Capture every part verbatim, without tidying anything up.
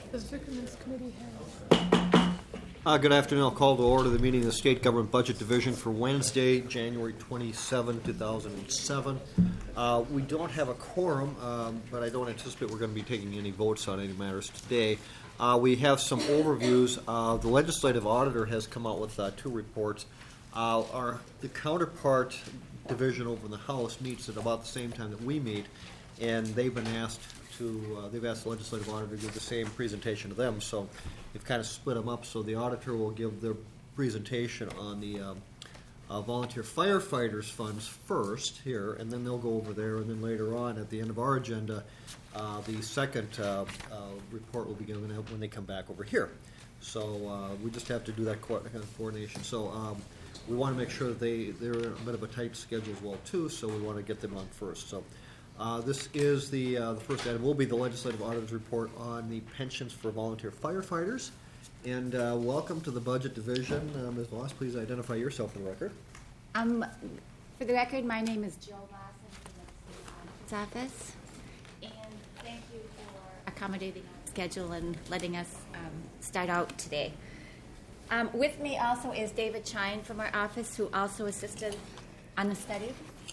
Does Vickerman's committee have? Uh, good afternoon. I'll call to order the meeting of the State Government Budget Division for Wednesday, January twenty-seventh, two thousand seven. Uh, we don't have a quorum, um, but I don't anticipate we're going to be taking any votes on any matters today. Uh, we have some overviews. Uh, the legislative auditor has come out with uh, two reports. Uh, our the counterpart division over in the House meets at about the same time that we meet, and they've been asked to uh, they've asked the legislative auditor to give the same presentation to them. So they've kind of split them up. So the auditor will give their presentation on the um, uh, volunteer firefighters funds first here, and then they'll go over there, and then later on at the end of our agenda, uh, the second uh, uh, report will be given out when they come back over here. So uh, we just have to do that co- kind of coordination. So um, we want to make sure that they they're in a bit of a tight schedule as well too. So we want to get them on first. So. Uh, this is the uh, the first item will be the legislative auditor's report on the pensions for volunteer firefighters. And uh, welcome to the budget division. Uh, Miz Voss, please identify yourself for the record. Um, for the record, my name is Jill Lawson from the State Auditor's Office. And thank you for accommodating our schedule and letting us um, start out today. Um, with me also is David Chine from our office, who also assisted on the study.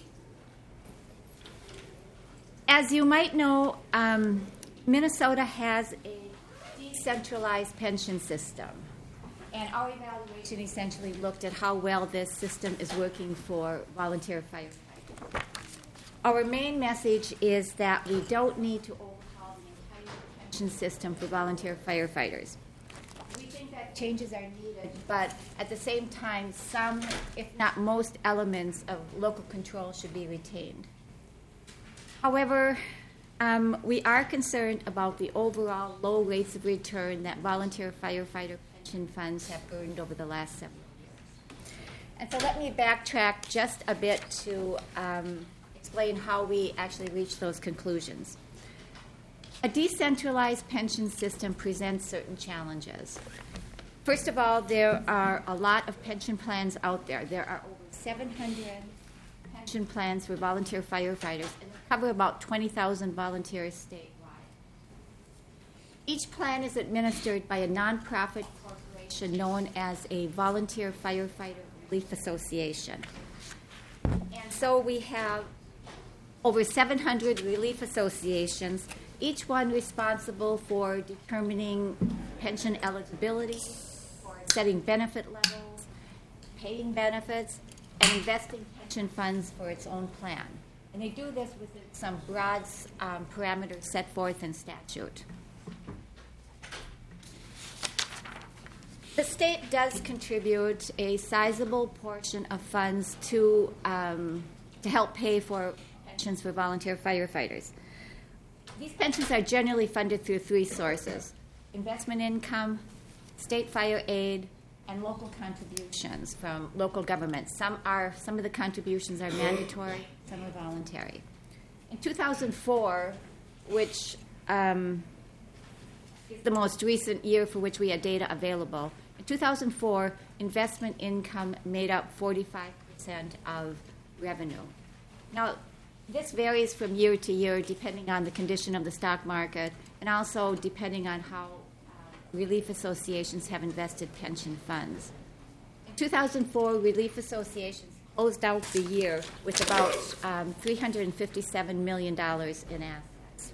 As you might know, um, Minnesota has a decentralized pension system, and our evaluation essentially looked at how well this system is working for volunteer firefighters. Our main message is that we don't need to overhaul the entire pension system for volunteer firefighters. We think that changes are needed, but at the same time, some, if not most, elements of local control should be retained. However, um, we are concerned about the overall low rates of return that volunteer firefighter pension funds have earned over the last several years. And so let me backtrack just a bit to um, explain how we actually reached those conclusions. A decentralized pension system presents certain challenges. First of all, there are a lot of pension plans out there. There are over seven hundred pension plans for volunteer firefighters, and they cover about twenty thousand volunteers statewide. Each plan is administered by a nonprofit corporation known as a Volunteer Firefighter Relief Association. And so we have over seven hundred relief associations, each one responsible for determining pension eligibility, for setting benefit levels, paying benefits, and investing pension funds for its own plan. And they do this within some broad um, parameters set forth in statute. The state does contribute a sizable portion of funds to, um, to help pay for pensions for volunteer firefighters. These pensions are generally funded through three sources: investment income, state fire aid, and local contributions from local governments. Some are some of the contributions are mandatory, some are voluntary. In two thousand four, which um, is the most recent year for which we had data available, in two thousand four, investment income made up forty-five percent of revenue. Now, this varies from year to year depending on the condition of the stock market and also depending on how relief associations have invested pension funds. In two thousand four, relief associations closed out the year with about um, three hundred fifty-seven million dollars in assets.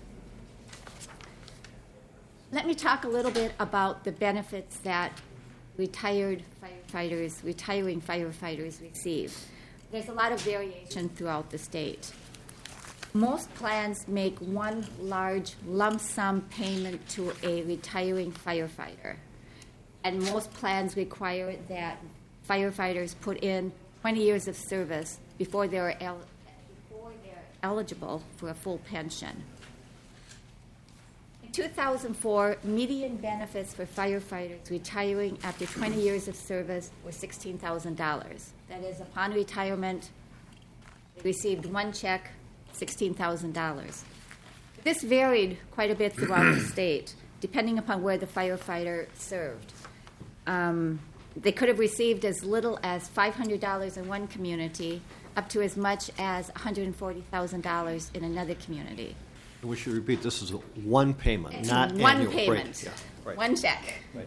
Let me talk a little bit about the benefits that retired firefighters, retiring firefighters receive. There's a lot of variation throughout the state. Most plans make one large lump sum payment to a retiring firefighter. And most plans require that firefighters put in twenty years of service before they're, el- before they're eligible for a full pension. In two thousand four, median benefits for firefighters retiring after twenty years of service were sixteen thousand dollars. That is, upon retirement, they received one check, sixteen thousand dollars. This varied quite a bit throughout the state, depending upon where the firefighter served. Um, they could have received as little as five hundred dollars in one community, up to as much as one hundred forty thousand dollars in another community. And we should repeat, this is a one payment, It's not one annual. payment. Right. Yeah. Right. One check. Right.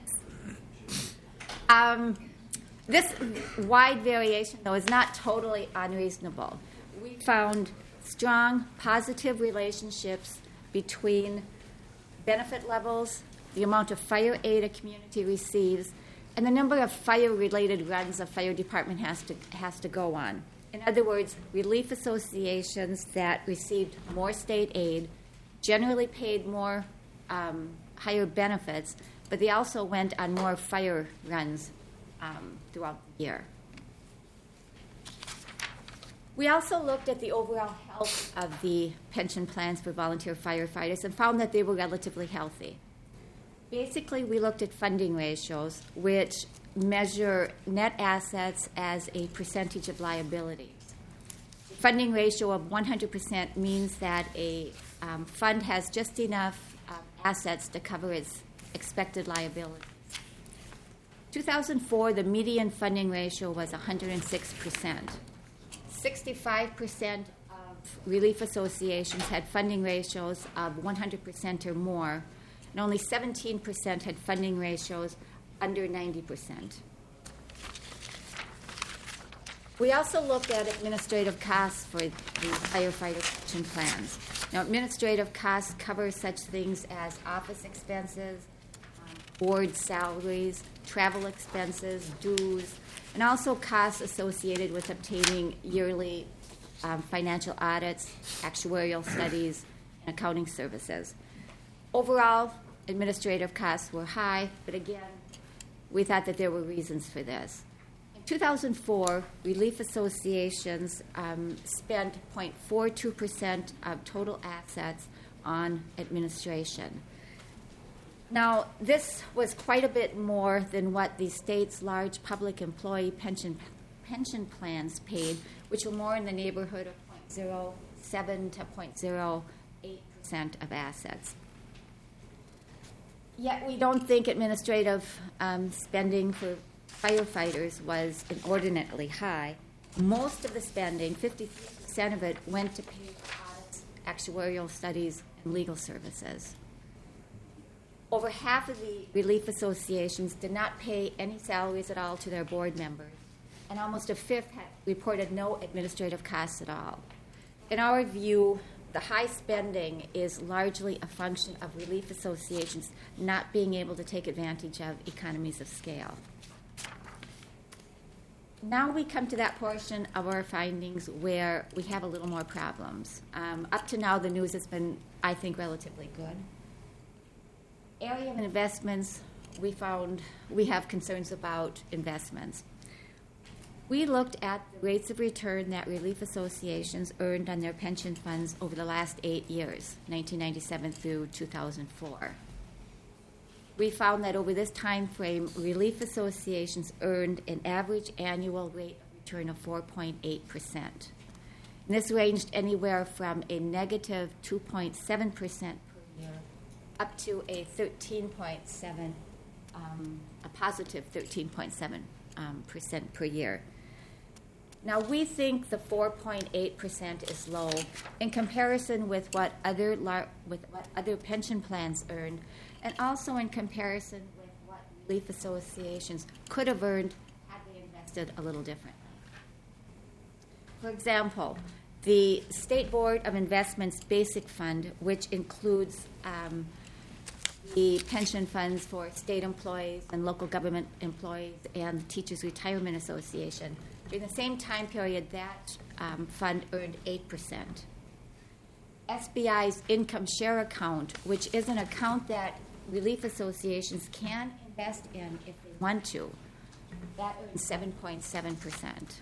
Um, this wide variation, though, is not totally unreasonable. We found strong positive relationships between benefit levels, the amount of fire aid a community receives, and the number of fire-related runs a fire department has to has to go on. In other words, relief associations that received more state aid generally paid more um, higher benefits, but they also went on more fire runs um, throughout the year. We also looked at the overall health of the pension plans for volunteer firefighters and found that they were relatively healthy. Basically, we looked at funding ratios, which measure net assets as a percentage of liabilities. The funding ratio of one hundred percent means that a um, fund has just enough uh, assets to cover its expected liabilities. two thousand four, the median funding ratio was one hundred six percent. sixty-five percent of relief associations had funding ratios of one hundred percent or more, and only seventeen percent had funding ratios under ninety percent. We also looked at administrative costs for the firefighter pension plans. Now, administrative costs cover such things as office expenses, um, board salaries, travel expenses, dues, and also costs associated with obtaining yearly um, financial audits, actuarial studies, and accounting services. Overall, administrative costs were high, but again, we thought that there were reasons for this. In two thousand four, relief associations um, spent zero point four two percent of total assets on administration. Now, this was quite a bit more than what the state's large public employee pension pension plans paid, which were more in the neighborhood of zero point zero seven to zero point zero eight percent of assets. Yet we don't think administrative um, spending for firefighters was inordinately high. Most of the spending, fifty-three percent of it, went to pay for audits, actuarial studies, and legal services. Over half of the relief associations did not pay any salaries at all to their board members, and almost a fifth had reported no administrative costs at all. In our view, the high spending is largely a function of relief associations not being able to take advantage of economies of scale. Now we come to that portion of our findings where we have a little more problems. Um, up to now, the news has been, I think, relatively good. Area of investments, we found we have concerns about investments. We looked at the rates of return that relief associations earned on their pension funds over the last eight years, nineteen ninety-seven through two thousand four. We found that over this time frame, relief associations earned an average annual rate of return of four point eight percent. And this ranged anywhere from a negative two point seven percent per year up to a thirteen point seven, um, a positive thirteen point seven um, percent per year. Now, we think the four point eight percent is low in comparison with what other lar- with what other pension plans earned, and also in comparison with what relief associations could have earned had they invested a little differently. For example, the State Board of Investments Basic Fund, which includes um, the pension funds for state employees and local government employees and the Teachers Retirement Association, during the same time period, that um, fund earned eight percent. S B I's income share account, which is an account that relief associations can invest in if they want to, that earned seven point seven percent.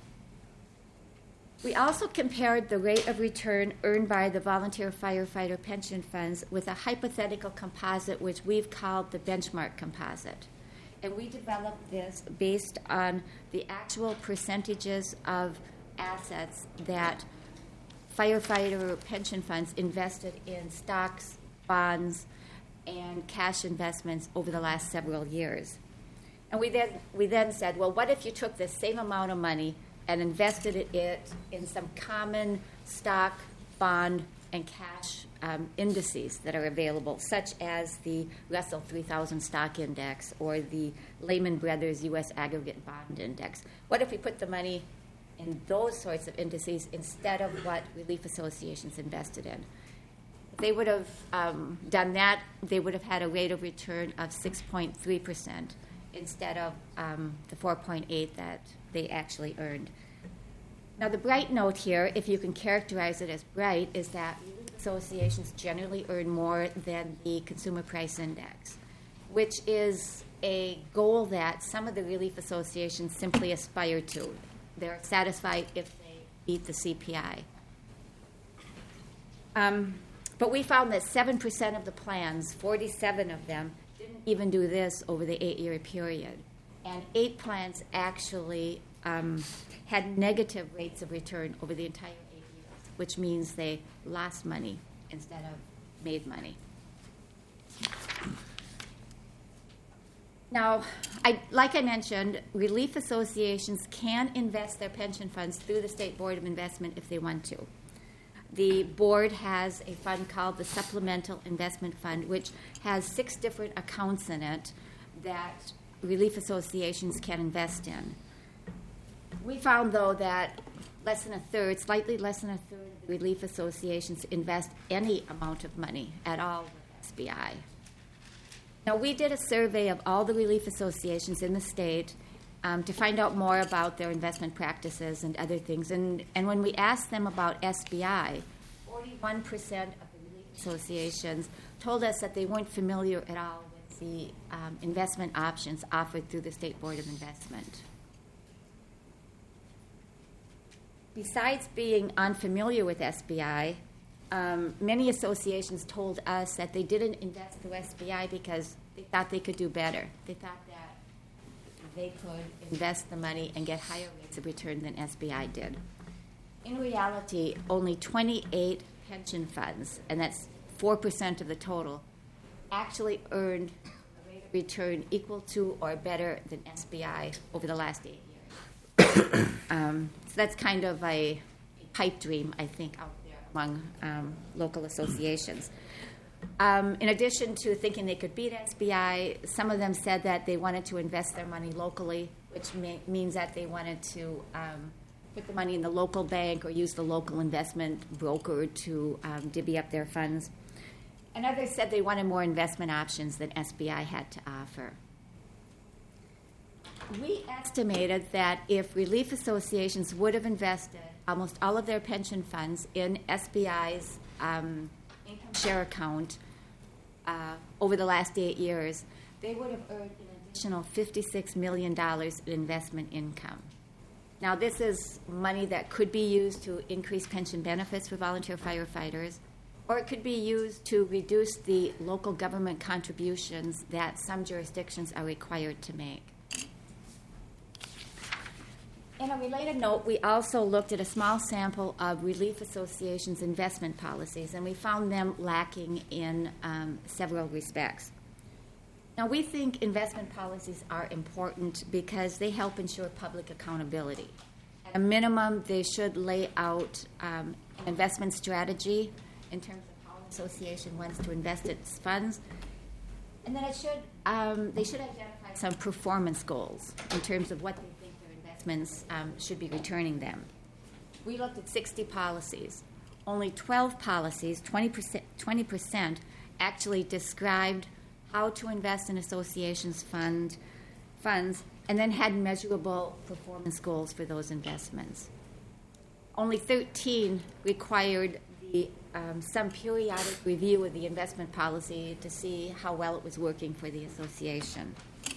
We also compared the rate of return earned by the volunteer firefighter pension funds with a hypothetical composite, which we've called the benchmark composite. And we developed this based on the actual percentages of assets that firefighter pension funds invested in stocks, bonds, and cash investments over the last several years. And we then, we then said, well, what if you took the same amount of money and invested it in some common stock, bond, and cash um, indices that are available, such as the Russell three thousand Stock Index or the Lehman Brothers U S Aggregate Bond Index? What if we put the money in those sorts of indices instead of what relief associations invested in? If they would have um, done that, they would have had a rate of return of six point three percent instead of um, the four point eight that they actually earned. Now, the bright note here, if you can characterize it as bright, is that associations generally earn more than the Consumer Price Index, which is a goal that some of the relief associations simply aspire to. They're satisfied if they beat the C P I. Um, but we found that seven percent of the plans, forty-seven of them, didn't even do this over the eight-year period. And eight plans actually um, had negative rates of return over the entire eight years, which means they lost money instead of made money. Now, I, like I mentioned, relief associations can invest their pension funds through the State Board of Investment if they want to. The board has a fund called the Supplemental Investment Fund, which has six different accounts in it that relief associations can invest in. We found, though, that less than a third, slightly less than a third of the relief associations invest any amount of money at all with S B I. Now, we did a survey of all the relief associations in the state um, to find out more about their investment practices and other things. And, and when we asked them about S B I, forty-one percent of the relief associations told us that they weren't familiar at all with the um, investment options offered through the State Board of Investment. Besides being unfamiliar with S B I, um, many associations told us that they didn't invest through S B I because they thought they could do better. They thought that they could invest the money and get higher rates of return than S B I did. In reality, only twenty-eight pension funds, and that's four percent of the total, actually earned a rate of return equal to or better than S B I over the last eight years. um, so that's kind of a pipe dream, I think, out there among um, local associations. Um, in addition to thinking they could beat S B I, some of them said that they wanted to invest their money locally, which may, means that they wanted to um, put the money in the local bank or use the local investment broker to um, divvy up their funds. And others said they wanted more investment options than S B I had to offer. We estimated that if relief associations would have invested almost all of their pension funds in S B I's um, income share account uh, over the last eight years, they would have earned an additional fifty-six million dollars in investment income. Now, this is money that could be used to increase pension benefits for volunteer firefighters, or it could be used to reduce the local government contributions that some jurisdictions are required to make. In a related note, we also looked at a small sample of relief associations' investment policies, and we found them lacking in um, several respects. Now, we think investment policies are important because they help ensure public accountability. At a minimum, they should lay out um, an investment strategy in terms of how an association wants to invest its funds, and then it should um, they should identify some performance goals in terms of what they think their investments um, should be returning them. We looked at sixty policies. Only twelve policies, twenty percent, twenty percent actually described how to invest in associations' fund, funds, and then had measurable performance goals for those investments. Only thirteen required the, um, some periodic review of the investment policy to see how well it was working for the association.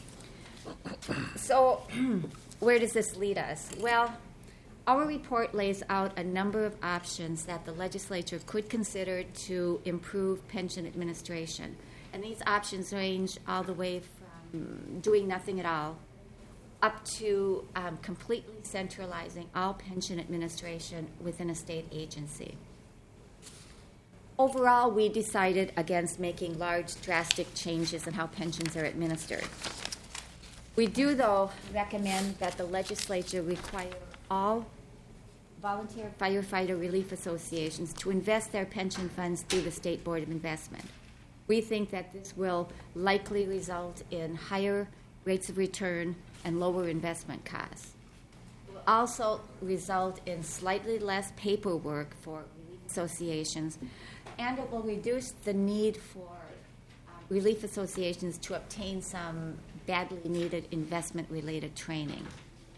So where does this lead us? Well, our report lays out a number of options that the legislature could consider to improve pension administration. And these options range all the way from doing nothing at all up to um, completely centralizing all pension administration within a state agency. Overall, we decided against making large, drastic changes in how pensions are administered. We do, though, recommend that the legislature require all volunteer firefighter relief associations to invest their pension funds through the State Board of Investment. We think that this will likely result in higher rates of return and lower investment costs. It will also result in slightly less paperwork for relief associations, and it will reduce the need for uh, relief associations to obtain some badly needed investment-related training.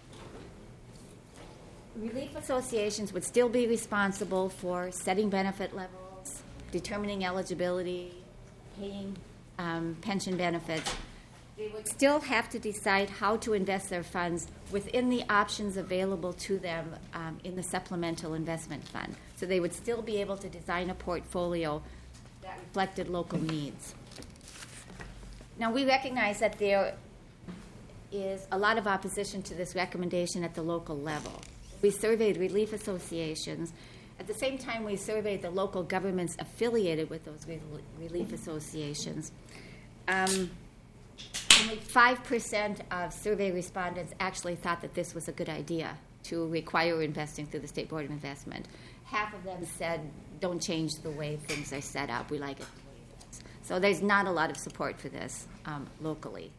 Relief associations would still be responsible for setting benefit levels, determining eligibility, paying um, pension benefits. They would still have to decide how to invest their funds within the options available to them um, in the supplemental investment fund. So they would still be able to design a portfolio that reflected local needs. Now, we recognize that there is a lot of opposition to this recommendation at the local level. We surveyed relief associations. At the same time, we surveyed the local governments affiliated with those re- relief associations. Um, only five percent of survey respondents actually thought that this was a good idea to require investing through the State Board of Investment. Half of them said, don't change the way things are set up. We like it the way it is. So there's not a lot of support for this um, locally.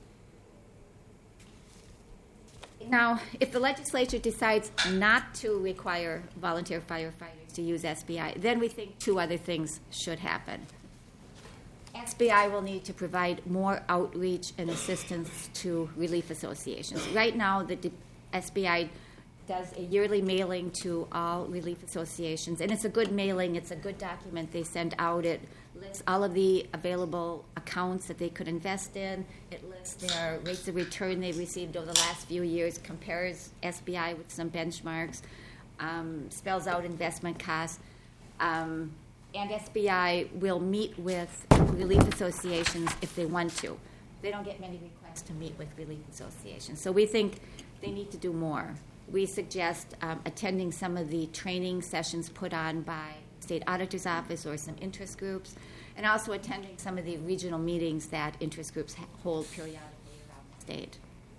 Now, if the legislature decides not to require volunteer firefighters to use S B I, then we think two other things should happen. S B I will need to provide more outreach and assistance to relief associations. Right now, the S B I does a yearly mailing to all relief associations, and it's a good mailing. It's a good document they send out. It lists all of the available accounts that they could invest in. It lists their rates of return they've received over the last few years, compares S B I with some benchmarks, um, spells out investment costs. Um, and S B I will meet with relief associations if they want to. They don't get many requests to meet with relief associations. So we think they need to do more. We suggest um, attending some of the training sessions put on by State Auditor's Office or some interest groups, and also attending some of the regional meetings that interest groups ha- hold periodically around the state.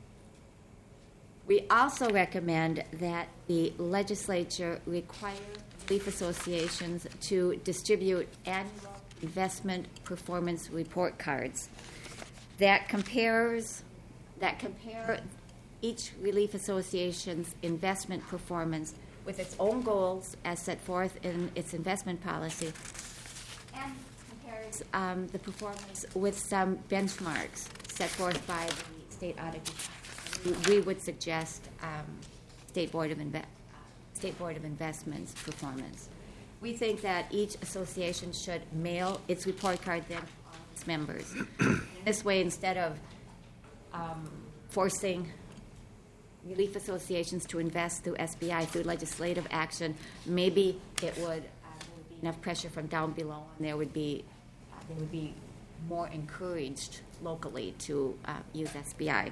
We also recommend that the legislature require relief associations to distribute annual investment performance report cards that compares that compare each relief association's investment performance with its own goals as set forth in its investment policy, and compares um, the performance with some benchmarks set forth by the state auditor. We, we would suggest um, State Board of Inve- State Board of Investment's performance. We think that each association should mail its report card then to all its members. In this way, instead of um, forcing relief associations to invest through S B I through legislative action, maybe it would, uh, there would be enough pressure from down below, and there would be uh, they would be more encouraged locally to uh, use S B I.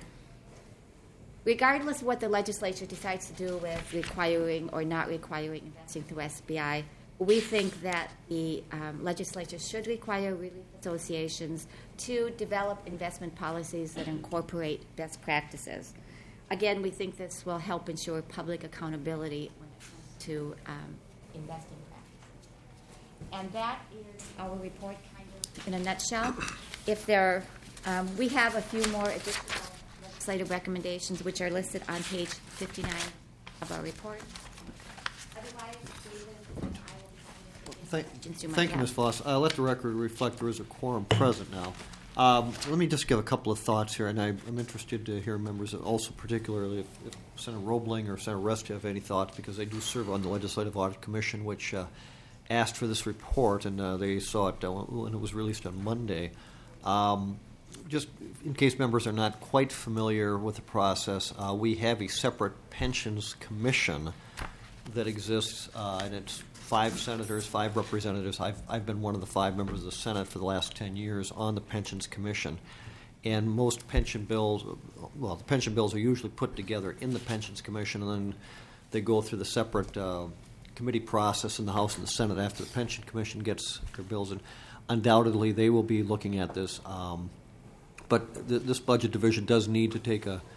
Regardless of what the legislature decides to do with requiring or not requiring investing through S B I, we think that the um, legislature should require relief associations to develop investment policies that incorporate best practices. Again, we think this will help ensure public accountability when it comes to um, investing practices. And that is our report kind of in a nutshell. If there, um, we have a few more additional legislative recommendations which are listed on page fifty-nine of our report. Otherwise, David and I will be Thank, questions you might thank you, have. Miz Foss. Uh, let the record reflect there is a quorum present now. Um, let me just give a couple of thoughts here, and I, I'm interested to hear members, also particularly if, if Senator Roebling or Senator Rest have any thoughts, because they do serve on the Legislative Audit Commission, which uh, asked for this report, and uh, they saw it uh, when it was released on Monday. Um, just in case members are not quite familiar with the process, uh, we have a separate pensions commission that exists, uh, and it's five senators, five representatives. I've, I've been one of the five members of the Senate for the last ten years on the Pensions Commission. And most pension bills, well, the pension bills are usually put together in the Pensions Commission, and then they go through the separate uh, committee process in the House and the Senate after the Pension Commission gets their bills. And undoubtedly, they will be looking at this. Um, but th- this budget division does need to take a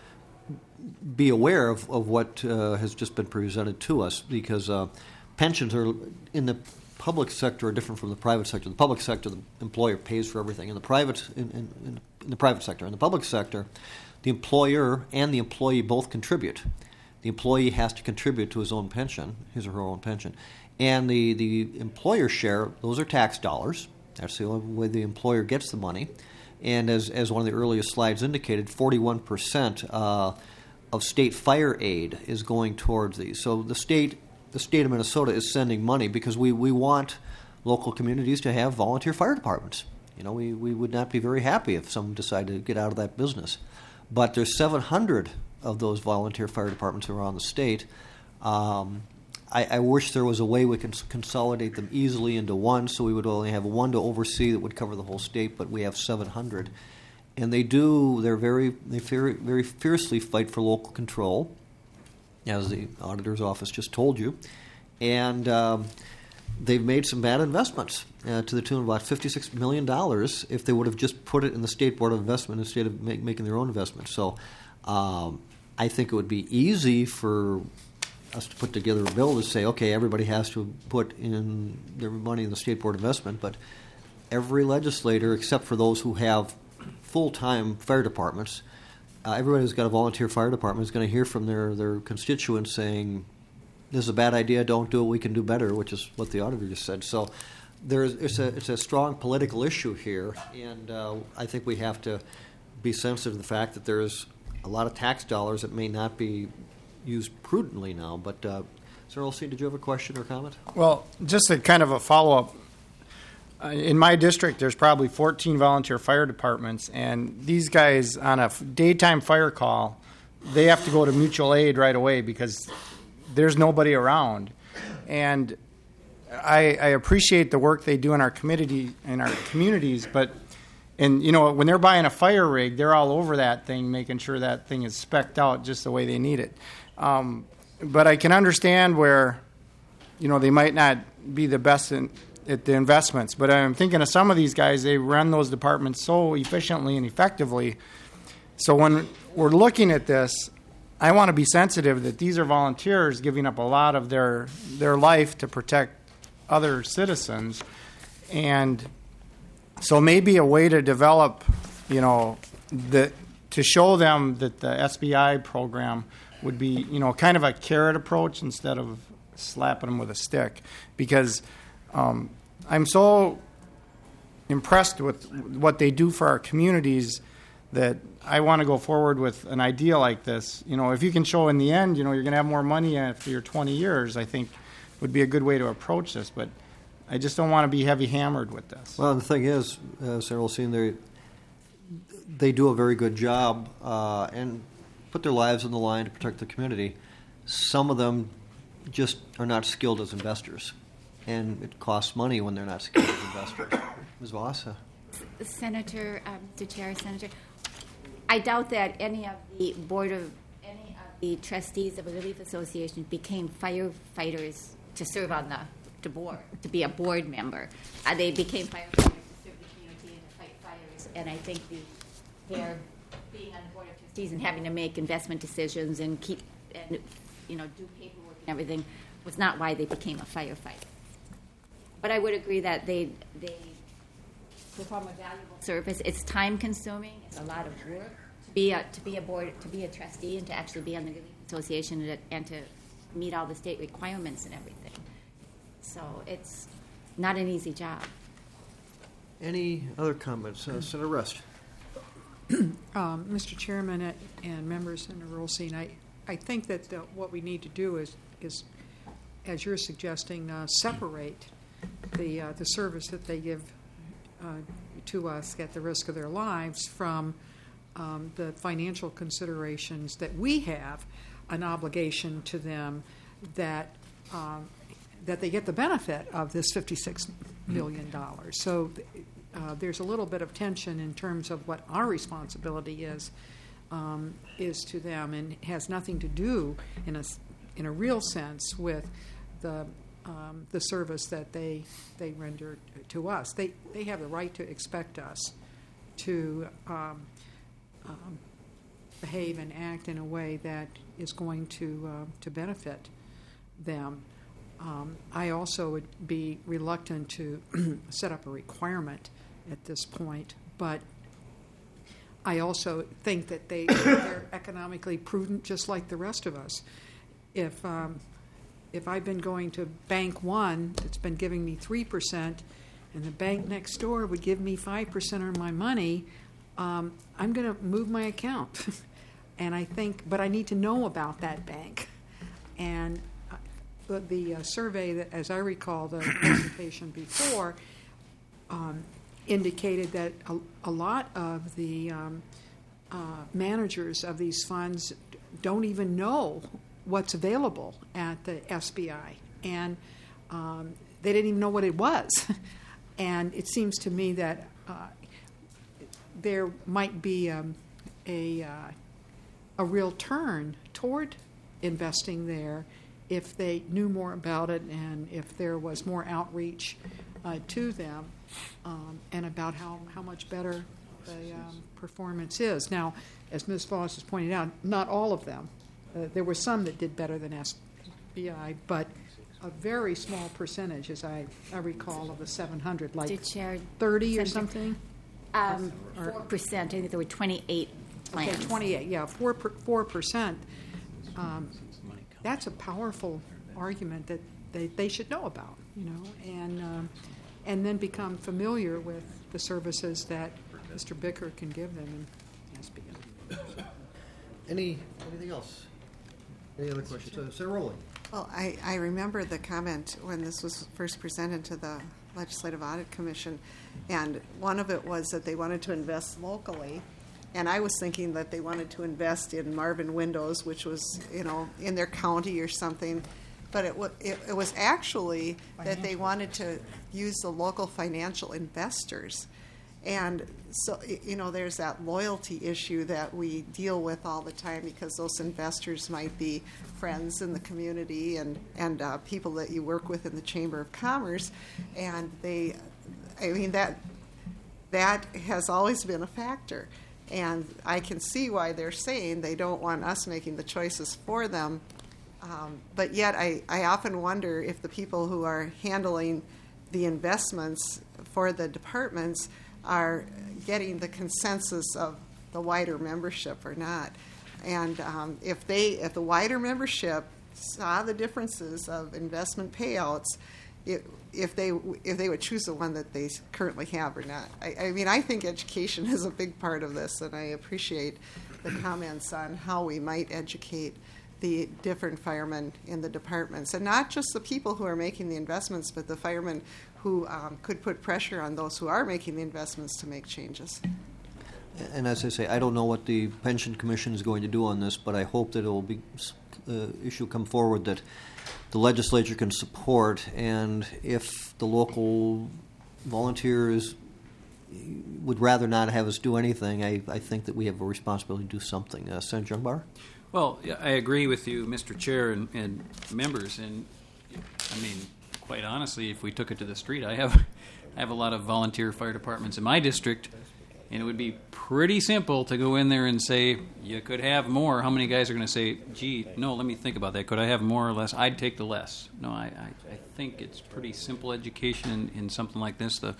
be aware of, of what uh, has just been presented to us, because uh, pensions are in the public sector are different from the private sector. The public sector, the employer pays for everything. In the private, in, in, in the private sector, in the public sector, the employer and the employee both contribute. The employee has to contribute to his own pension, his or her own pension, and the the employer share. Those are tax dollars. That's the only way the employer gets the money. And as as one of the earliest slides indicated, forty-one percent uh, of state fire aid is going towards these. So the state. The state of Minnesota is sending money because we, we want local communities to have volunteer fire departments. You know, we, we would not be very happy if someone decided to get out of that business. But there's seven hundred of those volunteer fire departments around the state. Um, I, I wish there was a way we could consolidate them easily into one, so we would only have one to oversee that would cover the whole state, but we have seven hundred. And they do, they're very, they very, very fiercely fight for local control, as the auditor's office just told you. And um, they've made some bad investments uh, to the tune of about fifty-six million dollars if they would have just put it in the State Board of Investment instead of make, making their own investments. So um, I think it would be easy for us to put together a bill to say, okay, everybody has to put in their money in the State Board of Investment, but every legislator, except for those who have full-time fire departments, Uh, everybody who's got a volunteer fire department is going to hear from their, their constituents saying, this is a bad idea, don't do it, we can do better, which is what the auditor just said. So there's, it's, a, it's a strong political issue here, and uh, I think we have to be sensitive to the fact that there's a lot of tax dollars that may not be used prudently now. But, uh, Sir Olstein, did you have a question or comment? Well, just a kind of a follow-up. Uh, in my district, there's probably fourteen volunteer fire departments, and these guys on a f- daytime fire call, they have to go to mutual aid right away because there's nobody around. And I, I appreciate the work they do in our community, in our communities, but and you know when they're buying a fire rig, they're all over that thing, making sure that thing is spec'd out just the way they need it. Um, but I can understand where, you know, they might not be the best in. At the investments, but I'm thinking of some of these guys, they run those departments so efficiently and effectively. So when we're looking at this, I want to be sensitive that these are volunteers giving up a lot of their their life to protect other citizens. And so maybe a way to develop, you know, the, to show them that the S B I program would be, you know, kind of a carrot approach instead of slapping them with a stick. Because Um, I'm so impressed with what they do for our communities that I want to go forward with an idea like this. You know, if you can show in the end, you know, you're going to have more money after your twenty years, I think would be a good way to approach this. But I just don't want to be heavy hammered with this. Well, the thing is, uh, Sarah Olstein, they they do a very good job uh, and put their lives on the line to protect the community. Some of them just are not skilled as investors. And it costs money when they're not skilled as investors. Miz Voss? uh, Senator, um, Mister Chair, Senator, I doubt that any of the board of any of the trustees of the Relief Association became firefighters to serve on the, the board, to be a board member. Uh, they became firefighters to serve the community and to fight fires. And I think the, their being on the board of trustees and having to make investment decisions and keep and you know do paperwork and everything was not why they became a firefighter. But I would agree that they they perform a valuable service. It's time consuming. It's a lot of work to be a, to be a board, to be a trustee, and to actually be on the Relief Association and to, and to meet all the state requirements and everything. So it's not an easy job. Any other comments? Uh, Senator Rest. Um, Mister Chairman and, and members, Senator Olstein, I, I think that uh, what we need to do is, is as you're suggesting, uh, separate the uh, the service that they give uh, to us at the risk of their lives from um, the financial considerations that we have an obligation to them that um, that they get the benefit of this fifty-six million dollars. So uh, there's a little bit of tension in terms of what our responsibility is um, is to them, and has nothing to do in a in a real sense with the um, the service that they they render to us. They they have the right to expect us to um, um, behave and act in a way that is going to uh, to benefit them. Um, I also would be reluctant to set up a requirement at this point, but I also think that they, they're economically prudent just like the rest of us. If, um, if I've been going to Bank One that's been giving me three percent and the bank next door would give me five percent on my money, um, I'm going to move my account. And I think, but I need to know about that bank. And uh, the uh, survey, that, as I recall the presentation before, um, indicated that a, a lot of the um, uh, managers of these funds don't even know what's available at the S B I, and um, they didn't even know what it was. And it seems to me that uh, there might be um, a uh, a real turn toward investing there if they knew more about it and if there was more outreach uh, to them um, and about how, how much better the um, performance is. Now, as Miz Voss has pointed out, not all of them. Uh, there were some that did better than S B I, but a very small percentage, as I, I recall, of the seven hundred, like Did Chair thirty or Senator- something. Um, Or- four percent. I think there were twenty-eight Okay, plans. twenty-eight, yeah, four per, four percent. Um, that's a powerful argument that they, they should know about, you know, and um, and then become familiar with the services that Mister Bicker can give them in S B I. Any, anything else? Any other questions? Uh, Sarah Rowling? Well, I, I remember the comment when this was first presented to the Legislative Audit Commission, and one of it was that they wanted to invest locally, and I was thinking that they wanted to invest in Marvin Windows, which was, you know, in their county or something, but it, wa- it, it was actually that they wanted to use the local financial investors. And so, y- you know, there's that loyalty issue that we deal with all the time because those investors might be friends in the community and, and uh, people that you work with in the Chamber of Commerce. And they, I mean, that, that has always been a factor. And I can see why they're saying they don't want us making the choices for them. Um, but yet I, I often wonder if the people who are handling the investments for the departments are getting the consensus of the wider membership or not. And um, if they, if the wider membership saw the differences of investment payouts, it, if they if they would choose the one that they currently have or not. I, I mean, I think education is a big part of this, and I appreciate the comments on how we might educate the different firemen in the departments, and not just the people who are making the investments, but the firemen who um, could put pressure on those who are making the investments to make changes. And as I say, I don't know what the Pension Commission is going to do on this, but I hope that it will be uh, issue come forward that the legislature can support, and if the local volunteers would rather not have us do anything, I, I think that we have a responsibility to do something. Uh, Senator Jungbar? Well, yeah, I agree with you, Mister Chair and, and members, and I mean, quite honestly, if we took it to the street, I have, I have a lot of volunteer fire departments in my district, and it would be pretty simple to go in there and say, you could have more. How many guys are going to say, gee, no, let me think about that. Could I have more or less? I'd take the less. No, I, I, I think it's pretty simple education in, in something like this. The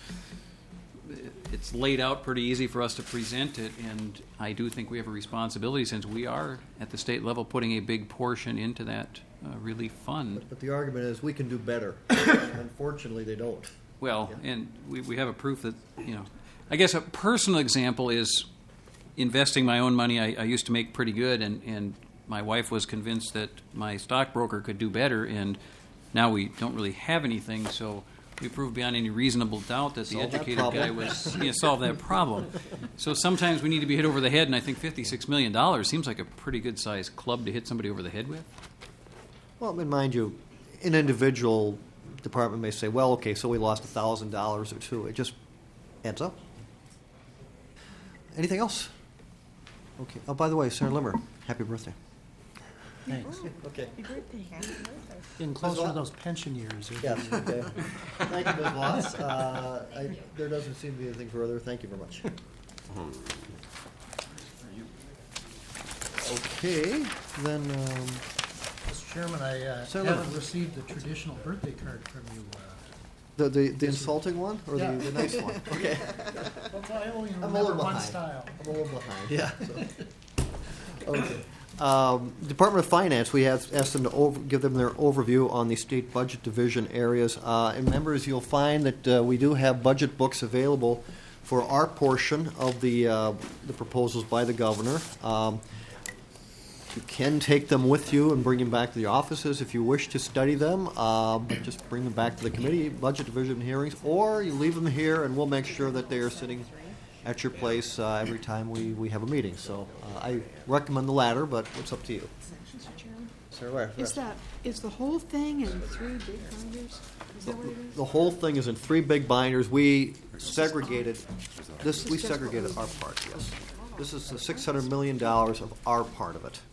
It's laid out pretty easy for us to present it, and I do think we have a responsibility since we are, at the state level, putting a big portion into that uh, relief fund. But the argument is we can do better. Unfortunately, they don't. Well, and we, we have a proof that, you know, I guess a personal example is investing my own money. I, I used to make pretty good, and, and my wife was convinced that my stockbroker could do better, and now we don't really have anything, so we proved beyond any reasonable doubt that the Solve that educated problem. guy was you know, solve that problem. So sometimes we need to be hit over the head, and I think fifty-six million dollars seems like a pretty good-sized club to hit somebody over the head with. Well, and mind you, an individual department may say, well, okay, so we lost one thousand dollars or two. It just adds up. Anything else? Okay. Oh, by the way, Senator Limmer, happy birthday. Thanks. Okay. Getting closer to those pension years. Yes, okay. Thank you, Miz Voss. Uh, I, there doesn't seem to be anything further. Thank you very much. Okay, then, um, Mister Chairman, I uh, Senator. haven't received the traditional birthday card from you. uh, the, the, the insulting one or the, Yeah. the nice one? Okay. Well, I only I'm a remember little one behind. style. I'm a little behind. Yeah. so. Okay. Um, Department of Finance, we have asked them to over, give them their overview on the state budget division areas. Uh, and members, you'll find that uh, we do have budget books available for our portion of the uh, the proposals by the governor. Um, you can take them with you and bring them back to the offices if you wish to study them. Uh, but just bring them back to the committee budget division hearings, or you leave them here, and we'll make sure that they are sitting at your place uh, every time we, we have a meeting. So uh, I recommend the latter, but it's up to you. Mister Chairman, Sarah, where? is that, is the whole thing in three big binders? Is that what it is? The whole thing is in three big binders. We segregated, this, we segregated our part, yes. This is the six hundred million dollars of our part of it.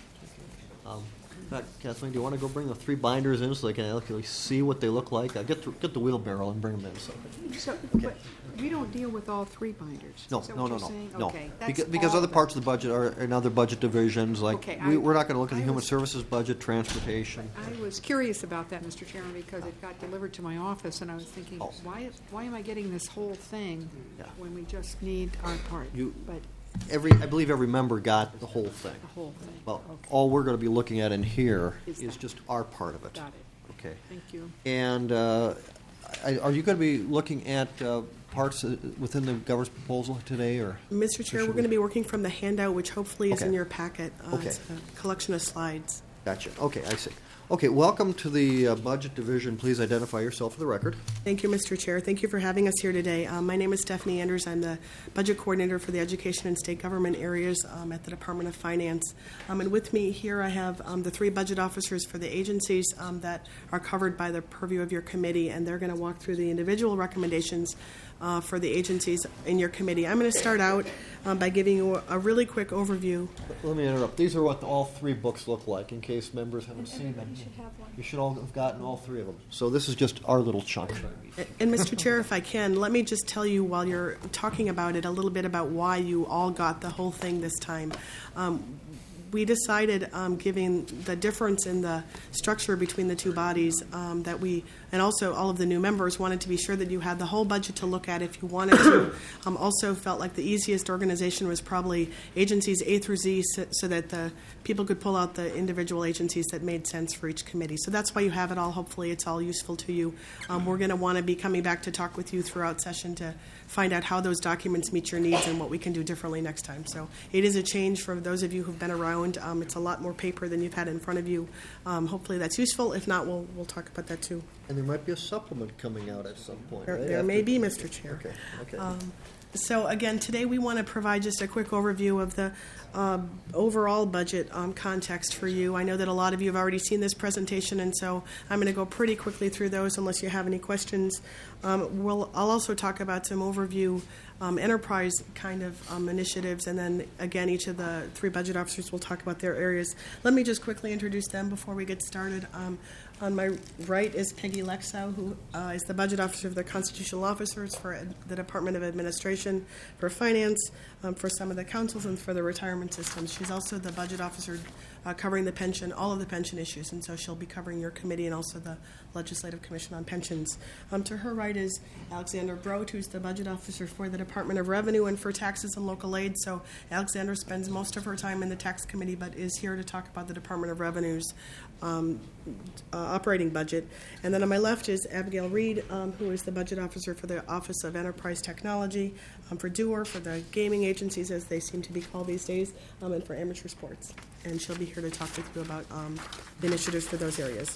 Um, in fact, Kathleen, do you want to go bring the three binders in so they can actually see what they look like? Uh, Get the, get the wheelbarrow and bring them in. So. So, but we don't deal with all three binders? No, Is that no, what no, you're no, saying? no. Okay, that's Because, because all other of it. parts of the budget are in other budget divisions, like, Okay, we, I- we're not going to look at the I human was- services budget, transportation. I was curious about that, Mister Chairman, because it got delivered to my office, and I was thinking, Oh. why, why am I getting this whole thing Yeah. when we just need our part? You- But Every, I believe every member got the whole thing. the whole thing. Well, Okay. all we're going to be looking at in here Is is that. just our part of it. Got it. Okay. Thank you. And uh, I- are you going to be looking at uh, parts uh, within the governor's proposal today, or? Mister Chair, should we're we- going to be working from the handout, which hopefully is in Okay. your packet. Uh, Okay. It's a collection of slides. Gotcha. Okay, I see. Okay, welcome to the uh, budget division. Please identify yourself for the record. Thank you, Mister Chair. Thank you for having us here today. Um, my name is Stephanie Anders. I'm the budget coordinator for the education and state government areas um, at the Department of Finance. Um, and with me here, I have um, the three budget officers for the agencies um, that are covered by the purview of your committee, and they're going to walk through the individual recommendations uh, for the agencies in your committee. I'm going to start out um, by giving you a, a really quick overview. Let me interrupt. These are what all three books look like, in case members haven't seen them. You should all have gotten all three of them. So this is just our little chunk. And Mister Chair, if I can, let me just tell you while you're talking about it a little bit about why you all got the whole thing this time. Um, we decided, um, given the difference in the structure between the two bodies, um, that we, and also all of the new members, wanted to be sure that you had the whole budget to look at if you wanted to. Um, also felt like the easiest organization was probably agencies A through Z, so, so that the people could pull out the individual agencies that made sense for each committee. So that's why you have it all. Hopefully it's all useful to you. Um, we're going to want to be coming back to talk with you throughout session to find out how those documents meet your needs and what we can do differently next time. So it is a change for those of you who've been around. Um, it's a lot more paper than you've had in front of you. Um, hopefully that's useful. If not, we'll we'll talk about that too. And there might be a supplement coming out at some point. There, right? there After- may be, Mister Chair. Okay, okay. Um, So again, today we want to provide just a quick overview of the um, overall budget um, context for you. I know that a lot of you have already seen this presentation, and so I'm going to go pretty quickly through those unless you have any questions. Um, we'll, I'll also talk about some overview um, enterprise kind of um, initiatives, and then again, each of the three budget officers will talk about their areas. Let me just quickly introduce them before we get started. Um, On my right is Peggy Lexow, who uh, is the budget officer of the constitutional officers for ed- the Department of Administration, for finance, um, for some of the councils, and for the retirement systems. She's also the budget officer uh, covering the pension, all of the pension issues, and so she'll be covering your committee and also the Legislative Commission on Pensions. Um, to her right is Alexander Brote, who's the budget officer for the Department of Revenue and for taxes and local aid. So Alexander spends most of her time in the tax committee, but is here to talk about the Department of Revenue's um, uh, operating budget. And then on my left is Abigail Reed, um, who is the budget officer for the Office of Enterprise Technology, um, for D O E R, for the gaming agencies, as they seem to be called these days, um, and for amateur sports. And she'll be here to talk with you about um, the initiatives for those areas.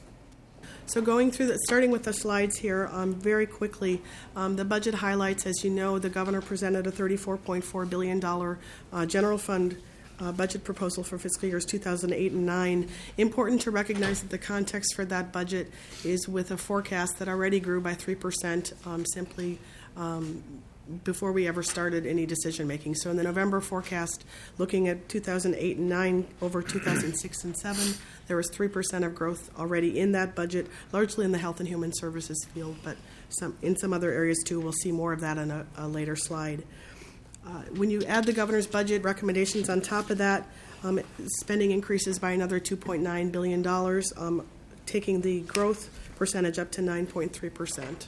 So going through, the, starting with the slides here, um, very quickly, um, the budget highlights, as you know, the governor presented a thirty-four point four billion dollars uh, general fund uh, budget proposal for fiscal years two thousand eight and nine. Important to recognize that the context for that budget is with a forecast that already grew by three percent, um, simply um, before we ever started any decision making. So in the November forecast, looking at two thousand eight and nine over two thousand six and seven, there was three percent of growth already in that budget, largely in the health and human services field, but some in some other areas too. We'll see more of that on a, a later slide. Uh, when you add the governor's budget recommendations on top of that, um, spending increases by another two point nine billion dollars, um, taking the growth percentage up to nine point three percent.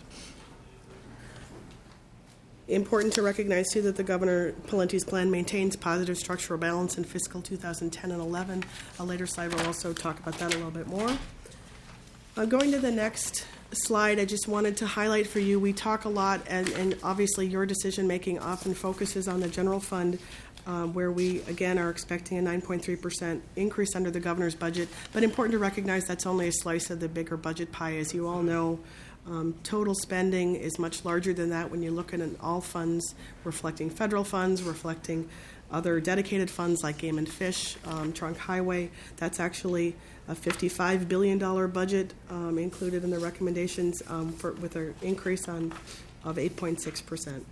Important to recognize, too, that the Governor Pawlenty's plan maintains positive structural balance in fiscal two thousand ten and eleven. A later slide will also talk about that a little bit more. Uh, going to the next slide, I just wanted to highlight for you, we talk a lot, and, and obviously your decision-making often focuses on the general fund, uh, where we, again, are expecting a nine point three percent increase under the governor's budget. But important to recognize that's only a slice of the bigger budget pie. As you all know, Um, total spending is much larger than that when you look at an all funds, reflecting federal funds, reflecting other dedicated funds like Game and Fish, um, Trunk Highway. That's actually a fifty-five billion dollars budget um, included in the recommendations um, for, with an increase on of eight point six percent.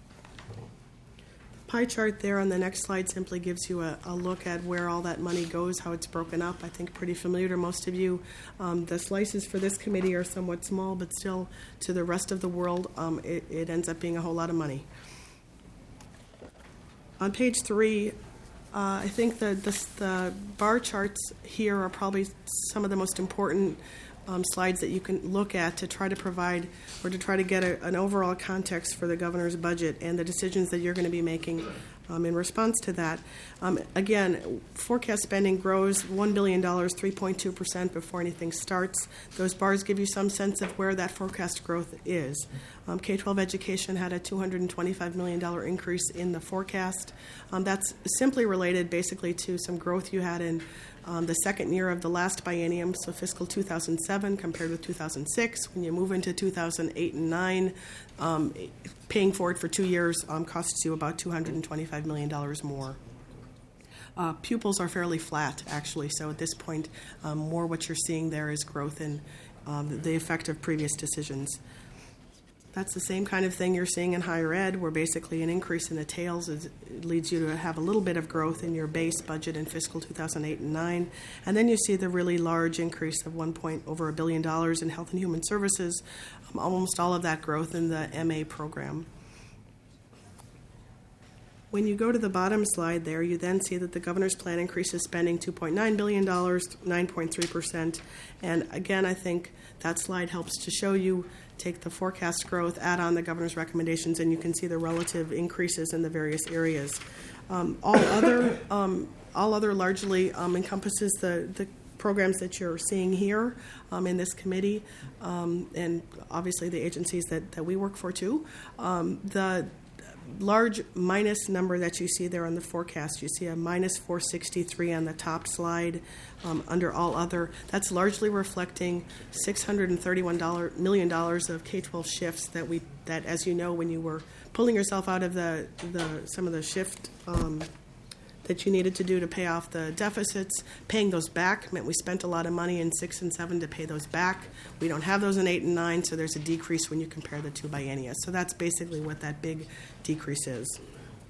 Pie chart there on the next slide simply gives you a, a look at where all that money goes, how it's broken up. I think pretty familiar to most of you. Um, the slices for this committee are somewhat small, but still to the rest of the world, um, it, it ends up being a whole lot of money. On page three, uh, I think the, the, the bar charts here are probably some of the most important Um, slides that you can look at to try to provide or to try to get a, an overall context for the governor's budget and the decisions that you're going to be making um, in response to that. Um, again, forecast spending grows one billion dollars, three point two percent before anything starts. Those bars give you some sense of where that forecast growth is. Um, K twelve education had a two hundred twenty-five million dollars increase in the forecast. Um, that's simply related basically to some growth you had in Um, the second year of the last biennium, so fiscal two thousand seven compared with two thousand six. When you move into two thousand eight and nine, um, paying for it for two years um, costs you about two hundred twenty-five million dollars more. Uh, pupils are fairly flat, actually, so at this point, um, more what you're seeing there is growth in um, the effect of previous decisions. That's the same kind of thing you're seeing in higher ed, where basically an increase in the tails is, it leads you to have a little bit of growth in your base budget in fiscal two thousand eight and nine. And then you see the really large increase of one point over a billion dollars in health and human services, um, almost all of that growth in the M A program. When you go to the bottom slide there, you then see that the governor's plan increases spending two point nine billion dollars, nine point three percent. And again, I think that slide helps to show you, take the forecast growth, add on the governor's recommendations, and you can see the relative increases in the various areas. Um, all other um, all other largely um, encompasses the, the programs that you're seeing here um, in this committee, um, and obviously the agencies that, that we work for too. Um, the large minus number that you see there on the forecast, you see a minus four sixty-three on the top slide um, under all other. That's largely reflecting six hundred thirty-one million dollars of K twelve shifts that we that, as you know, when you were pulling yourself out of the, the some of the shift um, that you needed to do to pay off the deficits, paying those back meant we spent a lot of money in six and seven to pay those back. We don't have those in eight and nine, so there's a decrease when you compare the two biennia. So that's basically what that big decrease is.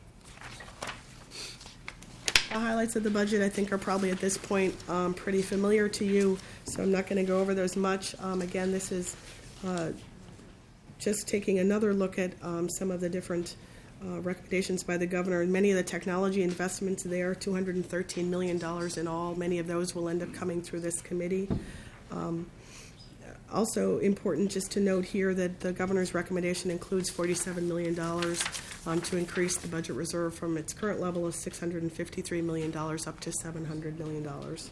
The highlights of the budget, I think, are probably at this point um, pretty familiar to you, so I'm not going to go over those much. Um, again, this is uh, just taking another look at um, some of the different Uh, recommendations by the governor, and many of the technology investments there, two hundred thirteen million dollars in all. Many of those will end up coming through this committee. Um, also important just to note here that the governor's recommendation includes forty-seven million dollars um, to increase the budget reserve from its current level of six hundred fifty-three million dollars up to seven hundred million dollars.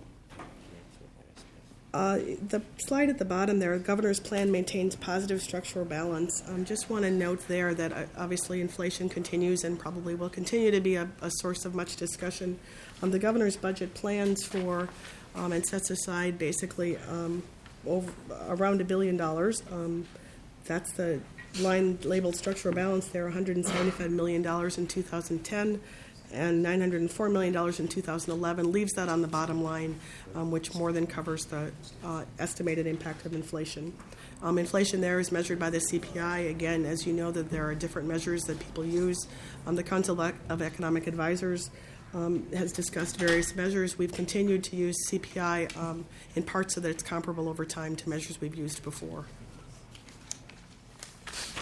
Uh, the slide at the bottom there, the governor's plan maintains positive structural balance. I um, just want to note there that uh, obviously inflation continues and probably will continue to be a, a source of much discussion. Um, the governor's budget plans for um, and sets aside basically um, over, around a billion dollars. Um, that's the line labeled structural balance there, one hundred seventy-five million dollars in two thousand ten. And nine hundred four million dollars in two thousand eleven, leaves that on the bottom line, um, which more than covers the uh, estimated impact of inflation. Um, inflation there is measured by the C P I. Again, as you know, that there are different measures that people use. Um, the Council of Economic Advisors um, has discussed various measures. We've continued to use C P I um, in part so that it's comparable over time to measures we've used before.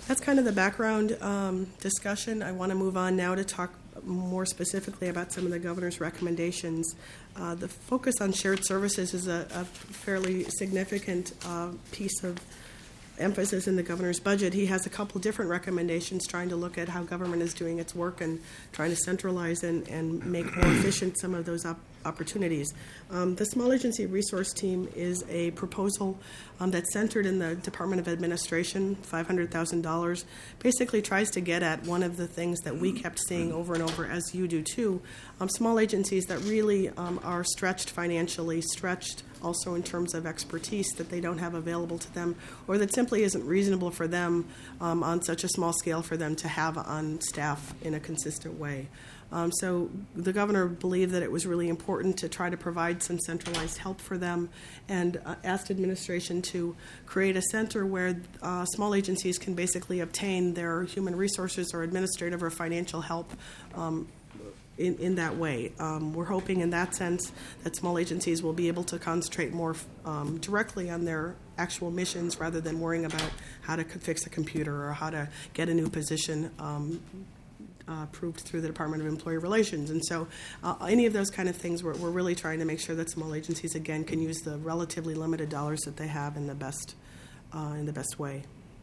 That's kind of the background um, discussion. I want to move on now to talk more specifically about some of the governor's recommendations. Uh, the focus on shared services is a, a fairly significant uh, piece of emphasis in the governor's budget. He has a couple different recommendations trying to look at how government is doing its work and trying to centralize and, and make more efficient some of those op- opportunities. Um, the Small Agency Resource Team is a proposal um, that's centered in the Department of Administration, five hundred thousand dollars, basically tries to get at one of the things that we kept seeing over and over, as you do too, um, small agencies that really um, are stretched financially, stretched also in terms of expertise that they don't have available to them, or that simply isn't reasonable for them um, on such a small scale for them to have on staff in a consistent way. Um, so the governor believed that it was really important to try to provide some centralized help for them, and uh, asked administration to create a center where uh, small agencies can basically obtain their human resources or administrative or financial help um, In, in that way. Um, we're hoping in that sense that small agencies will be able to concentrate more um, directly on their actual missions rather than worrying about how to fix a computer or how to get a new position um, uh, approved through the Department of Employee Relations. And so uh, any of those kind of things, we're, we're really trying to make sure that small agencies, again, can use the relatively limited dollars that they have in the best, uh, in the best way.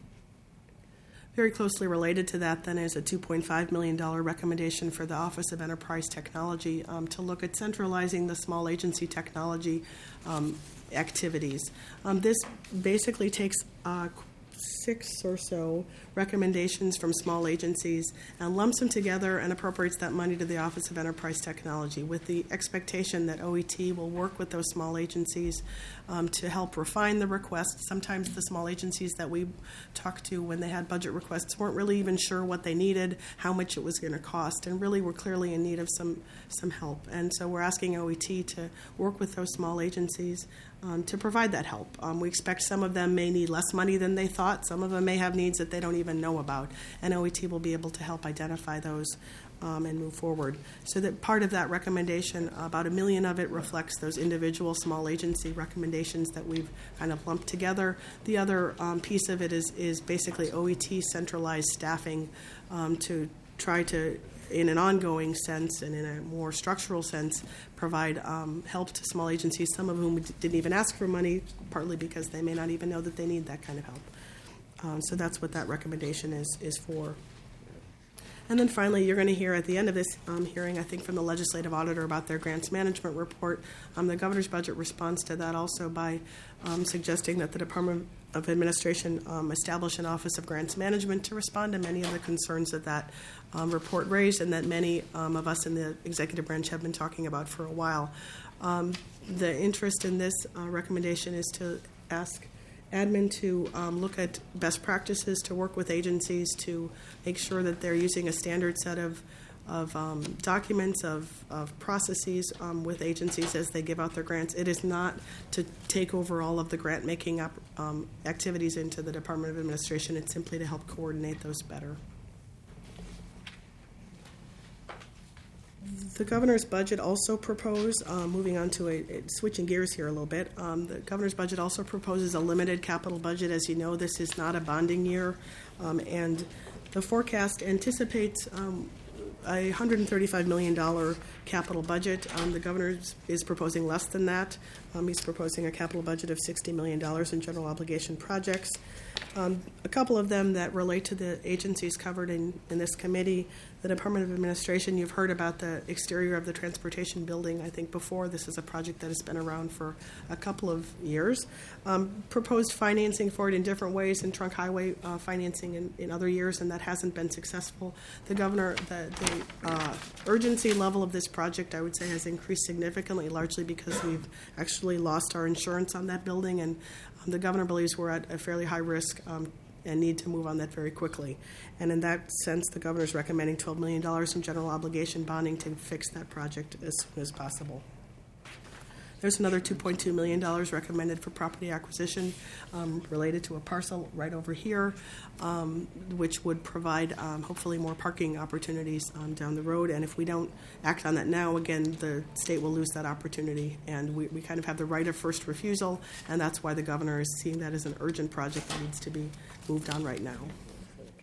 Very closely related to that, then, is a two point five million dollars recommendation for the Office of Enterprise Technology um, to look at centralizing the small agency technology um, activities. Um, this basically takes uh, six or so recommendations from small agencies and lumps them together and appropriates that money to the Office of Enterprise Technology with the expectation that O E T will work with those small agencies um, to help refine the requests. Sometimes the small agencies that we talked to when they had budget requests weren't really even sure what they needed, how much it was going to cost, and really were clearly in need of some, some help. And so we're asking O E T to work with those small agencies um, to provide that help. Um, we expect some of them may need less money than they thought. Some of them may have needs that they don't even know about, and O E T will be able to help identify those um, and move forward. So that part of that recommendation, about a million of it reflects those individual small agency recommendations that we've kind of lumped together. The other um, piece of it is, is basically O E T centralized staffing um, to try to, in an ongoing sense and in a more structural sense, provide um, help to small agencies, some of whom didn't even ask for money, partly because they may not even know that they need that kind of help. Um, so that's what that recommendation is is for. And then finally, you're going to hear at the end of this um, hearing, I think, from the legislative auditor about their grants management report. Um, the governor's budget responds to that also by um, suggesting that the Department of Administration um, establish an Office of Grants Management to respond to many of the concerns that that um, report raised and that many um, of us in the executive branch have been talking about for a while. Um, the interest in this uh, recommendation is to ask admin to um, look at best practices, to work with agencies to make sure that they're using a standard set of, of um, documents, of, of processes um, with agencies as they give out their grants. It is not to take over all of the grant-making up, um, activities into the Department of Administration. It's simply to help coordinate those better. The governor's budget also proposed, uh, moving on to a, a switching gears here a little bit, um, the governor's budget also proposes a limited capital budget. As you know, this is not a bonding year, um, and the forecast anticipates um, a one hundred thirty-five million dollars capital budget. Um, the governor is proposing less than that. Um, he's proposing a capital budget of sixty million dollars in general obligation projects. Um, a couple of them that relate to the agencies covered in, in this committee. The Department of Administration, you've heard about the exterior of the transportation building, I think, before. This is a project that has been around for a couple of years. Um, proposed financing for it in different ways, in trunk highway uh, financing in, in other years, and that hasn't been successful. The governor, the, the uh, urgency level of this project, I would say, has increased significantly, largely because we've actually lost our insurance on that building, and um, the governor believes we're at a fairly high risk um, and need to move on that very quickly. And in that sense, the governor is recommending twelve million dollars in general obligation bonding to fix that project as soon as possible. There's another two point two million dollars recommended for property acquisition um, related to a parcel right over here, um, which would provide um, hopefully more parking opportunities um, down the road. And if we don't act on that now, again, the state will lose that opportunity. And we, we kind of have the right of first refusal, and that's why the governor is seeing that as an urgent project that needs to be moved on right now.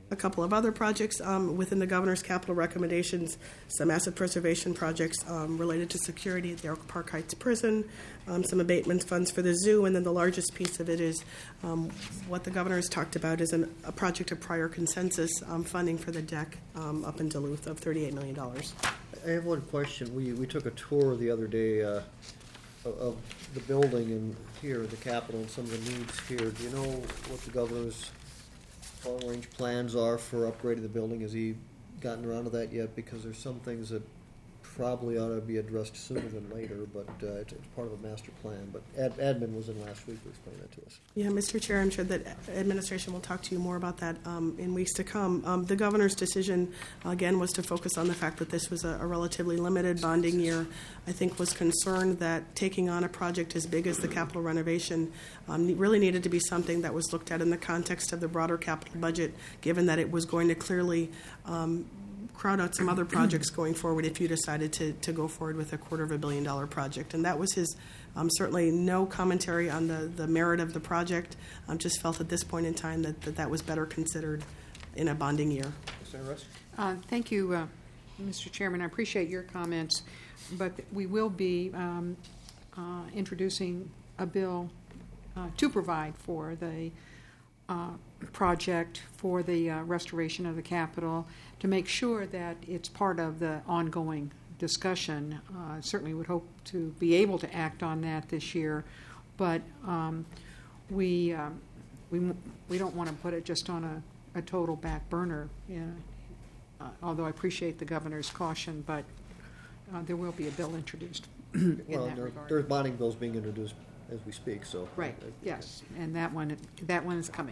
a couple of other projects um, within the governor's capital recommendations, some asset preservation projects um, related to security at the Oak Park Heights Prison, um, some abatement funds for the zoo, and then the largest piece of it is um, what the governor has talked about is an, a project of prior consensus um, funding for the deck um, up in Duluth of thirty-eight million dollars. I have one question. We, we took a tour the other day uh, of, of the building and here, the Capitol, and some of the needs here. Do you know what the governor's long-range plans are for upgrading the building? Has he gotten around to that yet? Because there's some things that probably ought to be addressed sooner than later, but uh, it's, it's part of a master plan. But Ad, admin was in last week to explain that to us. Yeah, Mister Chair, I'm sure that administration will talk to you more about that um, in weeks to come. Um, the governor's decision, again, was to focus on the fact that this was a, a relatively limited bonding year. I think was concerned that taking on a project as big as the capital renovation um, really needed to be something that was looked at in the context of the broader capital budget, given that it was going to clearly um, crowd out some other projects going forward if you decided to, to go forward with a quarter of a billion dollar project. And that was his, um, certainly no commentary on the, the merit of the project. Um, just felt at this point in time that, that that was better considered in a bonding year. Senator Russ? Uh, Thank you, uh, Mister Chairman. I appreciate your comments, but we will be um, uh, introducing a bill uh, to provide for the uh, project for the uh, restoration of the Capitol to make sure that it's part of the ongoing discussion. Uh, certainly would hope to be able to act on that this year, but um, we, um, we we don't want to put it just on a, a total back burner. Yeah. Uh, although I appreciate the governor's caution, but uh, there will be a bill introduced in Well, that there, regard. there's bonding bills being introduced as we speak, so. Right, I- I- yes, and that one, that one is coming.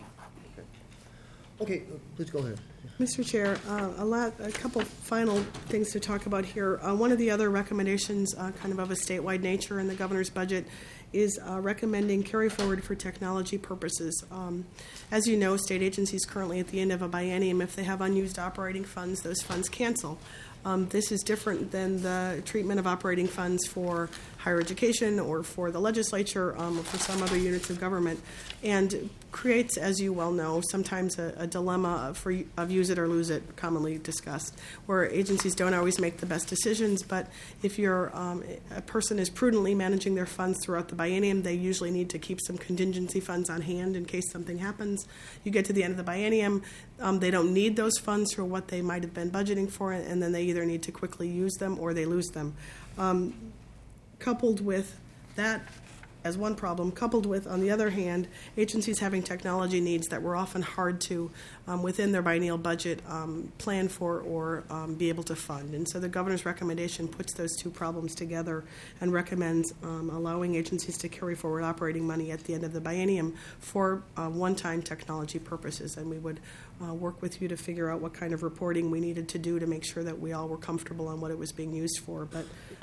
Okay, uh, please go ahead. Mister Chair, uh, a lot, a couple final things to talk about here. Uh, one of the other recommendations, uh, kind of of a statewide nature in the governor's budget, is uh, recommending carry forward for technology purposes. Um, as you know, state agencies currently at the end of a biennium, if they have unused operating funds, those funds cancel. Um, this is different than the treatment of operating funds for higher education or for the legislature um, or for some other units of government, and creates, as you well know, sometimes a, a dilemma for, of use it or lose it, commonly discussed, where agencies don't always make the best decisions, but if you're, um, a person is prudently managing their funds throughout the biennium, they usually need to keep some contingency funds on hand in case something happens. You get to the end of the biennium, um, they don't need those funds for what they might have been budgeting for, and then they either need to quickly use them or they lose them. Um, coupled with that as one problem, coupled with, on the other hand, agencies having technology needs that were often hard to, um, within their biennial budget, um, plan for or um, be able to fund. And so the governor's recommendation puts those two problems together and recommends um, allowing agencies to carry forward operating money at the end of the biennium for uh, one-time technology purposes. And we would uh, work with you to figure out what kind of reporting we needed to do to make sure that we all were comfortable on what it was being used for. But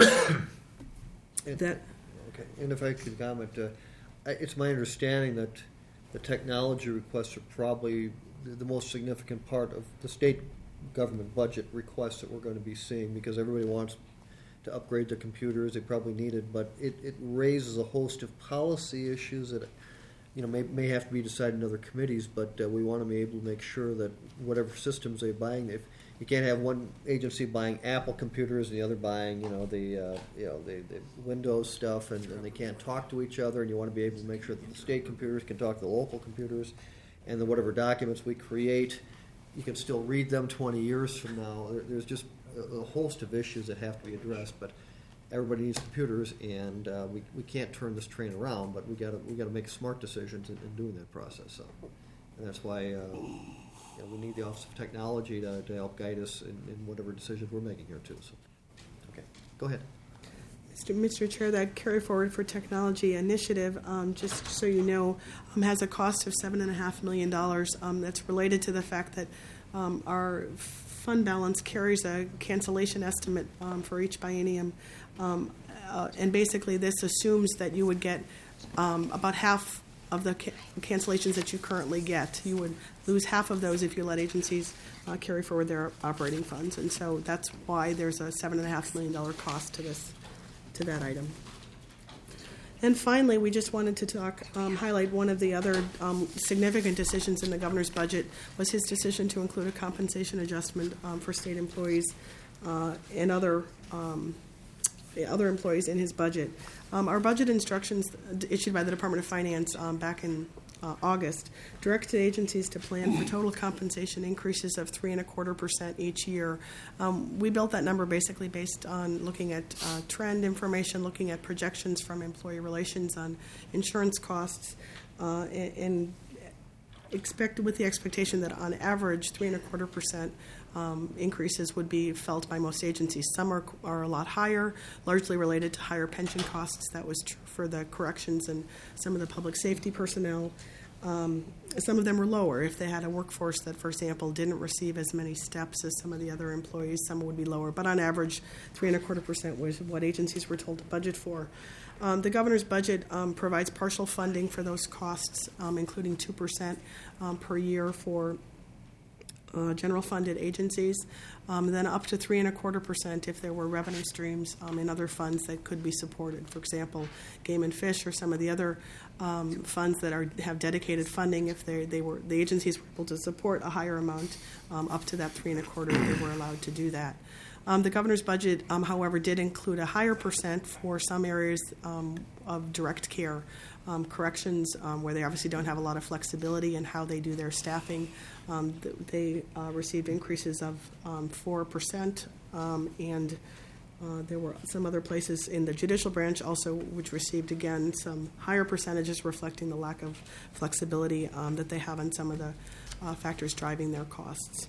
that... Okay, and if I could comment, uh, I- it's my understanding that the technology requests are probably the the most significant part of the state government budget requests that we're going to be seeing, because everybody wants to upgrade their computers, they probably need it, but it, it raises a host of policy issues that, you know, may, may have to be decided in other committees, but uh, we want to be able to make sure that whatever systems they're buying, if you can't have one agency buying Apple computers and the other buying, you know, the uh, you know the, the Windows stuff, and, and they can't talk to each other. And you want to be able to make sure that the state computers can talk to the local computers, and then whatever documents we create, you can still read them twenty years from now. There, there's just a, a host of issues that have to be addressed, but everybody needs computers, and uh, we we can't turn this train around. But we got to we got to make smart decisions in, in doing that process. So, and that's why. Uh, You know, we need the Office of Technology to, to help guide us in, in whatever decisions we're making here, too. So, okay, go ahead. Mister Mister Chair, that Carry Forward for Technology initiative, um, just so you know, um, has a cost of seven and a half million dollars. Um, that's related to the fact that um, our fund balance carries a cancellation estimate um, for each biennium, um, uh, and basically this assumes that you would get um, about half of the ca- cancellations that you currently get. You would lose half of those if you let agencies uh, carry forward their operating funds, and so that's why there's a seven and a half million dollar cost to this, to that item. And finally, we just wanted to talk, um, highlight one of the other um, significant decisions in the governor's budget was his decision to include a compensation adjustment um, for state employees uh, and other um, other employees in his budget. Um, our budget instructions issued by the Department of Finance um, back in uh, August directed agencies to plan for total compensation increases of three and a quarter percent each year. Um, we built that number basically based on looking at uh, trend information, looking at projections from employee relations on insurance costs, uh, and, and expected with the expectation that on average three and a quarter percent um, increases would be felt by most agencies. Some are, are a lot higher, largely related to higher pension costs. That was true for the corrections and some of the public safety personnel. Um, some of them were lower. If they had a workforce that, for example, didn't receive as many steps as some of the other employees, some would be lower. But on average, three and a quarter percent was what agencies were told to budget for. Um, the governor's budget um, provides partial funding for those costs, um, including two percent um, per year for uh, general funded agencies, um, then up to three and a quarter percent if there were revenue streams um, in other funds that could be supported. For example, Game and Fish or some of the other um, funds that are have dedicated funding. If they they were the agencies were able to support a higher amount um, up to that three and a quarter, they were allowed to do that. Um, the governor's budget, um, however, did include a higher percent for some areas um, of direct care, um, corrections, um, where they obviously don't have a lot of flexibility in how they do their staffing. Um, th- they uh, received increases of um, four percent, um, and uh, there were some other places in the judicial branch also which received, again, some higher percentages reflecting the lack of flexibility um, that they have on some of the uh, factors driving their costs.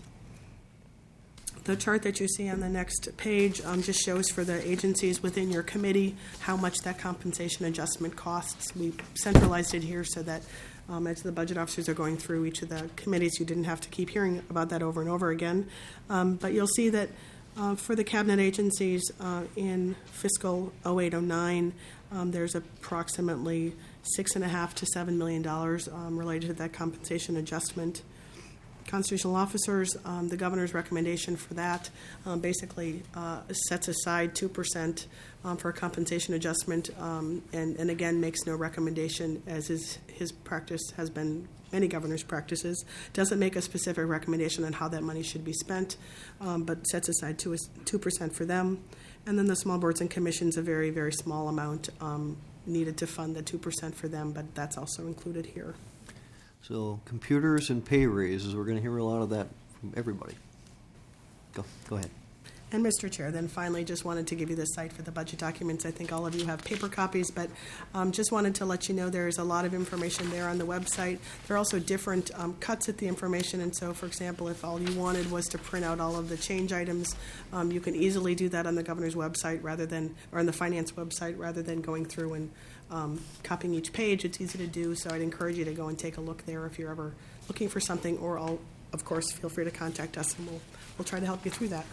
The chart that you see on the next page um, just shows for the agencies within your committee how much that compensation adjustment costs. We centralized it here so that um, as the budget officers are going through each of the committees, you didn't have to keep hearing about that over and over again. Um, but you'll see that uh, for the cabinet agencies uh, in fiscal oh eight oh nine, um, there's approximately six and a half to seven million dollars um, related to that compensation adjustment. Constitutional officers, um, the governor's recommendation for that um, basically uh, sets aside two percent um, for a compensation adjustment um, and, and again makes no recommendation, as is his practice has been many governors' practices, doesn't make a specific recommendation on how that money should be spent, um, but sets aside two percent for them. And then the small boards and commissions, a very, very small amount um, needed to fund the two percent for them, but that's also included here. So computers and pay raises, we're going to hear a lot of that from everybody. Go, go ahead. And Mister Chair, then finally just wanted to give you the site for the budget documents. I think all of you have paper copies, but um, just wanted to let you know there's a lot of information there on the website. There are also different um, cuts at the information, and so, for example, if all you wanted was to print out all of the change items, um, you can easily do that on the governor's website rather than, or on the finance website, rather than going through and um, copying each page. It's easy to do, so I'd encourage you to go and take a look there if you're ever looking for something, or I'll, of course, feel free to contact us, and we'll, we'll try to help you through that.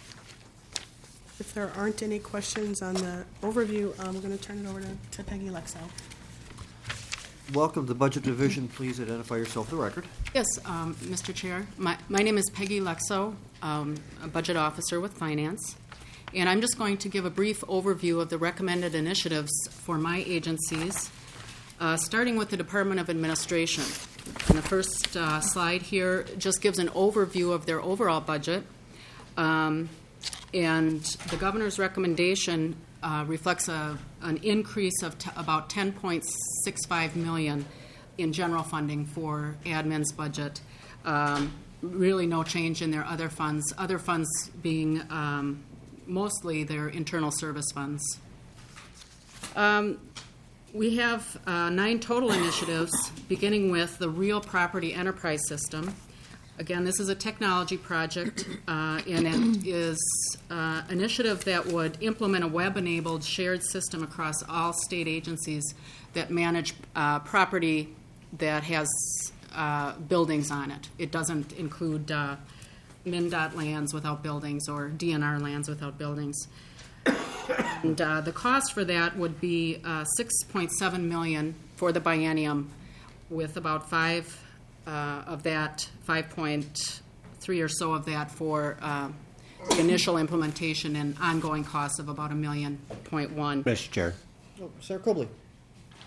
If there aren't any questions on the overview, um, we're going to turn it over to, to Peggy Lexo. Welcome to the Budget Division. Please identify yourself for the record. Yes, um, Mister Chair. My, my name is Peggy Lexo, um, a budget officer with Finance. And I'm just going to give a brief overview of the recommended initiatives for my agencies, uh, starting with the Department of Administration. And the first uh, slide here just gives an overview of their overall budget. Um, and the governor's recommendation uh, reflects a, an increase of t- about ten point six five million dollars in general funding for admin's budget. Um, really no change in their other funds, other funds being um, mostly their internal service funds. Um, we have uh, nine total initiatives, beginning with the Real Property Enterprise System. Again, this is a technology project, uh, and it is an uh, initiative that would implement a web-enabled shared system across all state agencies that manage uh, property that has uh, buildings on it. It doesn't include uh, MnDOT lands without buildings or D N R lands without buildings. And uh, the cost for that would be uh, six point seven million dollars for the biennium, with about five uh, of that, five point three or so of that for uh, the initial implementation and ongoing costs of about a million point one. Mister Chair. Oh, Senator Cobley.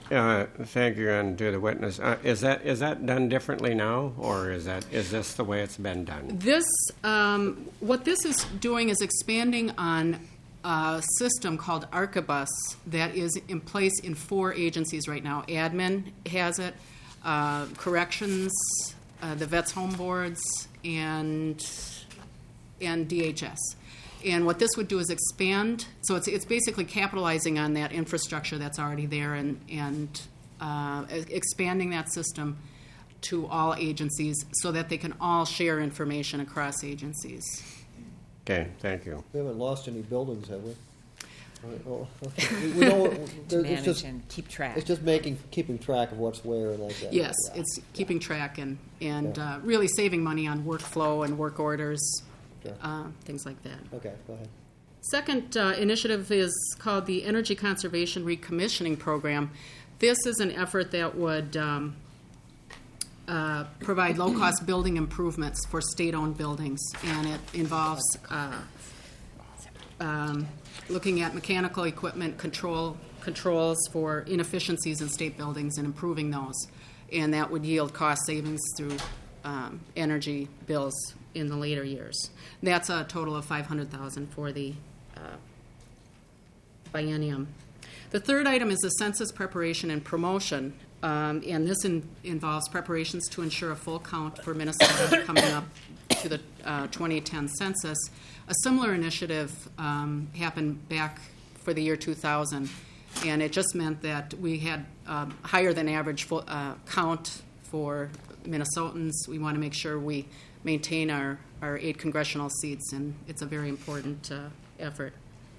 Uh, thank you, and to the witness. Uh, is that is that done differently now, or is that is this the way it's been done? This, um, what this is doing is expanding on a system called Archibus that is in place in four agencies right now. Admin has it, uh, Corrections, uh, the Vets Home Boards, and and D H S. And what this would do is expand, so it's it's basically capitalizing on that infrastructure that's already there and, and uh, expanding that system to all agencies so that they can all share information across agencies. Okay, thank you. We haven't lost any buildings, have we? We, we know To there- manage it's just, and keep track. it's just making, keeping track of what's where and like that. Yes, Yeah. it's keeping track and, and Yeah. uh, really saving money on workflow and work orders, Sure. uh, things like that. Okay, go ahead. Second uh, initiative is called the Energy Conservation Recommissioning Program. This is an effort that would um, uh, provide low-cost building improvements for state-owned buildings, and it involves uh, um, looking at mechanical equipment control controls for inefficiencies in state buildings and improving those, and that would yield cost savings through um, energy bills in the later years. That's a total of five hundred thousand dollars for the uh, biennium. The third item is the census preparation and promotion, um, and this in, involves preparations to ensure a full count for Minnesota coming up to the uh, twenty ten census. A similar initiative um, happened back for the year two thousand, and it just meant that we had um, higher than average full, uh, count for Minnesotans. We want to make sure we maintain our, our eight congressional seats, and it's a very important uh, effort.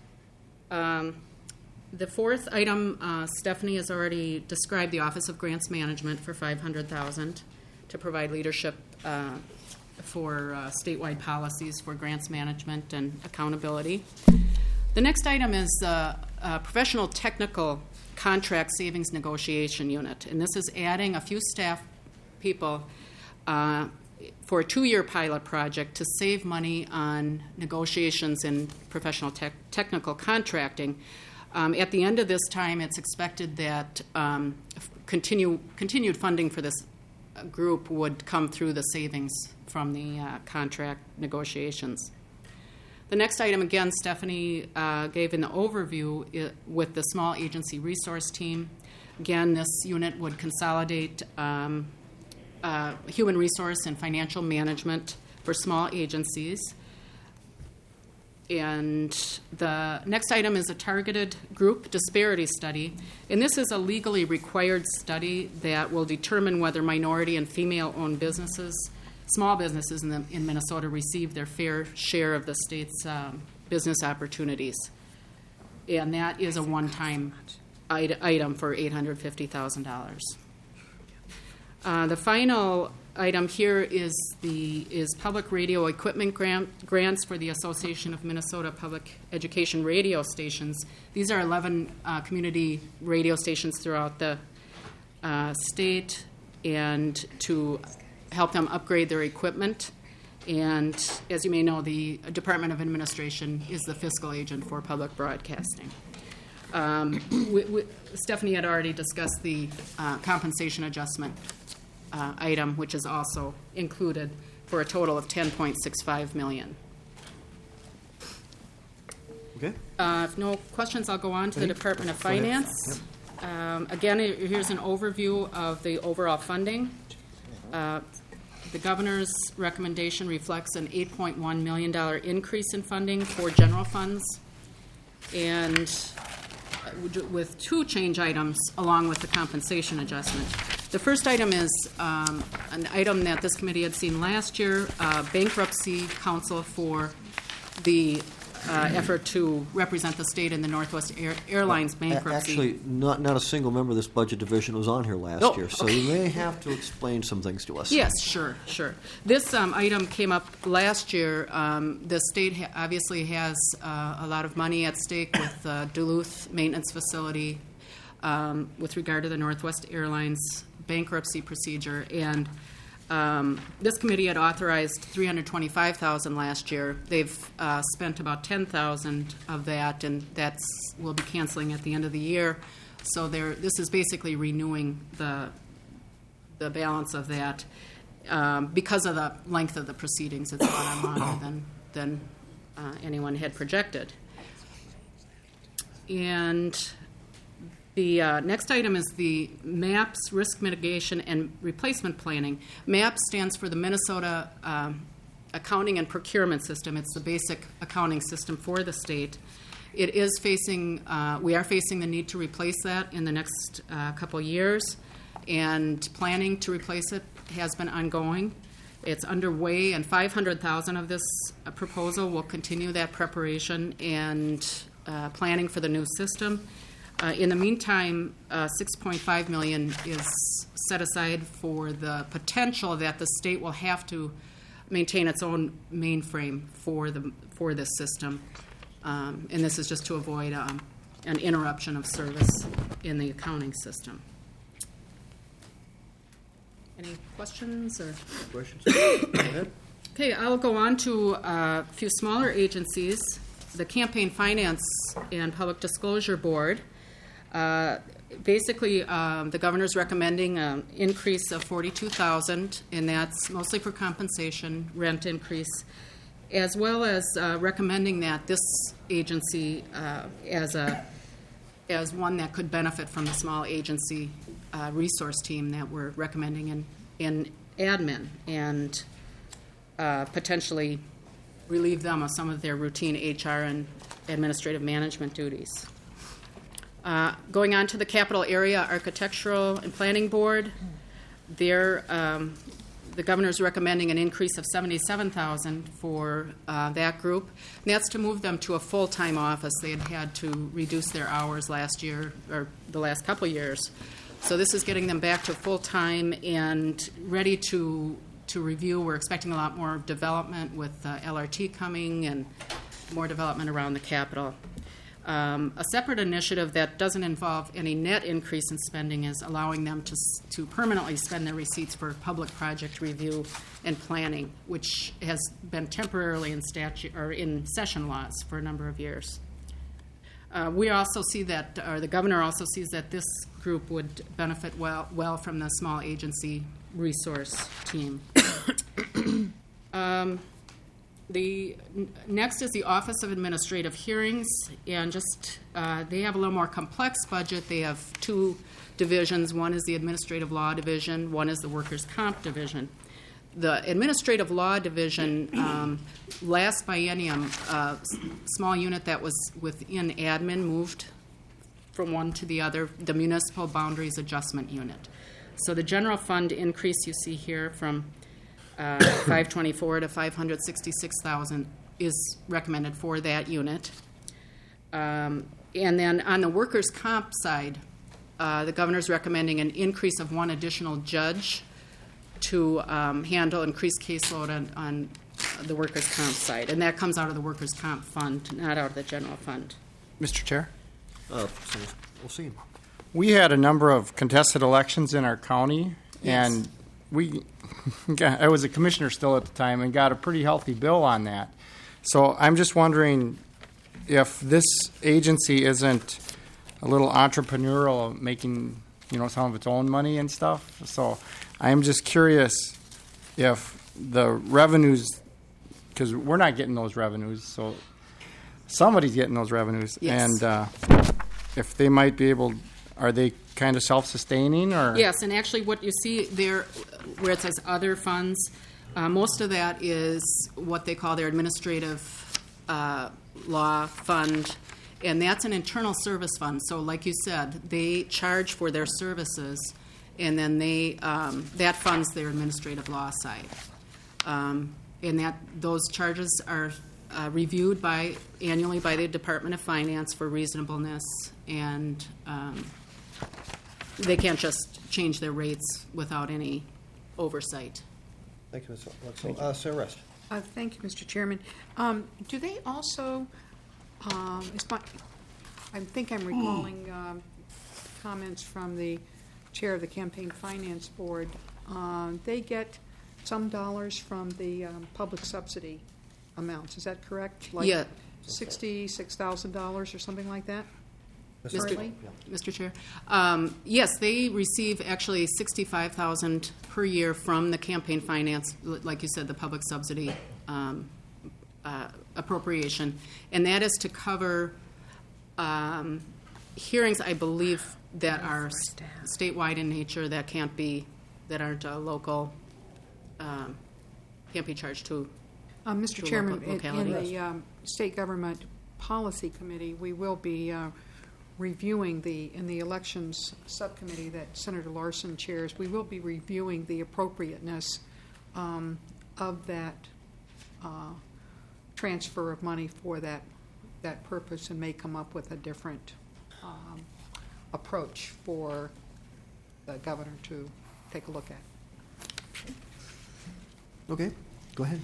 Um, the fourth item, uh, Stephanie has already described the Office of Grants Management for five hundred thousand dollars to provide leadership uh, for uh, statewide policies for grants management and accountability. The next item is uh, a professional technical contract savings negotiation unit, and this is adding a few staff people uh, for a two-year pilot project to save money on negotiations and professional tech technical contracting. Um, at the end of this time, it's expected that um, continue, continued funding for this group would come through the savings from the uh, contract negotiations. The next item, again, Stephanie uh, gave an overview I- with the small agency resource team. Again, this unit would consolidate um, uh, human resource and financial management for small agencies. And the next item is a targeted group disparity study. And this is a legally required study that will determine whether minority and female-owned businesses, small businesses in, the, in Minnesota, receive their fair share of the state's um, business opportunities. And that is a one-time it- item for eight hundred fifty thousand dollars. Uh, the final item here is the is public radio equipment grant, grants for the Association of Minnesota Public Education Radio Stations. These are eleven uh, community radio stations throughout the uh, state, and to help them upgrade their equipment. And as you may know, the Department of Administration is the fiscal agent for public broadcasting. Um, we, we, Stephanie had already discussed the uh, compensation adjustment uh, item, which is also included for a total of ten point six five million Okay. dollars. Uh, if no questions, I'll go on to the Department of Go ahead. Finance. Um, again, here's an overview of the overall funding. Uh, the governor's recommendation reflects an eight point one million dollars increase in funding for general funds, and with two change items along with the compensation adjustment. The first item is um, an item that this committee had seen last year, uh, bankruptcy counsel for the uh, effort to represent the state in the Northwest Air- Airlines bankruptcy. Actually, not, not a single member of this budget division was on here last Oh, year, so okay. you may have to explain some things to us. Yes, sure, sure. This um, item came up last year. Um, the state ha- obviously has uh, a lot of money at stake with the Duluth maintenance facility um, with regard to the Northwest Airlines bankruptcy procedure, and um, this committee had authorized three hundred twenty-five thousand dollars last year. They've uh, spent about ten thousand dollars of that, and that's will be canceling at the end of the year. So there, this is basically renewing the the balance of that. Um, because of the length of the proceedings, it's gone on longer than than uh, anyone had projected. And the uh, next item is the MAPS, Risk Mitigation and Replacement Planning. MAPS stands for the Minnesota um, Accounting and Procurement System. It's the basic accounting system for the state. It is facing, uh, we are facing the need to replace that in the next uh, couple years, and planning to replace it has been ongoing. It's underway, and five hundred thousand dollars of this uh, proposal will continue that preparation and uh, planning for the new system. Uh, in the meantime, uh, six point five million dollars is set aside for the potential that the state will have to maintain its own mainframe for the for this system, um, and this is just to avoid um, an interruption of service in the accounting system. Any questions or Questions? Go ahead. Okay, I'll go on to uh, a few smaller agencies. The Campaign Finance and Public Disclosure Board. Uh, basically, um, the governor's recommending an increase of forty-two thousand dollars, and that's mostly for compensation, rent increase, as well as uh, recommending that this agency, uh, as a as one that could benefit from the small agency uh, resource team that we're recommending in in admin, and uh, potentially relieve them of some of their routine H R and administrative management duties. Uh, going on to the Capital Area Architectural and Planning Board, there, um, the governor is recommending an increase of seventy-seven thousand dollars for uh, that group. And that's to move them to a full-time office. They had had to reduce their hours last year, or the last couple years. So this is getting them back to full-time and ready to to review. We're expecting a lot more development with uh, L R T coming and more development around the Capitol. Um, a separate initiative that doesn't involve any net increase in spending is allowing them to to permanently spend their receipts for public project review and planning, which has been temporarily in statute or in session laws for a number of years. Uh, we also see that, or the governor also sees that this group would benefit well well from the small agency resource team. um, The n- next is the Office of Administrative Hearings, and just uh, they have a little more complex budget. They have two divisions. One is the Administrative Law Division. One is the Workers' Comp Division. The Administrative Law Division, um, last biennium, uh, s- small unit that was within admin moved from one to the other, the Municipal Boundaries Adjustment Unit. So the general fund increase you see here from Uh, five twenty-four to five hundred sixty-six thousand is recommended for that unit. Um, and then on the workers' comp side, uh, the governor's recommending an increase of one additional judge to um, handle increased caseload on, on the workers' comp side. And that comes out of the workers' comp fund, not out of the general fund. Mister Chair? Uh, so we'll see. We had a number of contested elections in our county, Yes. and we, I was a commissioner still at the time, and got a pretty healthy bill on that. So I'm just wondering if this agency isn't a little entrepreneurial, making, you know, some of its own money and stuff. So I'm just curious if the revenues, because we're not getting those revenues, so somebody's getting those revenues. Yes. And uh, if they might be able, are they kind of self-sustaining, or? Yes, and actually what you see there, where it says other funds, uh, most of that is what they call their administrative uh, law fund, and that's an internal service fund. So like you said, they charge for their services, and then they um, that funds their administrative law side. Um, and that those charges are uh, reviewed by annually by the Department of Finance for reasonableness, and um, they can't just change their rates without any oversight. Thank you, Miz Luxo. Uh, Sarah Rest. Uh, Thank you, Mister Chairman. Um, Do they also, um, it's my- I think I'm recalling um, comments from the chair of the Campaign Finance Board. Um, They get some dollars from the um, public subsidy amounts. Is that correct? Like Yeah. sixty-six thousand dollars or something like that? Mister Mister Currently? Mister Chair, um, yes, they receive actually sixty-five thousand dollars per year from the campaign finance, l- like you said, the public subsidy um, uh, appropriation, and that is to cover um, hearings, I believe, that are s- statewide in nature that can't be, that aren't uh, local, um, can't be charged to. Uh, Mister to Chairman, local in- in locality. the um, State Government Policy Committee, we will be uh, reviewing the, in the Elections Subcommittee that Senator Larson chairs, we will be reviewing the appropriateness um, of that uh, transfer of money for that, that purpose, and may come up with a different um, approach for the governor to take a look at. Okay, go ahead.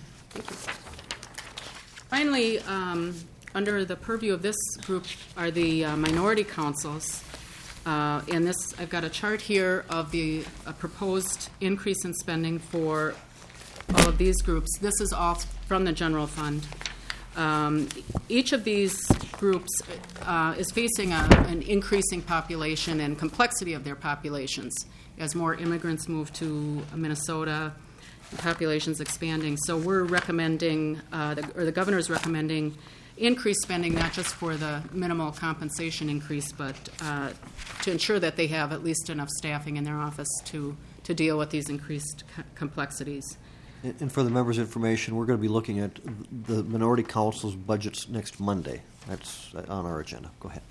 Finally, um, under the purview of this group are the uh, minority councils. Uh, and this, I've got a chart here of the uh, proposed increase in spending for all of these groups. This is all from the general fund. Um, each of these groups uh, is facing a, an increasing population and complexity of their populations as more immigrants move to Minnesota. The population's expanding. So we're recommending, uh, the, or the governor is recommending, increased spending not just for the minimal compensation increase, but uh, to ensure that they have at least enough staffing in their office to, to deal with these increased co- complexities. And and for the members' information, we're going to be looking at the Minority Council's budgets next Monday. That's on our agenda. Go ahead.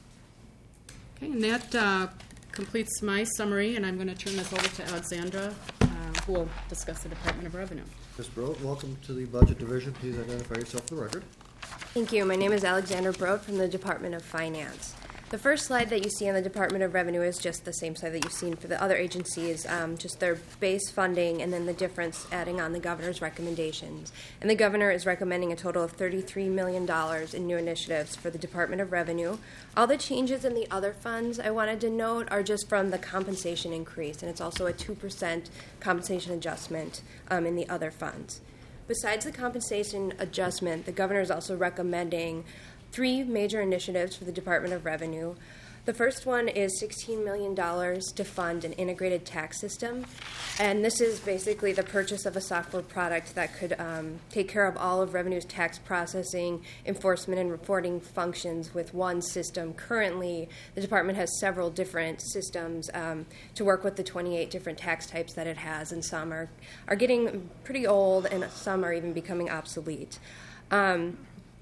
Okay, and that uh, completes my summary, and I'm going to turn this over to Alexandra, uh, who will discuss the Department of Revenue. Miz Broad, welcome to the Budget Division. Please identify yourself for the record. Thank you. My name is Alexandra Broad from the Department of Finance. The first slide that you see on the Department of Revenue is just the same slide that you've seen for the other agencies, um, just their base funding and then the difference adding on the governor's recommendations. And the governor is recommending a total of thirty-three million dollars in new initiatives for the Department of Revenue. All the changes in the other funds I wanted to note are just from the compensation increase, and it's also a two percent compensation adjustment um, in the other funds. Besides the compensation adjustment, the governor is also recommending three major initiatives for the Department of Revenue. The first one is sixteen million dollars to fund an integrated tax system, and this is basically the purchase of a software product that could um, take care of all of Revenue's tax processing, enforcement, and reporting functions with one system. Currently, the department has several different systems um, to work with the twenty-eight different tax types that it has, and some are, are getting pretty old, and some are even becoming obsolete. Um,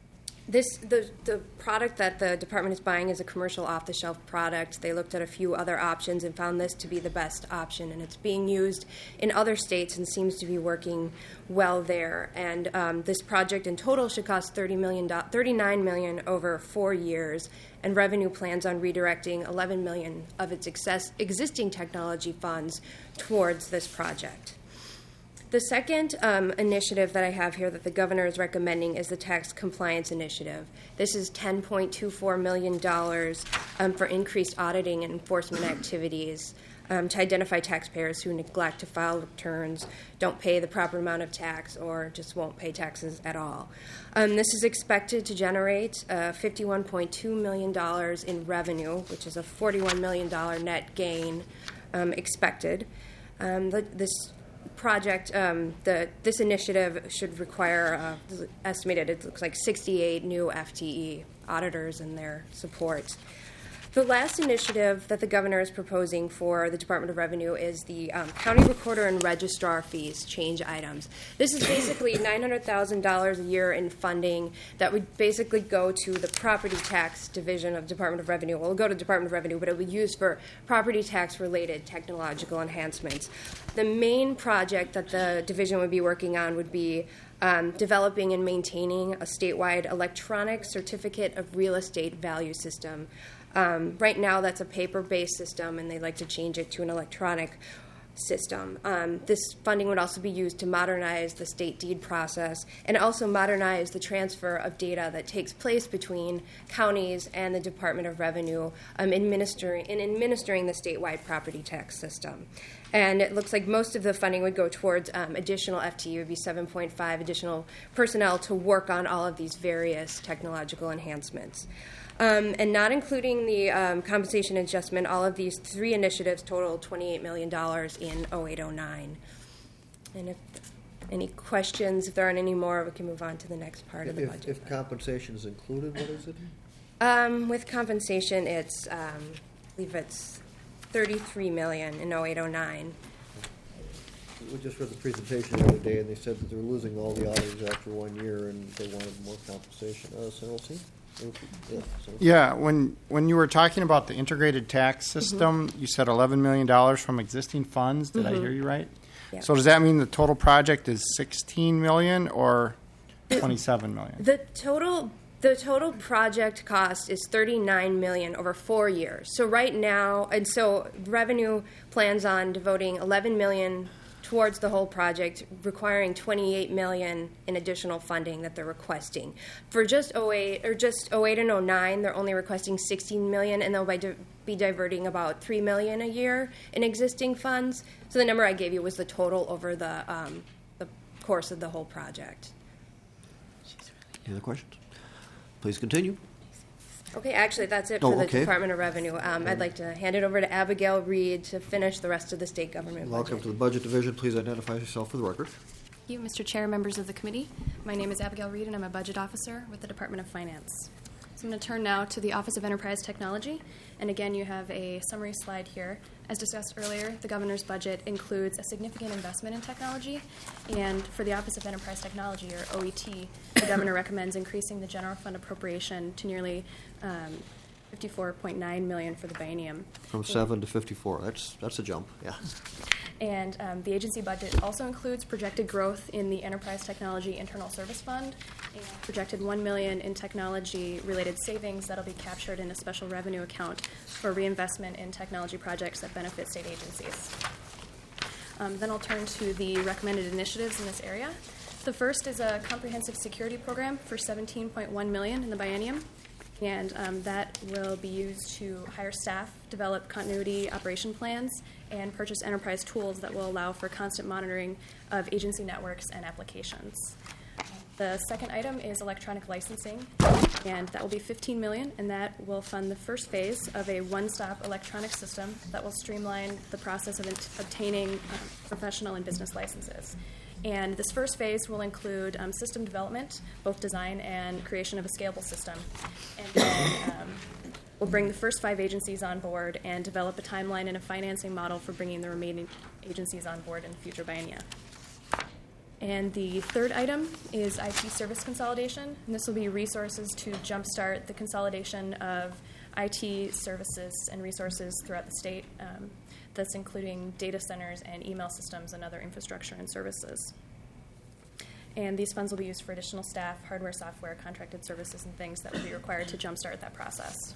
This the the product that the department is buying is a commercial off-the-shelf product. They looked at a few other options and found this to be the best option, and it's being used in other states and seems to be working well there. And um, this project in total should cost thirty million dollars, thirty-nine million dollars over four years, and Revenue plans on redirecting eleven million dollars of its excess, existing technology funds towards this project. The second um, initiative that I have here that the governor is recommending is the Tax Compliance Initiative. This is ten point two four million dollars um, for increased auditing and enforcement activities um, to identify taxpayers who neglect to file returns, don't pay the proper amount of tax, or just won't pay taxes at all. Um, this is expected to generate uh, fifty-one point two million dollars in revenue, which is a forty-one million dollars net gain um, expected. Um, the, this project, um, the this initiative should require uh, estimated it looks like sixty-eight new F T E auditors and their support. The last initiative that the governor is proposing for the Department of Revenue is the um, county recorder and registrar fees change items. This is basically nine hundred thousand dollars a year in funding that would basically go to the property tax division of Department of Revenue. Well, it'll go to Department of Revenue, but it will be used for property tax-related technological enhancements. The main project that the division would be working on would be Um, developing and maintaining a statewide electronic certificate of real estate value system. Um, right now, that's a paper-based system, and they'd like to change it to an electronic system. Um, this funding would also be used to modernize the state deed process and also modernize the transfer of data that takes place between counties and the Department of Revenue um, administering, in administering the statewide property tax system. And it looks like most of the funding would go towards um, additional F T E, it would be seven point five additional personnel to work on all of these various technological enhancements. Um, and not including the um, compensation adjustment, all of these three initiatives total twenty-eight million dollars in oh eight oh nine. And if any questions, if there aren't any more, we can move on to the next part of the If, budget. if compensation is included, what is it? Um, with compensation, it's, um, I believe it's thirty-three million dollars in oh eight oh nine. We just read the presentation the other day, and they said that they're losing all the auditors after one year, and they wanted more compensation. Uh, so we'll see. Yeah, so. Yeah, when when you were talking about the integrated tax system, you said eleven million dollars from existing funds. Did I hear you right? Yeah. So does that mean the total project is sixteen million dollars or twenty-seven million dollars? The total the total project cost is thirty-nine million dollars over four years. So right now, and so revenue plans on devoting eleven million dollars towards the whole project, requiring twenty-eight million dollars in additional funding that they're requesting. For just oh eight or just oh eight and oh nine, they're only requesting sixteen million dollars, and they'll by di- be diverting about three million dollars a year in existing funds. So the number I gave you was the total over the um, the course of the whole project. Any other questions? Please continue. Okay, actually, that's it Oh, for the okay. Department of Revenue. Um, I'd like to hand it over to Abigail Reed to finish the rest of the state government Welcome budget. to the Budget Division. Please identify yourself for the record. Thank you, Mister Chair, members of the committee. My name is Abigail Reed, and I'm a budget officer with the Department of Finance. So I'm going to turn now to the Office of Enterprise Technology. And again, you have a summary slide here. As discussed earlier, the governor's budget includes a significant investment in technology. And for the Office of Enterprise Technology, or O E T, the governor recommends increasing the general fund appropriation to nearly um, fifty-four point nine million dollars for the biennium. From seven to fifty-four. That's that's a jump. Yeah. And um, the agency budget also includes projected growth in the Enterprise Technology Internal Service Fund and projected one million dollars in technology-related savings that will be captured in a special revenue account for reinvestment in technology projects that benefit state agencies. Um, then I'll turn to the recommended initiatives in this area. The first is a comprehensive security program for seventeen point one million dollars in the biennium. And um, that will be used to hire staff, develop continuity operation plans, and purchase enterprise tools that will allow for constant monitoring of agency networks and applications. The second item is electronic licensing, and that will be fifteen million dollars, and that will fund the first phase of a one-stop electronic system that will streamline the process of int- obtaining um, professional and business licenses. And this first phase will include um, system development, both design and creation of a scalable system. And then um, we'll bring the first five agencies on board and develop a timeline and a financing model for bringing the remaining agencies on board in the future biennia. And the third item is I T service consolidation. And this will be resources to jumpstart the consolidation of I T services and resources throughout the state. Um, That's including data centers and email systems and other infrastructure and services. And these funds will be used for additional staff, hardware, software, contracted services, and things that will be required to jumpstart that process.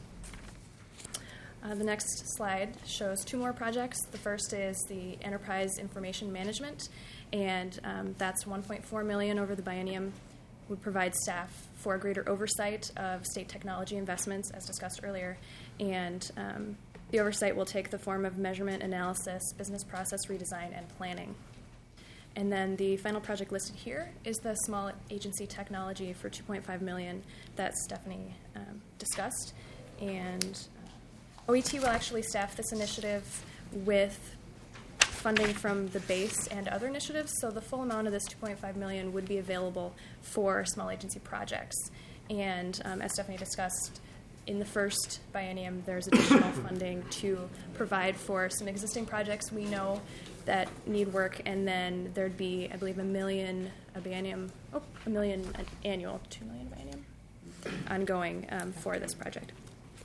Uh, the next slide shows two more projects. The first is the Enterprise Information Management, and um, that's one point four million dollars over the biennium. Would provide staff for greater oversight of state technology investments, as discussed earlier, and um, the oversight will take the form of measurement analysis, business process redesign, and planning. And then the final project listed here is the small agency technology for two point five million dollars that Stephanie um, discussed. And O E T will actually staff this initiative with funding from the base and other initiatives, so the full amount of this two point five million dollars would be available for small agency projects. And um, as Stephanie discussed, in the first biennium, there's additional funding to provide for some existing projects we know that need work, and then there'd be, I believe, a million a biennium, oh, a million an annual, two million biennium ongoing um, for this project.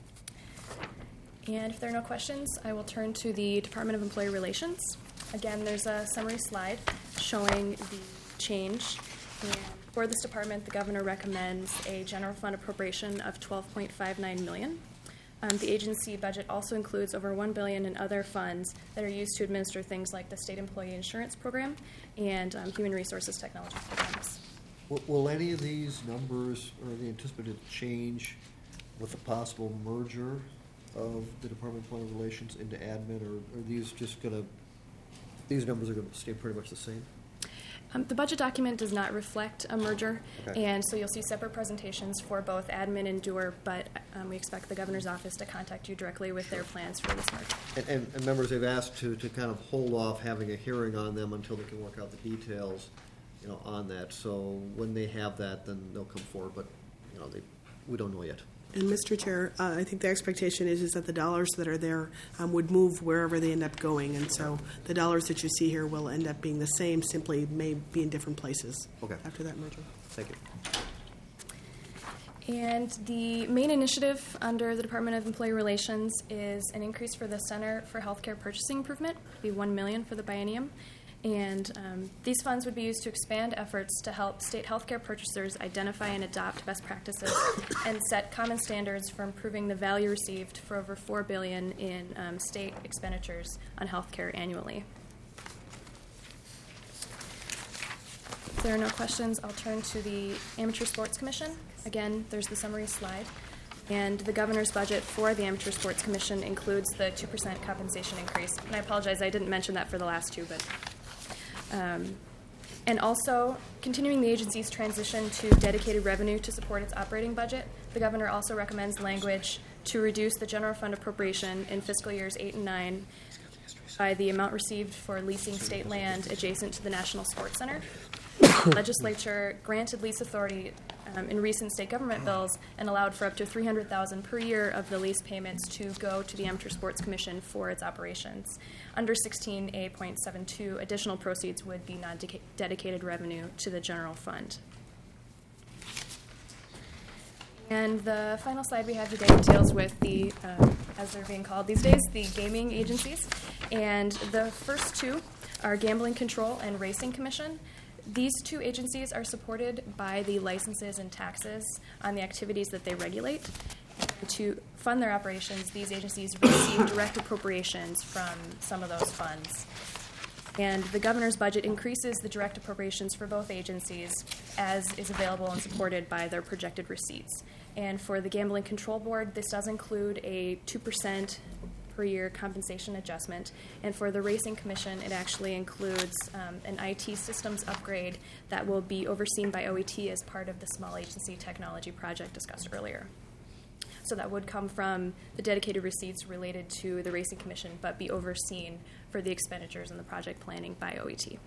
And if there are no questions, I will turn to the Department of Employee Relations. Again, there's a summary slide showing the change. And for this department, the governor recommends a general fund appropriation of twelve point five nine million dollars. Um, the agency budget also includes over one billion dollars in other funds that are used to administer things like the state employee insurance program and um, human resources technology programs. Will, will any of these numbers or the anticipated change with the possible merger of the Department of Employment Relations into admin, or are these just going to, these numbers are going to stay pretty much the same? Um, the budget document does not reflect a merger, Okay. and so you'll see separate presentations for both admin and doer, but um, we expect the governor's office to contact you directly with their plans for this merger. And, and, and members, they've asked to, to kind of hold off having a hearing on them until they can work out the details, you know, on that. So when they have that, then they'll come forward, but, you know, they, we don't know yet. And Mister Chair, uh, I think the expectation is, is that the dollars that are there um, would move wherever they end up going. And so the dollars that you see here will end up being the same, simply may be in different places Okay. after that merger. Thank you. And the main initiative under the Department of Employee Relations is an increase for the Center for Healthcare Purchasing Improvement, be one million dollars for the biennium. And um, these funds would be used to expand efforts to help state healthcare purchasers identify and adopt best practices and set common standards for improving the value received for over four billion dollars in um, state expenditures on healthcare annually. If there are no questions, I'll turn to the Amateur Sports Commission. Again, there's the summary slide. And the governor's budget for the Amateur Sports Commission includes the two percent compensation increase. And I apologize, I didn't mention that for the last two, but Um, and also, continuing the agency's transition to dedicated revenue to support its operating budget, the governor also recommends language to reduce the general fund appropriation in fiscal years eight and nine by the amount received for leasing state land adjacent to the National Sports Center. The legislature granted lease authority um, in recent state government bills and allowed for up to three hundred thousand dollars per year of the lease payments to go to the Amateur Sports Commission for its operations. Under sixteen A point seven two, additional proceeds would be non-dedicated revenue to the general fund. And the final slide we have today deals with the, uh, as they're being called these days, the gaming agencies. And the first two are Gambling Control and Racing Commission. These two agencies are supported by the licenses and taxes on the activities that they regulate. To fund their operations, these agencies receive direct appropriations from some of those funds. And the governor's budget increases the direct appropriations for both agencies as is available and supported by their projected receipts. And for the Gambling Control Board, this does include a two percent per year compensation adjustment. And for the Racing Commission, it actually includes um, an I T systems upgrade that will be overseen by O E T as part of the small agency technology project discussed earlier. So that would come from the dedicated receipts related to the Racing Commission, but be overseen for the expenditures and the project planning by O E T.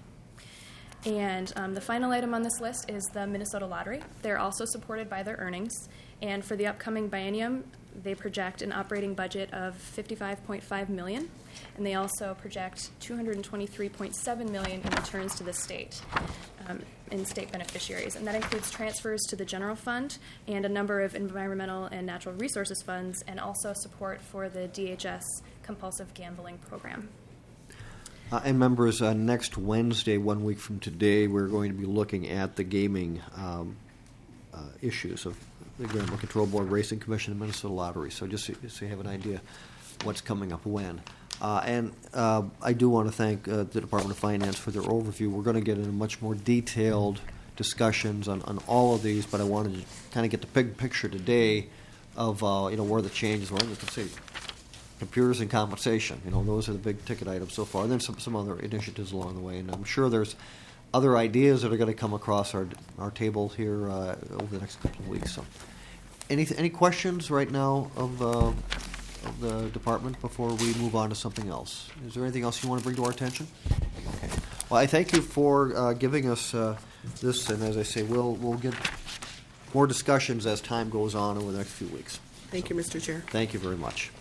And um, the final item on this list is the Minnesota Lottery. They're also supported by their earnings. And for the upcoming biennium, they project an operating budget of fifty-five point five million dollars, and they also project two hundred twenty-three point seven million dollars in returns to the state um, in state beneficiaries, and that includes transfers to the general fund and a number of environmental and natural resources funds, and also support for the D H S compulsive gambling program. Uh, and members, uh, next Wednesday, one week from today, we're going to be looking at the gaming um, uh, issues of the Gambling Control Board, Racing Commission, and Minnesota Lottery. So just so, so you have an idea what's coming up when. Uh, and uh, I do want to thank uh, the Department of Finance for their overview. We're going to get into much more detailed discussions on, on all of these, but I wanted to kind of get the big picture today of uh, you know where the changes were. Let's see, computers and compensation. You know, those are the big ticket items so far. And then some some other initiatives along the way. And I'm sure there's other ideas that are going to come across our our table here uh, over the next couple of weeks. So, any any questions right now of? Uh, of the department before we move on to something else? Is there anything else you want to bring to our attention? Okay. Well, I thank you for uh, giving us uh, this, and as I say, we'll we'll get more discussions as time goes on over the next few weeks. Thank you, Mister Chair. Thank you very much.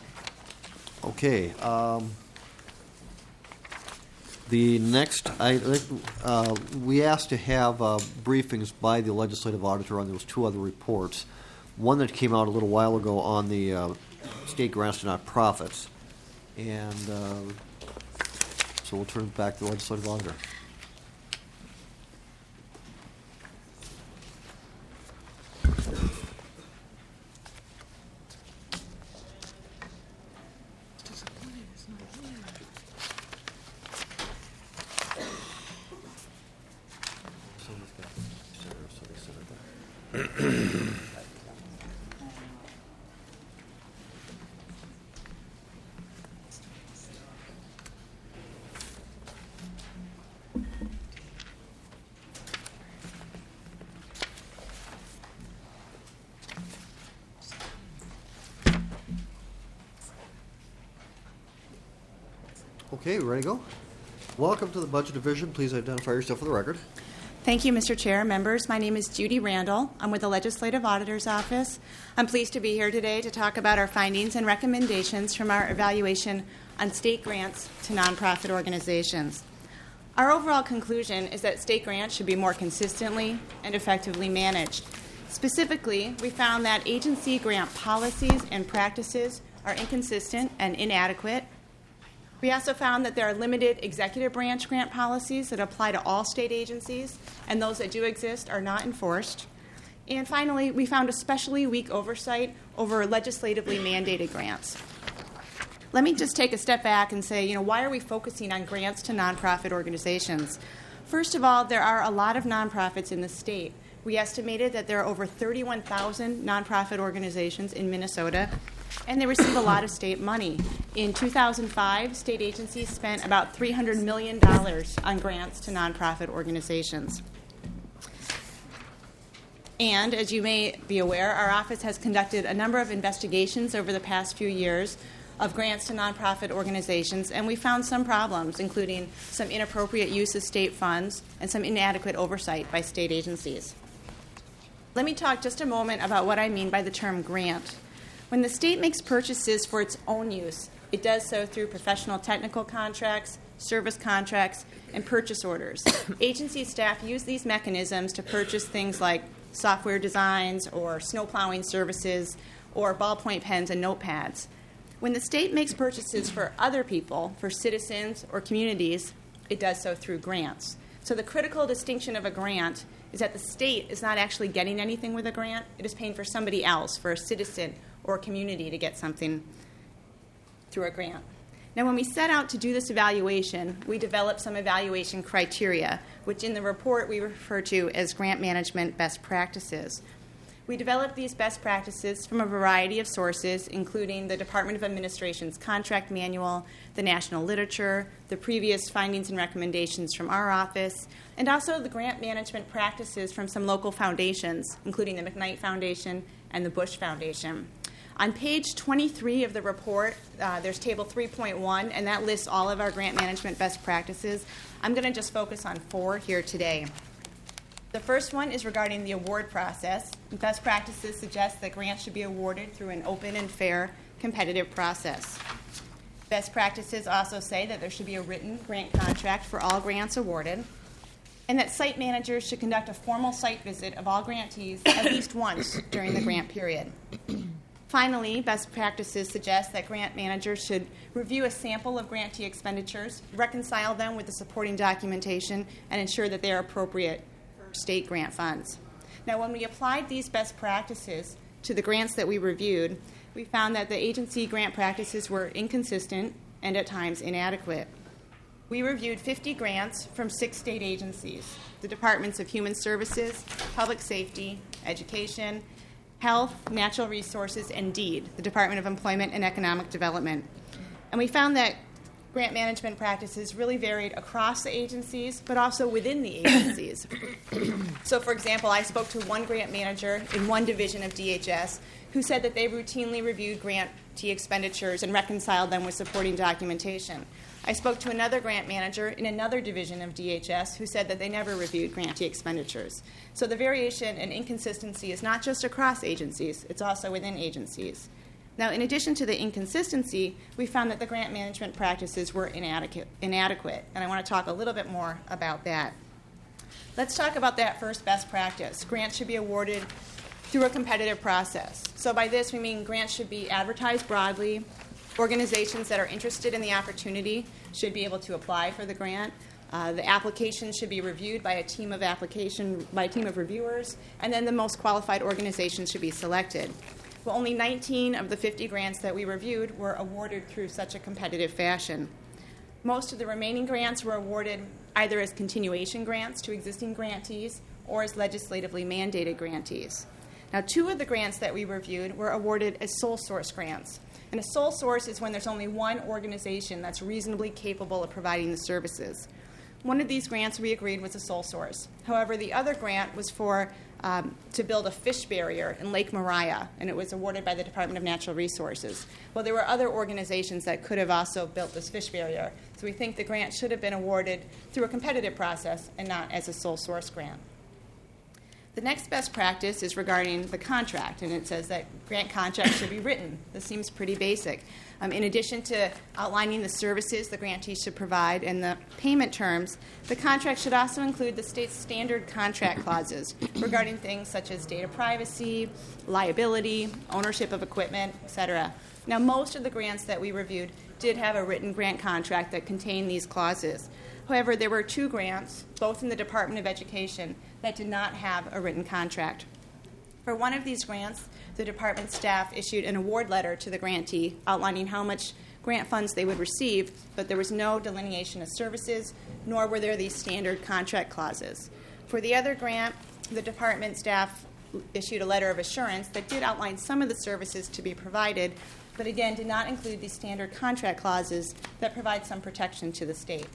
Okay. Um, the next, I, uh, we asked to have uh, briefings by the legislative auditor on those two other reports. One that came out a little while ago on the uh, state grants to nonprofits, and uh, so we'll turn it back to the legislative auditor. Okay, we ready to go? Welcome to the Budget Division. Please identify yourself for the record. Thank you, Mister Chair. Members, my name is Judy Randall. I'm with the Legislative Auditor's Office. I'm pleased to be here today to talk about our findings and recommendations from our evaluation on state grants to nonprofit organizations. Our overall conclusion is that state grants should be more consistently and effectively managed. Specifically, we found that agency grant policies and practices are inconsistent and inadequate. We also found that there are limited executive branch grant policies that apply to all state agencies, and those that do exist are not enforced. And finally, we found especially weak oversight over legislatively mandated grants. Let me just take a step back and say, you know, why are we focusing on grants to nonprofit organizations? First of all, there are a lot of nonprofits in the state. We estimated that there are over thirty-one thousand nonprofit organizations in Minnesota, and they receive a lot of state money. In two thousand five, state agencies spent about three hundred million dollars on grants to nonprofit organizations. And as you may be aware, our office has conducted a number of investigations over the past few years of grants to nonprofit organizations, and we found some problems, including some inappropriate use of state funds and some inadequate oversight by state agencies. Let me talk just a moment about what I mean by the term grant. When the state makes purchases for its own use, it does so through professional technical contracts, service contracts, and purchase orders. Agency staff use these mechanisms to purchase things like software designs or snow plowing services or ballpoint pens and notepads. When the state makes purchases for other people, for citizens or communities, it does so through grants. So the critical distinction of a grant is that the state is not actually getting anything with a grant. It is paying for somebody else, for a citizen or a community to get something through a grant. Now, when we set out to do this evaluation, we developed some evaluation criteria, which in the report we refer to as grant management best practices. We developed these best practices from a variety of sources, including the Department of Administration's contract manual, the national literature, the previous findings and recommendations from our office, and also the grant management practices from some local foundations, including the McKnight Foundation and the Bush Foundation. On page twenty-three of the report, uh, there's table three point one, and that lists all of our grant management best practices. I'm going to just focus on four here today. The first one is regarding the award process. Best practices suggest that grants should be awarded through an open and fair competitive process. Best practices also say that there should be a written grant contract for all grants awarded, and that site managers should conduct a formal site visit of all grantees at least once during the grant period. Finally, best practices suggest that grant managers should review a sample of grantee expenditures, reconcile them with the supporting documentation, and ensure that they are appropriate for state grant funds. Now, when we applied these best practices to the grants that we reviewed, we found that the agency grant practices were inconsistent and at times inadequate. We reviewed fifty grants from six state agencies: the Departments of Human Services, Public Safety, Education, Health, Natural Resources, and DEED, the Department of Employment and Economic Development. And we found that grant management practices really varied across the agencies, but also within the agencies. So, for example, I spoke to one grant manager in one division of D H S who said that they routinely reviewed grantee expenditures and reconciled them with supporting documentation. I spoke to another grant manager in another division of D H S who said that they never reviewed grantee expenditures. So the variation and inconsistency is not just across agencies, it's also within agencies. Now, in addition to the inconsistency, we found that the grant management practices were inadequate, inadequate, and I want to talk a little bit more about that. Let's talk about that first best practice. Grants should be awarded through a competitive process. So by this, we mean grants should be advertised broadly. Organizations that are interested in the opportunity should be able to apply for the grant. Uh, the application should be reviewed by a team of application by a team of reviewers, and then the most qualified organizations should be selected. Well, only nineteen of the fifty grants that we reviewed were awarded through such a competitive fashion. Most of the remaining grants were awarded either as continuation grants to existing grantees or as legislatively mandated grantees. Now, two of the grants that we reviewed were awarded as sole source grants. And a sole source is when there's only one organization that's reasonably capable of providing the services. One of these grants we agreed was a sole source. However, the other grant was for um, to build a fish barrier in Lake Maria, and it was awarded by the Department of Natural Resources. Well, there were other organizations that could have also built this fish barrier, so we think the grant should have been awarded through a competitive process and not as a sole source grant. The next best practice is regarding the contract, and it says that grant contracts should be written. This seems pretty basic. Um, in addition to outlining the services the grantee should provide and the payment terms, the contract should also include the state's standard contract clauses regarding things such as data privacy, liability, ownership of equipment, et cetera. Now, most of the grants that we reviewed did have a written grant contract that contained these clauses. However, there were two grants, both in the Department of Education, that did not have a written contract. For one of these grants, the department staff issued an award letter to the grantee outlining how much grant funds they would receive, but there was no delineation of services, nor were there these standard contract clauses. For the other grant, the department staff issued a letter of assurance that did outline some of the services to be provided, but again did not include these standard contract clauses that provide some protection to the state.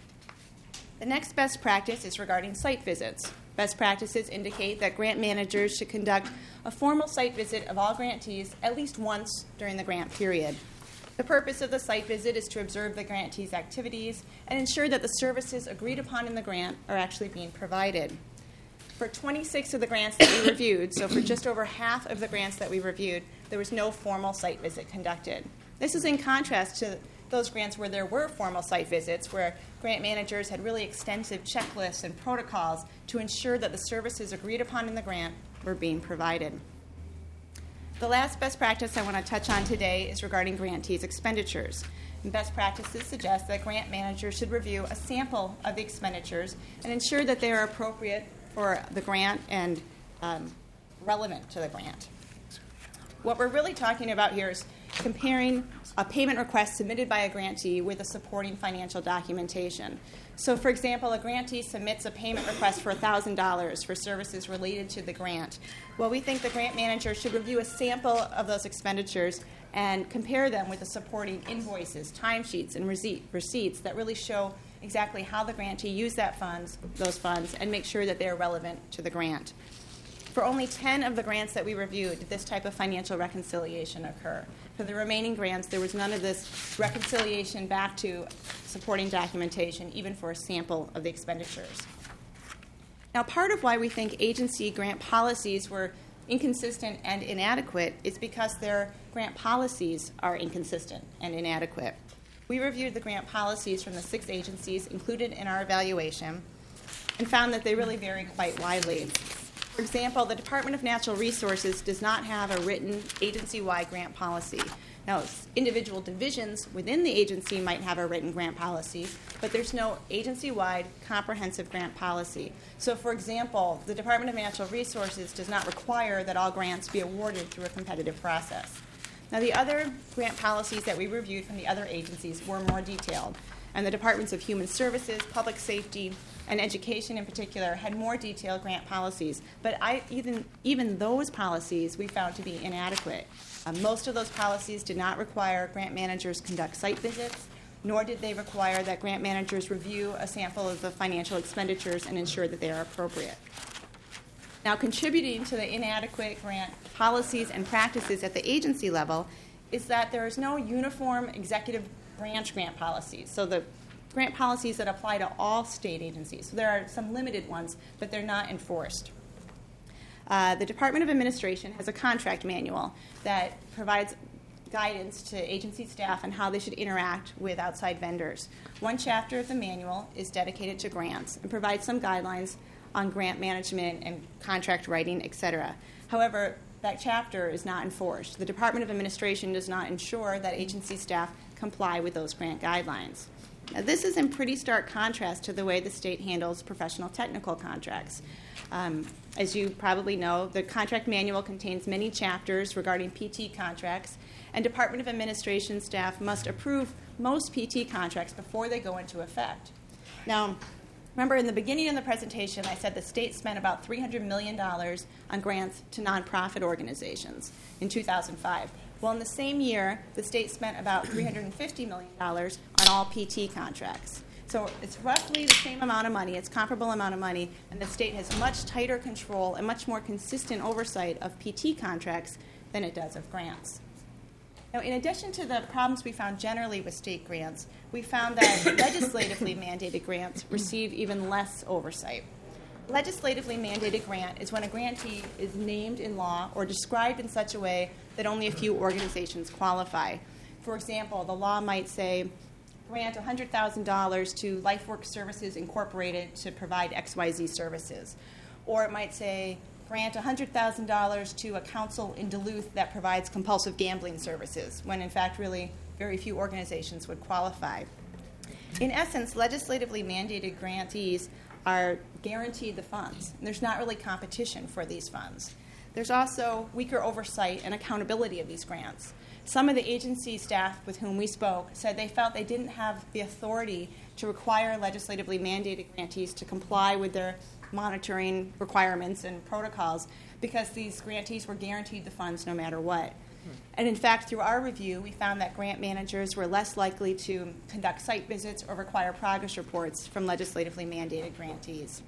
The next best practice is regarding site visits. Best practices indicate that grant managers should conduct a formal site visit of all grantees at least once during the grant period. The purpose of the site visit is to observe the grantee's activities and ensure that the services agreed upon in the grant are actually being provided. For twenty-six of the grants that we reviewed, so for just over half of the grants that we reviewed, there was no formal site visit conducted. This is in contrast to those grants where there were formal site visits, where grant managers had really extensive checklists and protocols to ensure that the services agreed upon in the grant were being provided. The last best practice I want to touch on today is regarding grantees' expenditures. And best practices suggest that grant managers should review a sample of the expenditures and ensure that they are appropriate for the grant and um, relevant to the grant. What we're really talking about here is comparing a payment request submitted by a grantee with a supporting financial documentation. So, for example, a grantee submits a payment request for one thousand dollars for services related to the grant. Well, we think the grant manager should review a sample of those expenditures and compare them with the supporting invoices, timesheets, and receipt, receipts that really show exactly how the grantee used that funds, those funds and make sure that they are relevant to the grant. For only ten of the grants that we reviewed did this type of financial reconciliation occur. For the remaining grants, there was none of this reconciliation back to supporting documentation, even for a sample of the expenditures. Now, part of why we think agency grant policies were inconsistent and inadequate is because their grant policies are inconsistent and inadequate. We reviewed the grant policies from the six agencies included in our evaluation and found that they really vary quite widely. For example, the Department of Natural Resources does not have a written agency-wide grant policy. Now, individual divisions within the agency might have a written grant policy, but there's no agency-wide comprehensive grant policy. So, for example, the Department of Natural Resources does not require that all grants be awarded through a competitive process. Now, the other grant policies that we reviewed from the other agencies were more detailed, and the Departments of Human Services, Public Safety, and Education in particular had more detailed grant policies. But I, even, even those policies we found to be inadequate. Uh, most of those policies did not require grant managers conduct site visits, nor did they require that grant managers review a sample of the financial expenditures and ensure that they are appropriate. Now, contributing to the inadequate grant policies and practices at the agency level is that there is no uniform executive branch grant policies. So the grant policies that apply to all state agencies. So there are some limited ones, but they're not enforced. Uh, the Department of Administration has a contract manual that provides guidance to agency staff on how they should interact with outside vendors. One chapter of the manual is dedicated to grants and provides some guidelines on grant management and contract writing, et cetera. However, that chapter is not enforced. The Department of Administration does not ensure that agency staff comply with those grant guidelines. Now, this is in pretty stark contrast to the way the state handles professional technical contracts. Um, as you probably know, the contract manual contains many chapters regarding P T contracts, and Department of Administration staff must approve most P T contracts before they go into effect. Now, remember in the beginning of the presentation, I said the state spent about three hundred million dollars on grants to nonprofit organizations in two thousand five. Well, in the same year, the state spent about three hundred fifty million dollars on all P T contracts. So it's roughly the same amount of money, it's comparable amount of money, and the state has much tighter control and much more consistent oversight of P T contracts than it does of grants. Now, in addition to the problems we found generally with state grants, we found that legislatively mandated grants receive even less oversight. Legislatively mandated grant is when a grantee is named in law or described in such a way that only a few organizations qualify. For example, the law might say, grant one hundred thousand dollars to LifeWorks Services Incorporated to provide X Y Z services. Or it might say, grant one hundred thousand dollars to a council in Duluth that provides compulsive gambling services, when in fact really very few organizations would qualify. In essence, legislatively mandated grantees are guaranteed the funds. And there's not really competition for these funds. There's also weaker oversight and accountability of these grants. Some of the agency staff with whom we spoke said they felt they didn't have the authority to require legislatively mandated grantees to comply with their monitoring requirements and protocols because these grantees were guaranteed the funds no matter what. And in fact, through our review, we found that grant managers were less likely to conduct site visits or require progress reports from legislatively mandated grantees.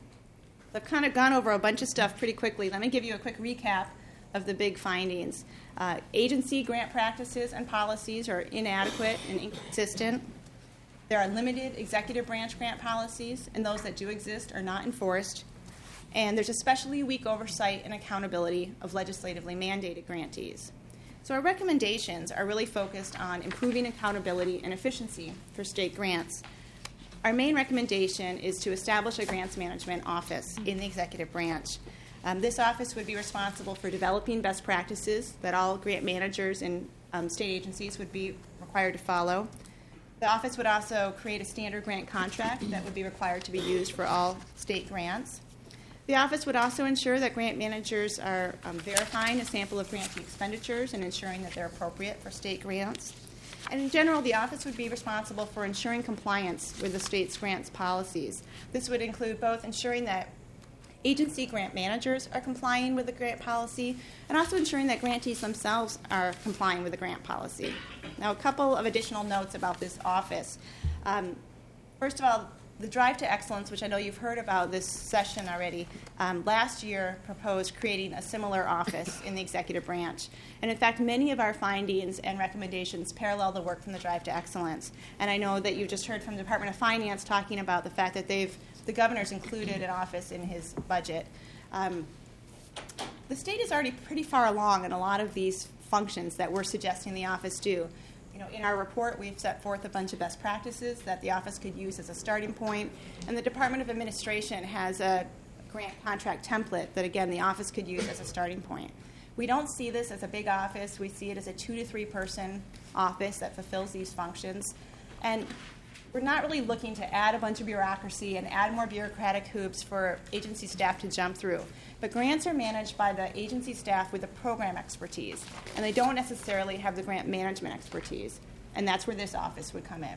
I've kind of gone over a bunch of stuff pretty quickly. Let me give you a quick recap of the big findings. Uh, agency grant practices and policies are inadequate and inconsistent. There are limited executive branch grant policies, and those that do exist are not enforced. And there's especially weak oversight and accountability of legislatively mandated grantees. So our recommendations are really focused on improving accountability and efficiency for state grants. Our main recommendation is to establish a grants management office in the executive branch. Um, this office would be responsible for developing best practices that all grant managers and um, state agencies would be required to follow. The office would also create a standard grant contract that would be required to be used for all state grants. The office would also ensure that grant managers are um, verifying a sample of grantee expenditures and ensuring that they're appropriate for state grants. And in general, the office would be responsible for ensuring compliance with the state's grants policies. This would include both ensuring that agency grant managers are complying with the grant policy and also ensuring that grantees themselves are complying with the grant policy. Now, a couple of additional notes about this office. Um, first of all, the Drive to Excellence, which I know you've heard about this session already, um, last year proposed creating a similar office in the executive branch. And in fact, many of our findings and recommendations parallel the work from the Drive to Excellence. And I know that you just heard from the Department of Finance talking about the fact that they've, the governor's included an office in his budget. Um, the state is already pretty far along in a lot of these functions that we're suggesting the office do. You know, in our report, we've set forth a bunch of best practices that the office could use as a starting point, and the Department of Administration has a grant contract template that, again, the office could use as a starting point. We don't see this as a big office. We see it as a two to three person office that fulfills these functions. And we're not really looking to add a bunch of bureaucracy and add more bureaucratic hoops for agency staff to jump through. But grants are managed by the agency staff with the program expertise, and they don't necessarily have the grant management expertise, and that's where this office would come in.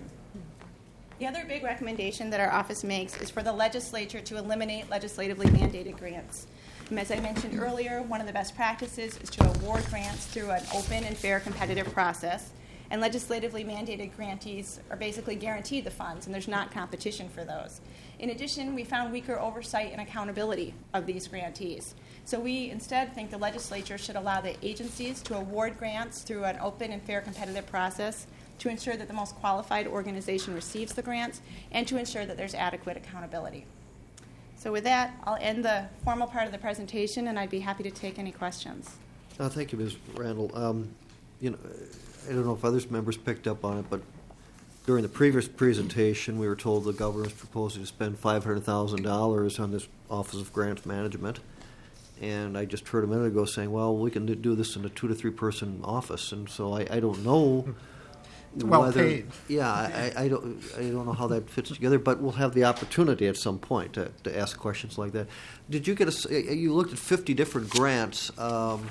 The other big recommendation that our office makes is for the legislature to eliminate legislatively mandated grants. And as I mentioned earlier, one of the best practices is to award grants through an open and fair competitive process. And legislatively mandated grantees are basically guaranteed the funds, and there's not competition for those. In addition, we found weaker oversight and accountability of these grantees. So we instead think the legislature should allow the agencies to award grants through an open and fair competitive process to ensure that the most qualified organization receives the grants and to ensure that there's adequate accountability. So with that, I'll end the formal part of the presentation, and I'd be happy to take any questions. Uh, thank you, Miz Randall. Um, you know, I don't know if others members picked up on it, but during the previous presentation, we were told the governor is proposing to spend five hundred thousand dollars on this Office of Grants Management. And I just heard a minute ago saying, well, we can do this in a two to three person office. And so I, I don't know well whether, paid. yeah, I, I don't, I don't know how that fits together, but we'll have the opportunity at some point to, to ask questions like that. Did you get a, you looked at fifty different grants. Um,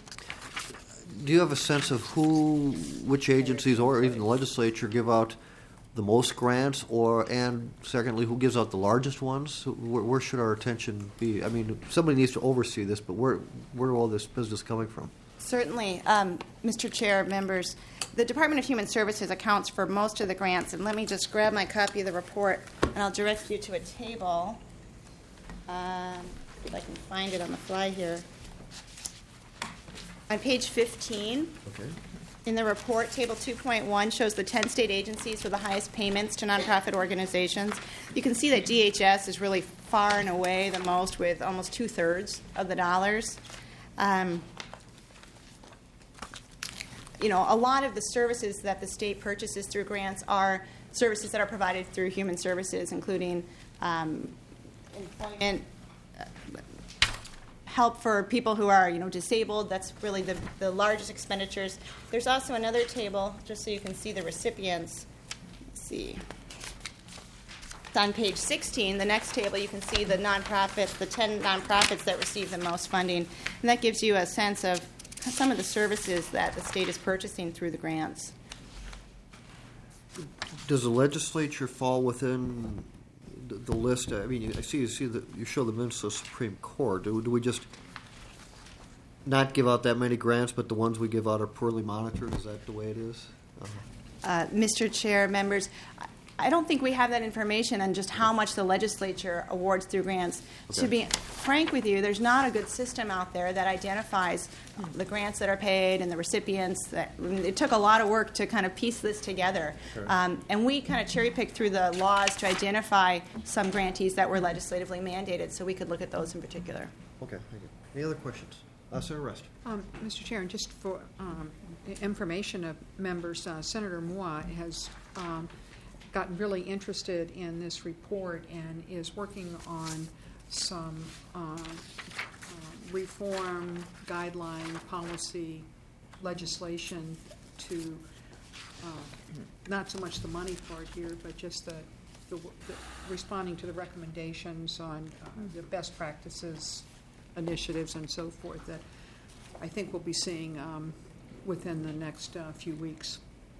do you have a sense of who, which agencies or even the legislature give out the most grants, or, and secondly, who gives out the largest ones? Where, where should our attention be? I mean, somebody needs to oversee this, but where, where all this business coming from? Certainly, um, Mister Chair, members. the Department of Human Services accounts for most of the grants, and let me just grab my copy of the report, and I'll direct you to a table. Um, if I can find it on the fly here. On page fifteen, Okay. in the report, table two point one shows the ten state agencies with the highest payments to nonprofit organizations. You can see that D H S is really far and away the most, with almost two-thirds of the dollars. Um, you know, a lot of the services that the state purchases through grants are services that are provided through human services, including um, employment, uh, help for people who are, you know, disabled. That's really the, the largest expenditures. There's also another table, just so you can see the recipients. Let's see. It's on page sixteen. The next table, you can see the nonprofits, the ten nonprofits that receive the most funding. And that gives you a sense of some of the services that the state is purchasing through the grants. Does the legislature fall within the, the list? I mean, I see you see that you show the Minnesota Supreme Court. Do, do we just not give out that many grants, but the ones we give out are poorly monitored? Is that the way it is? Uh-huh. Uh, Mister Chair, members, I don't think we have that information on just how much the legislature awards through grants. Okay. To be frank with you, there's not a good system out there that identifies the grants that are paid and the recipients. That, I mean, it took a lot of work to kind of piece this together. Sure. Um, and we kind of cherry-picked through the laws to identify some grantees that were legislatively mandated, so we could look at those in particular. Okay, thank you. Any other questions? Uh, Senator Rest. Um, Mister Chair, and just for um, information of members, uh, Senator Moi has um, gotten really interested in this report and is working on some uh, uh, reform, guideline, policy legislation to uh, not so much the money part here, but just the, the, the responding to the recommendations on uh, the best practices initiatives and so forth that I think we'll be seeing um, within the next uh, few weeks.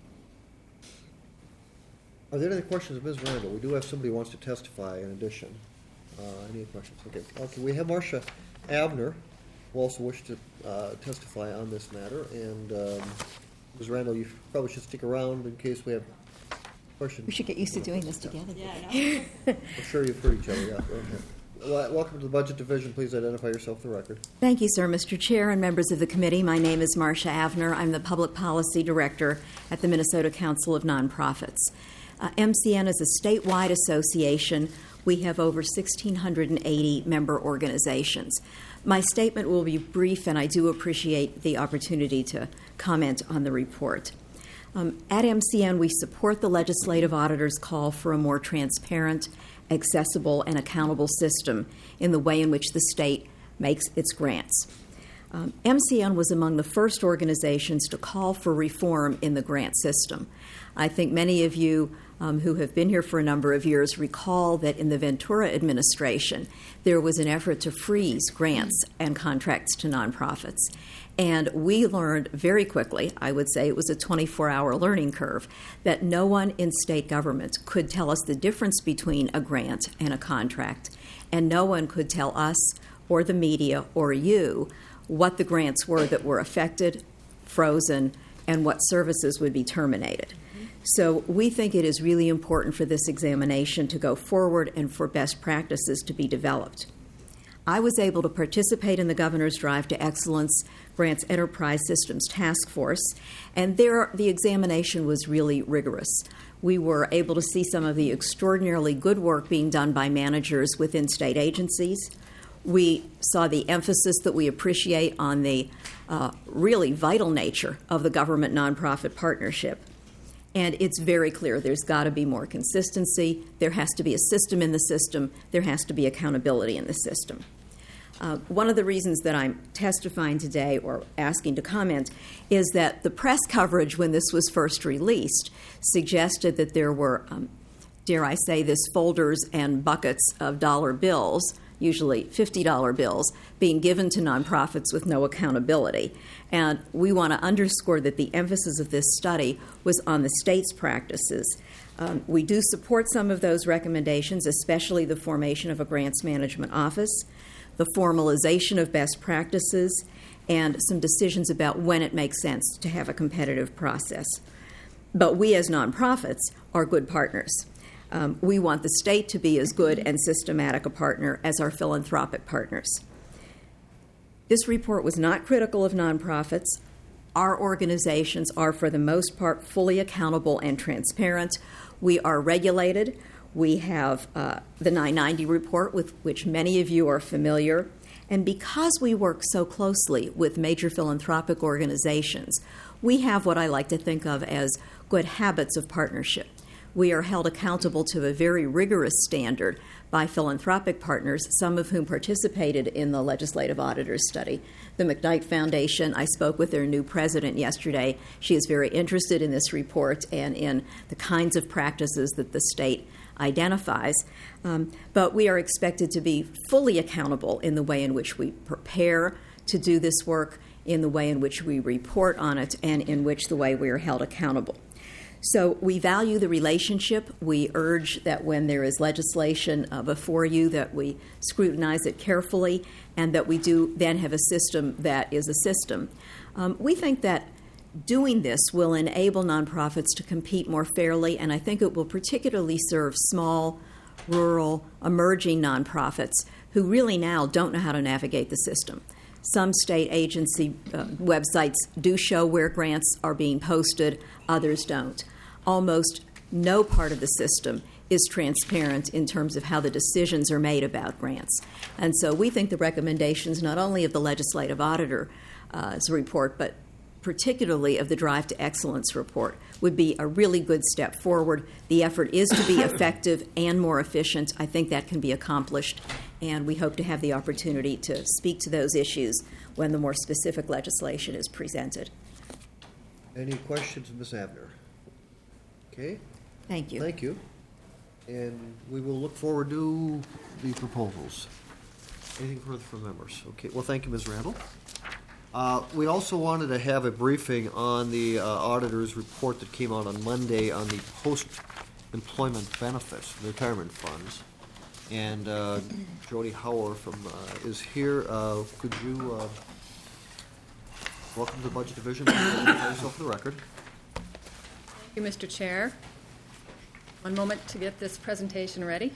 Are there any questions of Miz Randall? We do have somebody who wants to testify in addition. Uh, any questions? Okay. Okay. We have Marcia Abner, who also wishes to uh, testify on this matter. And um, Miz Randall, you probably should stick around in case we have questions. We should get used to doing this together. Yeah, I know. I'm sure you've heard each other. Yeah. Go ahead. Well, welcome to the Budget Division. Please identify yourself for the record. Thank you, sir. Mister Chair and members of the committee, my name is Marcia Avner. I'm the Public Policy Director at the Minnesota Council of Nonprofits. Uh, M C N is a statewide association. We have over one thousand six hundred eighty member organizations. My statement will be brief, and I do appreciate the opportunity to comment on the report. Um, at M C N, we support the legislative auditor's call for a more transparent, accessible, and accountable system in the way in which the state makes its grants. Um, M C N was among the first organizations to call for reform in the grant system. I think many of you um, who have been here for a number of years recall that in the Ventura administration, there was an effort to freeze grants and contracts to nonprofits. And we learned very quickly, I would say it was a twenty-four hour learning curve, that no one in state government could tell us the difference between a grant and a contract, and no one could tell us or the media or you what the grants were that were affected, frozen, and what services would be terminated. So we think it is really important for this examination to go forward and for best practices to be developed. I was able to participate in the Governor's Drive to Excellence Grants Enterprise Systems Task Force, and there the examination was really rigorous. We were able to see some of the extraordinarily good work being done by managers within state agencies. We saw the emphasis that we appreciate on the uh, really vital nature of the government-nonprofit partnership. And it's very clear there's got to be more consistency. There has to be a system in the system. There has to be accountability in the system. Uh, one of the reasons that I'm testifying today or asking to comment is that the press coverage when this was first released suggested that there were, um, dare I say this, folders and buckets of dollar bills, usually fifty dollar bills, being given to nonprofits with no accountability. And we want to underscore that the emphasis of this study was on the state's practices. Um, we do support some of those recommendations, especially the formation of a grants management office, the formalization of best practices, and some decisions about when it makes sense to have a competitive process. But we as nonprofits are good partners. Um, we want the state to be as good and systematic a partner as our philanthropic partners. This report was not critical of nonprofits. Our organizations are, for the most part, fully accountable and transparent. We are regulated. We have uh, the nine ninety report, with which many of you are familiar. And because we work so closely with major philanthropic organizations, we have what I like to think of as good habits of partnership. We are held accountable to a very rigorous standard by philanthropic partners, some of whom participated in the Legislative Auditors Study. The McKnight Foundation, I spoke with their new president yesterday. She is very interested in this report and in the kinds of practices that the state identifies. Um, but we are expected to be fully accountable in the way in which we prepare to do this work, in the way in which we report on it, and in which the way we are held accountable. So we value the relationship. We urge that when there is legislation uh, before you, that we scrutinize it carefully, and that we do then have a system that is a system. Um, we think that doing this will enable nonprofits to compete more fairly, and I think it will particularly serve small, rural, emerging nonprofits who really now don't know how to navigate the system. Some state agency uh, websites do show where grants are being posted, others don't. Almost no part of the system is transparent in terms of how the decisions are made about grants. And so we think the recommendations not only of the Legislative Auditor's uh, report, but particularly of the Drive to Excellence report, would be a really good step forward. The effort is to be effective and more efficient. I think that can be accomplished, and we hope to have the opportunity to speak to those issues when the more specific legislation is presented. Any questions, Miz Abner? Okay. Thank you. Thank you. And we will look forward to the proposals. Anything further from members? Okay. Well, thank you, Miz Randall. Uh, we also wanted to have a briefing on the uh, auditor's report that came out on Monday on the post-employment benefits, the retirement funds. And uh, Jody Hauer from uh, is here. Uh, could you uh, welcome to the Budget Division? Yourself for the record. Thank you, Mister Chair. One moment to get this presentation ready.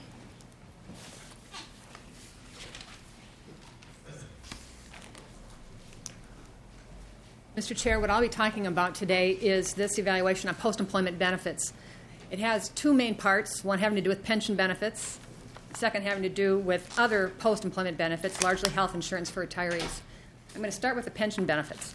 Mister Chair, what I'll be talking about today is this evaluation of post-employment benefits. It has two main parts, one having to do with pension benefits, the second having to do with other post-employment benefits, largely health insurance for retirees. I'm going to start with the pension benefits.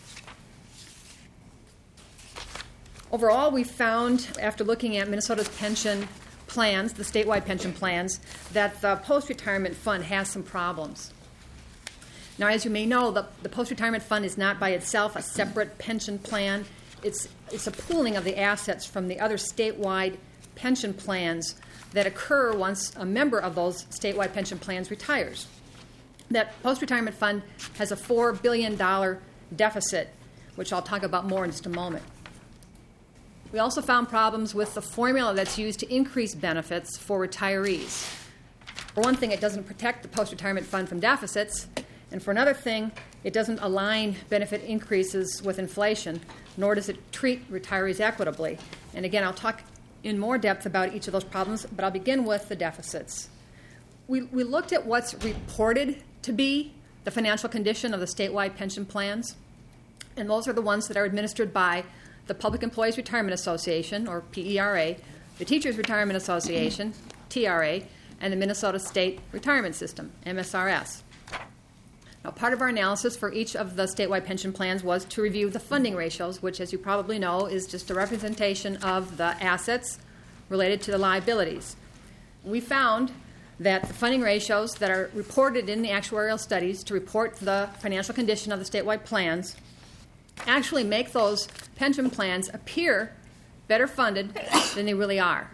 Overall, we found, after looking at Minnesota's pension plans, the statewide pension plans, that the post-retirement fund has some problems. Now, as you may know, the, the post-retirement fund is not by itself a separate pension plan. It's, it's a pooling of the assets from the other statewide pension plans that occur once a member of those statewide pension plans retires. That post-retirement fund has a four billion dollars deficit, which I'll talk about more in just a moment. We also found problems with the formula that's used to increase benefits for retirees. For one thing, it doesn't protect the post-retirement fund from deficits. And for another thing, it doesn't align benefit increases with inflation, nor does it treat retirees equitably. And again, I'll talk in more depth about each of those problems, but I'll begin with the deficits. We, we looked at what's reported to be the financial condition of the statewide pension plans, and those are the ones that are administered by the Public Employees Retirement Association, or P E R A, the Teachers Retirement Association, T R A, and the Minnesota State Retirement System, M S R S. Now, part of our analysis for each of the statewide pension plans was to review the funding ratios, which, as you probably know, is just a representation of the assets related to the liabilities. We found that the funding ratios that are reported in the actuarial studies to report the financial condition of the statewide plans actually make those pension plans appear better funded than they really are.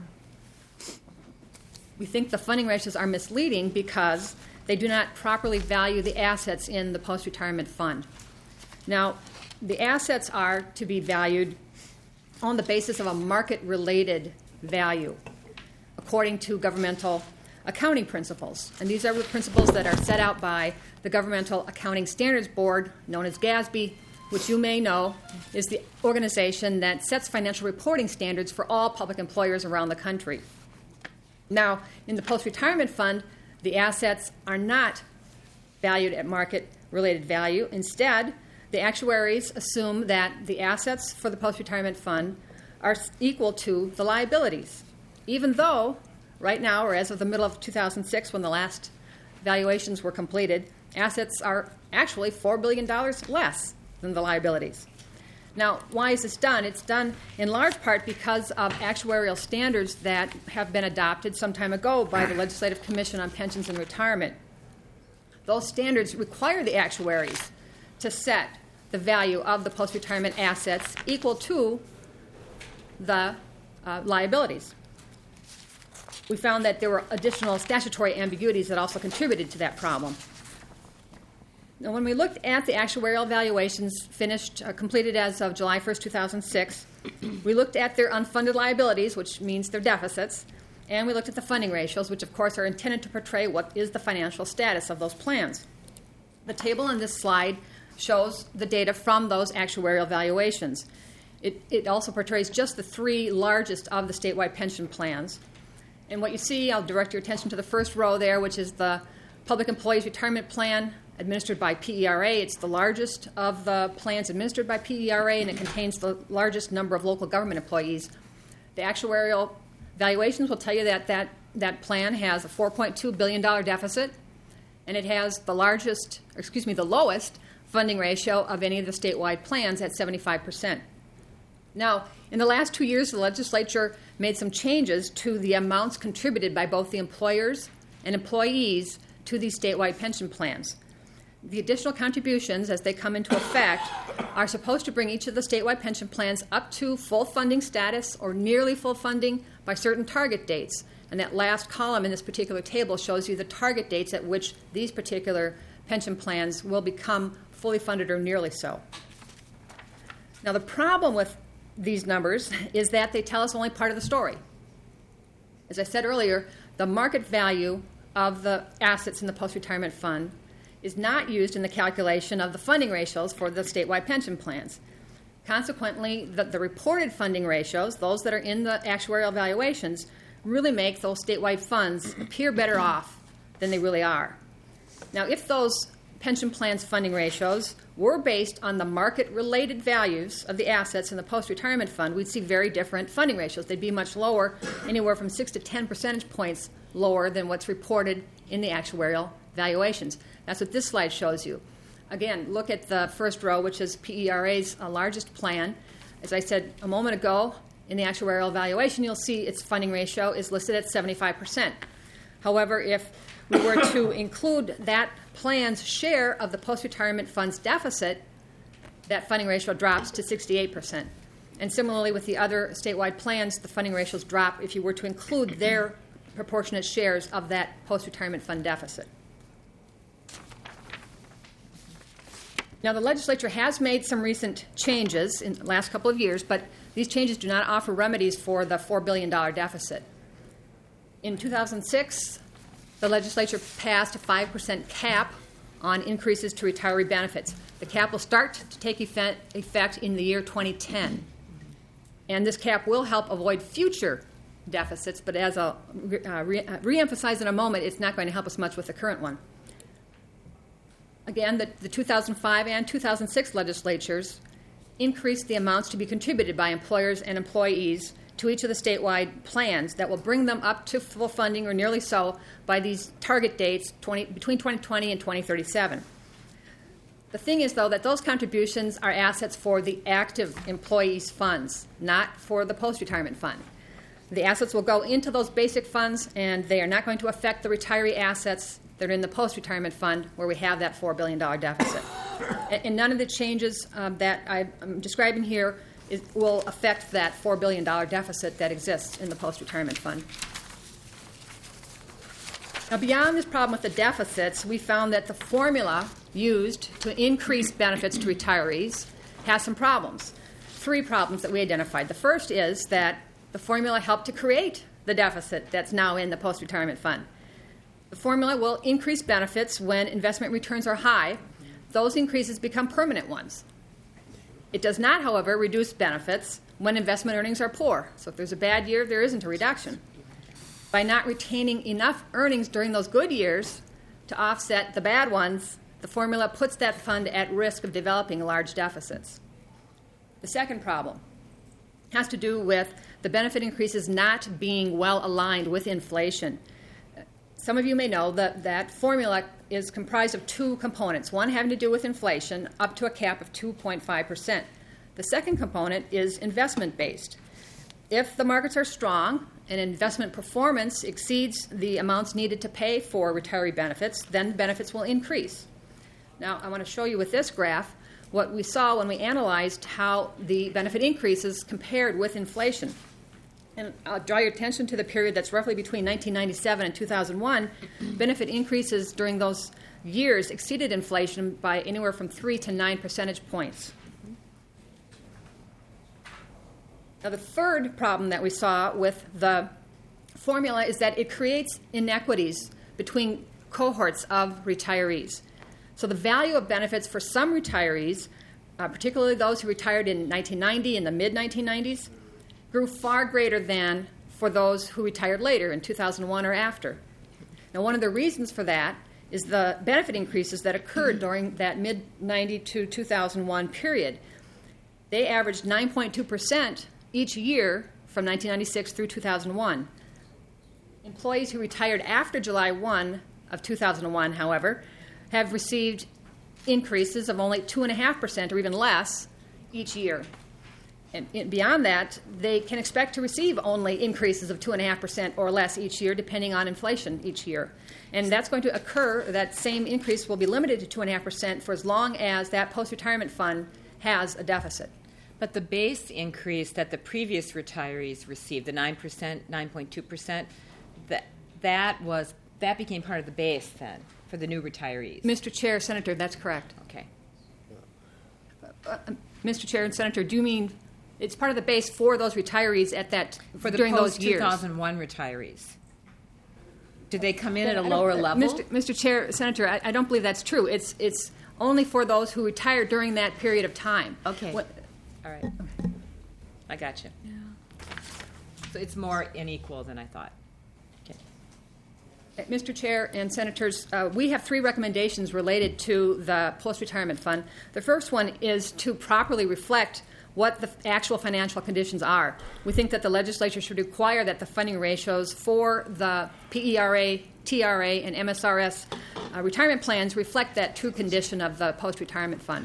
We think the funding ratios are misleading because they do not properly value the assets in the post-retirement fund. Now, the assets are to be valued on the basis of a market-related value, according to governmental accounting principles. And these are the principles that are set out by the Governmental Accounting Standards Board, known as GASB, which you may know is the organization that sets financial reporting standards for all public employers around the country. Now, in the post-retirement fund, the assets are not valued at market-related value. Instead, the actuaries assume that the assets for the post-retirement fund are equal to the liabilities, even though right now, or as of the middle of two thousand six, when the last valuations were completed, assets are actually four billion dollars less than the liabilities. Now, why is this done? It's done in large part because of actuarial standards that have been adopted some time ago by the Legislative Commission on Pensions and Retirement. Those standards require the actuaries to set the value of the post-retirement assets equal to the uh, liabilities. We found that there were additional statutory ambiguities that also contributed to that problem. Now, when we looked at the actuarial valuations finished, uh, completed as of July first, two thousand six, we looked at their unfunded liabilities, which means their deficits, and we looked at the funding ratios, which of course are intended to portray what is the financial status of those plans. The table on this slide shows the data from those actuarial valuations. It, it also portrays just the three largest of the statewide pension plans. And what you see, I'll direct your attention to the first row there, which is the Public Employees Retirement Plan administered by P E R A. It's the largest of the plans administered by P E R A, and it contains the largest number of local government employees. The actuarial valuations will tell you that that, that plan has a four point two billion dollars deficit, and it has the largest, or excuse me, the lowest funding ratio of any of the statewide plans at seventy-five percent. Now, in the last two years, the legislature made some changes to the amounts contributed by both the employers and employees to these statewide pension plans. The additional contributions, as they come into effect, are supposed to bring each of the statewide pension plans up to full funding status or nearly full funding by certain target dates. And that last column in this particular table shows you the target dates at which these particular pension plans will become fully funded or nearly so. Now, the problem with these numbers is that they tell us only part of the story. As I said earlier, the market value of the assets in the post-retirement fund is not used in the calculation of the funding ratios for the statewide pension plans. Consequently, the, the reported funding ratios, those that are in the actuarial valuations, really make those statewide funds appear better off than they really are. Now, if those pension plans' funding ratios were based on the market-related values of the assets in the post-retirement fund, we'd see very different funding ratios. They'd be much lower, anywhere from six to ten percentage points lower than what's reported in the actuarial valuations. That's what this slide shows you. Again, look at the first row, which is P E R A's uh, largest plan. As I said a moment ago, in the actuarial valuation, you'll see its funding ratio is listed at seventy-five percent. However, if we were to include that plan's share of the post-retirement fund's deficit, that funding ratio drops to sixty-eight percent. And similarly with the other statewide plans, the funding ratios drop if you were to include their proportionate shares of that post-retirement fund deficit. Now, the legislature has made some recent changes in the last couple of years, but these changes do not offer remedies for the four billion dollars deficit. In two thousand six, the legislature passed a five percent cap on increases to retiree benefits. The cap will start to take effect, effect in the year twenty ten. And this cap will help avoid future deficits, but as I'll uh, re- uh, re-emphasize in a moment, it's not going to help us much with the current one. Again, the, the two thousand five and two thousand six legislatures increased the amounts to be contributed by employers and employees to each of the statewide plans that will bring them up to full funding or nearly so by these target dates twenty, between twenty twenty and twenty thirty-seven. The thing is, though, that those contributions are assets for the active employees' funds, not for the post-retirement fund. The assets will go into those basic funds, and they are not going to affect the retiree assets that are in the post-retirement fund where we have that four billion dollars deficit. And none of the changes um, that I'm describing here is, will affect that four billion dollars deficit that exists in the post-retirement fund. Now, beyond this problem with the deficits, we found that the formula used to increase benefits to retirees has some problems. Three problems that we identified. The first is that the formula helped to create the deficit that's now in the post-retirement fund. The formula will increase benefits when investment returns are high. Those increases become permanent ones. It does not, however, reduce benefits when investment earnings are poor. So if there's a bad year, there isn't a reduction. By not retaining enough earnings during those good years to offset the bad ones, the formula puts that fund at risk of developing large deficits. The second problem has to do with the benefit increases not being well aligned with inflation. Some of you may know that that formula is comprised of two components, one having to do with inflation up to a cap of two point five percent. The second component is investment-based. If the markets are strong and investment performance exceeds the amounts needed to pay for retiree benefits, then benefits will increase. Now, I want to show you with this graph what we saw when we analyzed how the benefit increases compared with inflation. And I'll draw your attention to the period that's roughly between nineteen ninety-seven and two thousand one. Benefit increases during those years exceeded inflation by anywhere from three to nine percentage points. Now, the third problem that we saw with the formula is that it creates inequities between cohorts of retirees. So the value of benefits for some retirees, uh, particularly those who retired in nineteen ninety and the mid nineteen nineties, grew far greater than for those who retired later in two thousand one or after. Now, one of the reasons for that is the benefit increases that occurred during that mid ninety to two thousand one period. They averaged nine point two percent each year from nineteen ninety-six through two thousand one. Employees who retired after July first of two thousand one, however, have received increases of only two point five percent or even less each year. And beyond that, they can expect to receive only increases of two point five percent or less each year, depending on inflation each year. And that's going to occur, that same increase will be limited to two point five percent for as long as that post-retirement fund has a deficit. But the base increase that the previous retirees received, the nine percent, nine point two percent, that, that, was, that became part of the base then for the new retirees. Mister Chair, Senator, that's correct. Okay. Uh, uh, Mister Chair and Senator, do you mean it's part of the base for those retirees at that for the during those years? post two thousand one retirees? Did they come in at a lower level? Mister Mister Chair, Senator, I, I don't believe that's true. It's it's only for those who retired during that period of time. Okay. What, All right. I got you. Yeah. So it's more unequal than I thought. Okay. Mister Chair and Senators, uh, we have three recommendations related to the post-retirement fund. The first one is to properly reflect what the actual financial conditions are. We think that the legislature should require that the funding ratios for the P E R A, T R A, and M S R S uh, retirement plans reflect that true condition of the post-retirement fund.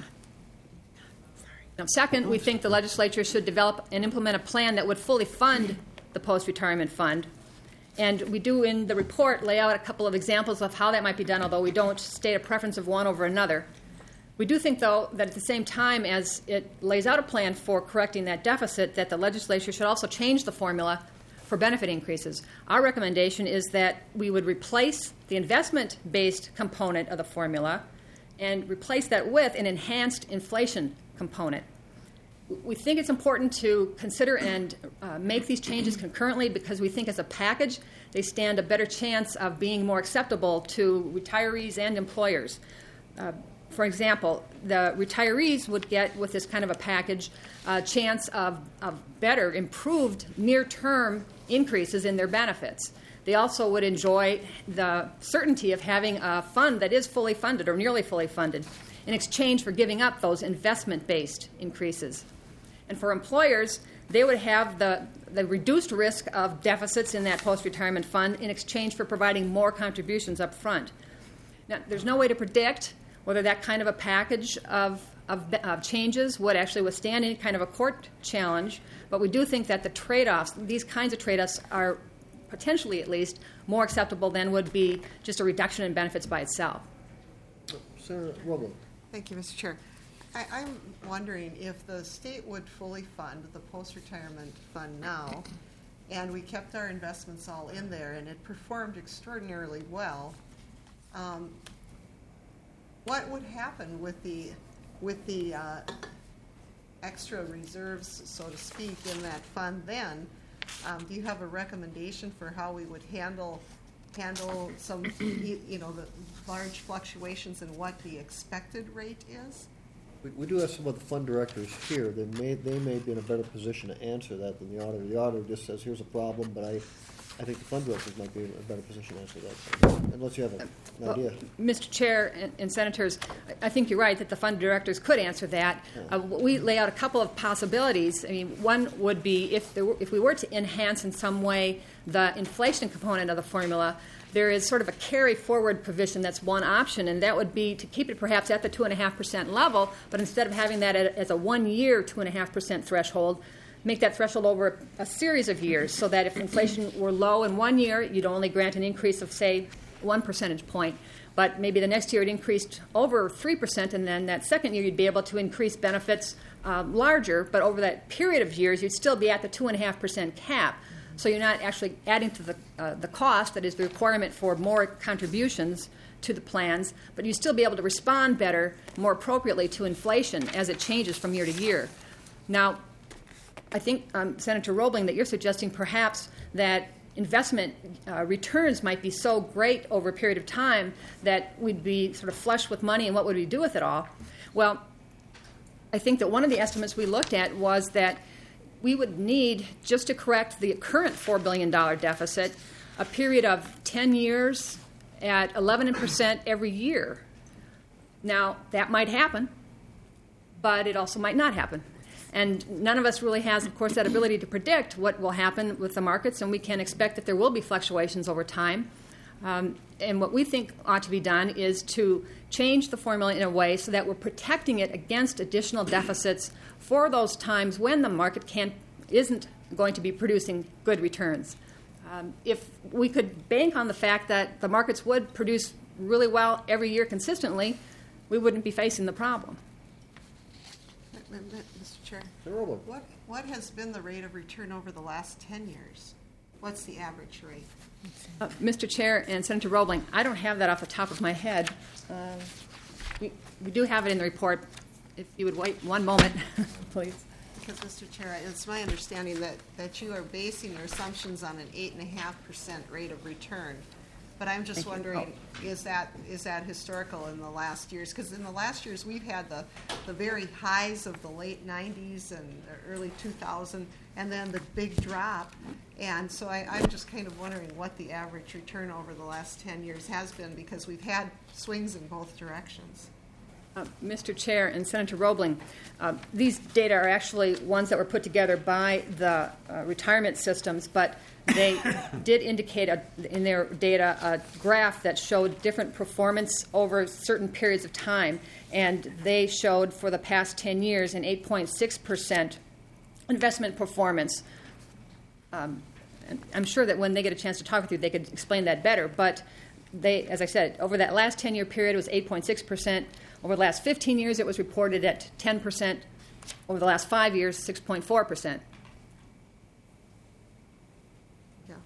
Now, second, we think the legislature should develop and implement a plan that would fully fund the post-retirement fund. And we do, in the report, lay out a couple of examples of how that might be done, although we don't state a preference of one over another. We do think, though, that at the same time as it lays out a plan for correcting that deficit, that the legislature should also change the formula for benefit increases. Our recommendation is that we would replace the investment-based component of the formula and replace that with an enhanced inflation component. We think it's important to consider and uh, make these changes concurrently because we think as a package they stand a better chance of being more acceptable to retirees and employers. Uh, For example, the retirees would get, with this kind of a package, a chance of, of better, improved near-term increases in their benefits. They also would enjoy the certainty of having a fund that is fully funded or nearly fully funded in exchange for giving up those investment-based increases. And for employers, they would have the, the reduced risk of deficits in that post-retirement fund in exchange for providing more contributions up front. Now, there's no way to predict whether that kind of a package of, of, of changes would actually withstand any kind of a court challenge, but we do think that the trade-offs, these kinds of trade-offs are potentially at least more acceptable than would be just a reduction in benefits by itself. Senator Robo. Thank you, Mister Chair. I, I'm wondering if the state would fully fund the post-retirement fund now, and we kept our investments all in there, and it performed extraordinarily well. Um, What would happen with the with the uh, extra reserves, so to speak, in that fund then? Um, do you have a recommendation for how we would handle handle some, you you know, the large fluctuations in what the expected rate is? We, we do have some of the fund directors here. They may, they may be in a better position to answer that than the auditor. The auditor just says, here's a problem, but I, I think the fund directors might be in a better position to answer that, unless you have a, an Well, idea. Mister Chair and, and Senators, I I think you're right that the fund directors could answer that. Uh, we lay out a couple of possibilities. I mean, one would be if there were, if we were to enhance in some way the inflation component of the formula, there is sort of a carry forward provision that's one option, and that would be to keep it perhaps at the two and a half percent level, but instead of having that at, as a one year two and a half percent threshold, make that threshold over a, a series of years, so that if inflation were low in one year, you'd only grant an increase of, say, one percentage point. But maybe the next year it increased over three percent, and then that second year you'd be able to increase benefits uh, larger, but over that period of years you'd still be at the two point five percent cap. So you're not actually adding to the, uh, the cost, that is the requirement for more contributions to the plans, but you'd still be able to respond better, more appropriately to inflation as it changes from year to year. Now, I think, um, Senator Roebling, that you're suggesting perhaps that investment uh, returns might be so great over a period of time that we'd be sort of flush with money, and what would we do with it all? Well, I think that one of the estimates we looked at was that we would need, just to correct the current four billion dollars deficit, a period of ten years at eleven percent every year. Now, that might happen, but it also might not happen. And none of us really has, of course, that ability to predict what will happen with the markets, and we can expect that there will be fluctuations over time. Um, and what we think ought to be done is to change the formula in a way so that we're protecting it against additional deficits for those times when the market can't, isn't going to be producing good returns. Um, if we could bank on the fact that the markets would produce really well every year consistently, we wouldn't be facing the problem. Mister Chair, what, what has been the rate of return over the last ten years? What's the average rate? Uh, Mister Chair and Senator Roebling, I don't have that off the top of my head. Uh, we, we do have it in the report. If you would wait one moment, please. Because, Mister Chair, it's my understanding that, that you are basing your assumptions on an eight and a half percent rate of return. But I'm just Thank you. wondering, is that is that historical in the last years? Because in the last years we've had the, the very highs of the late nineties and early two thousand, and then the big drop. And so I, I'm just kind of wondering what the average return over the last ten years has been, because we've had swings in both directions. Uh, Mister Chair and Senator Roebling, uh, these data are actually ones that were put together by the uh, retirement systems, but they did indicate a, in their data a graph that showed different performance over certain periods of time, and they showed for the past ten years an eight point six percent investment performance. Um, and I'm sure that when they get a chance to talk with you, they could explain that better, but they, as I said, over that last ten-year period, it was eight point six percent. Over the last fifteen years, it was reported at ten percent. Over the last five years, six point four percent. Yeah.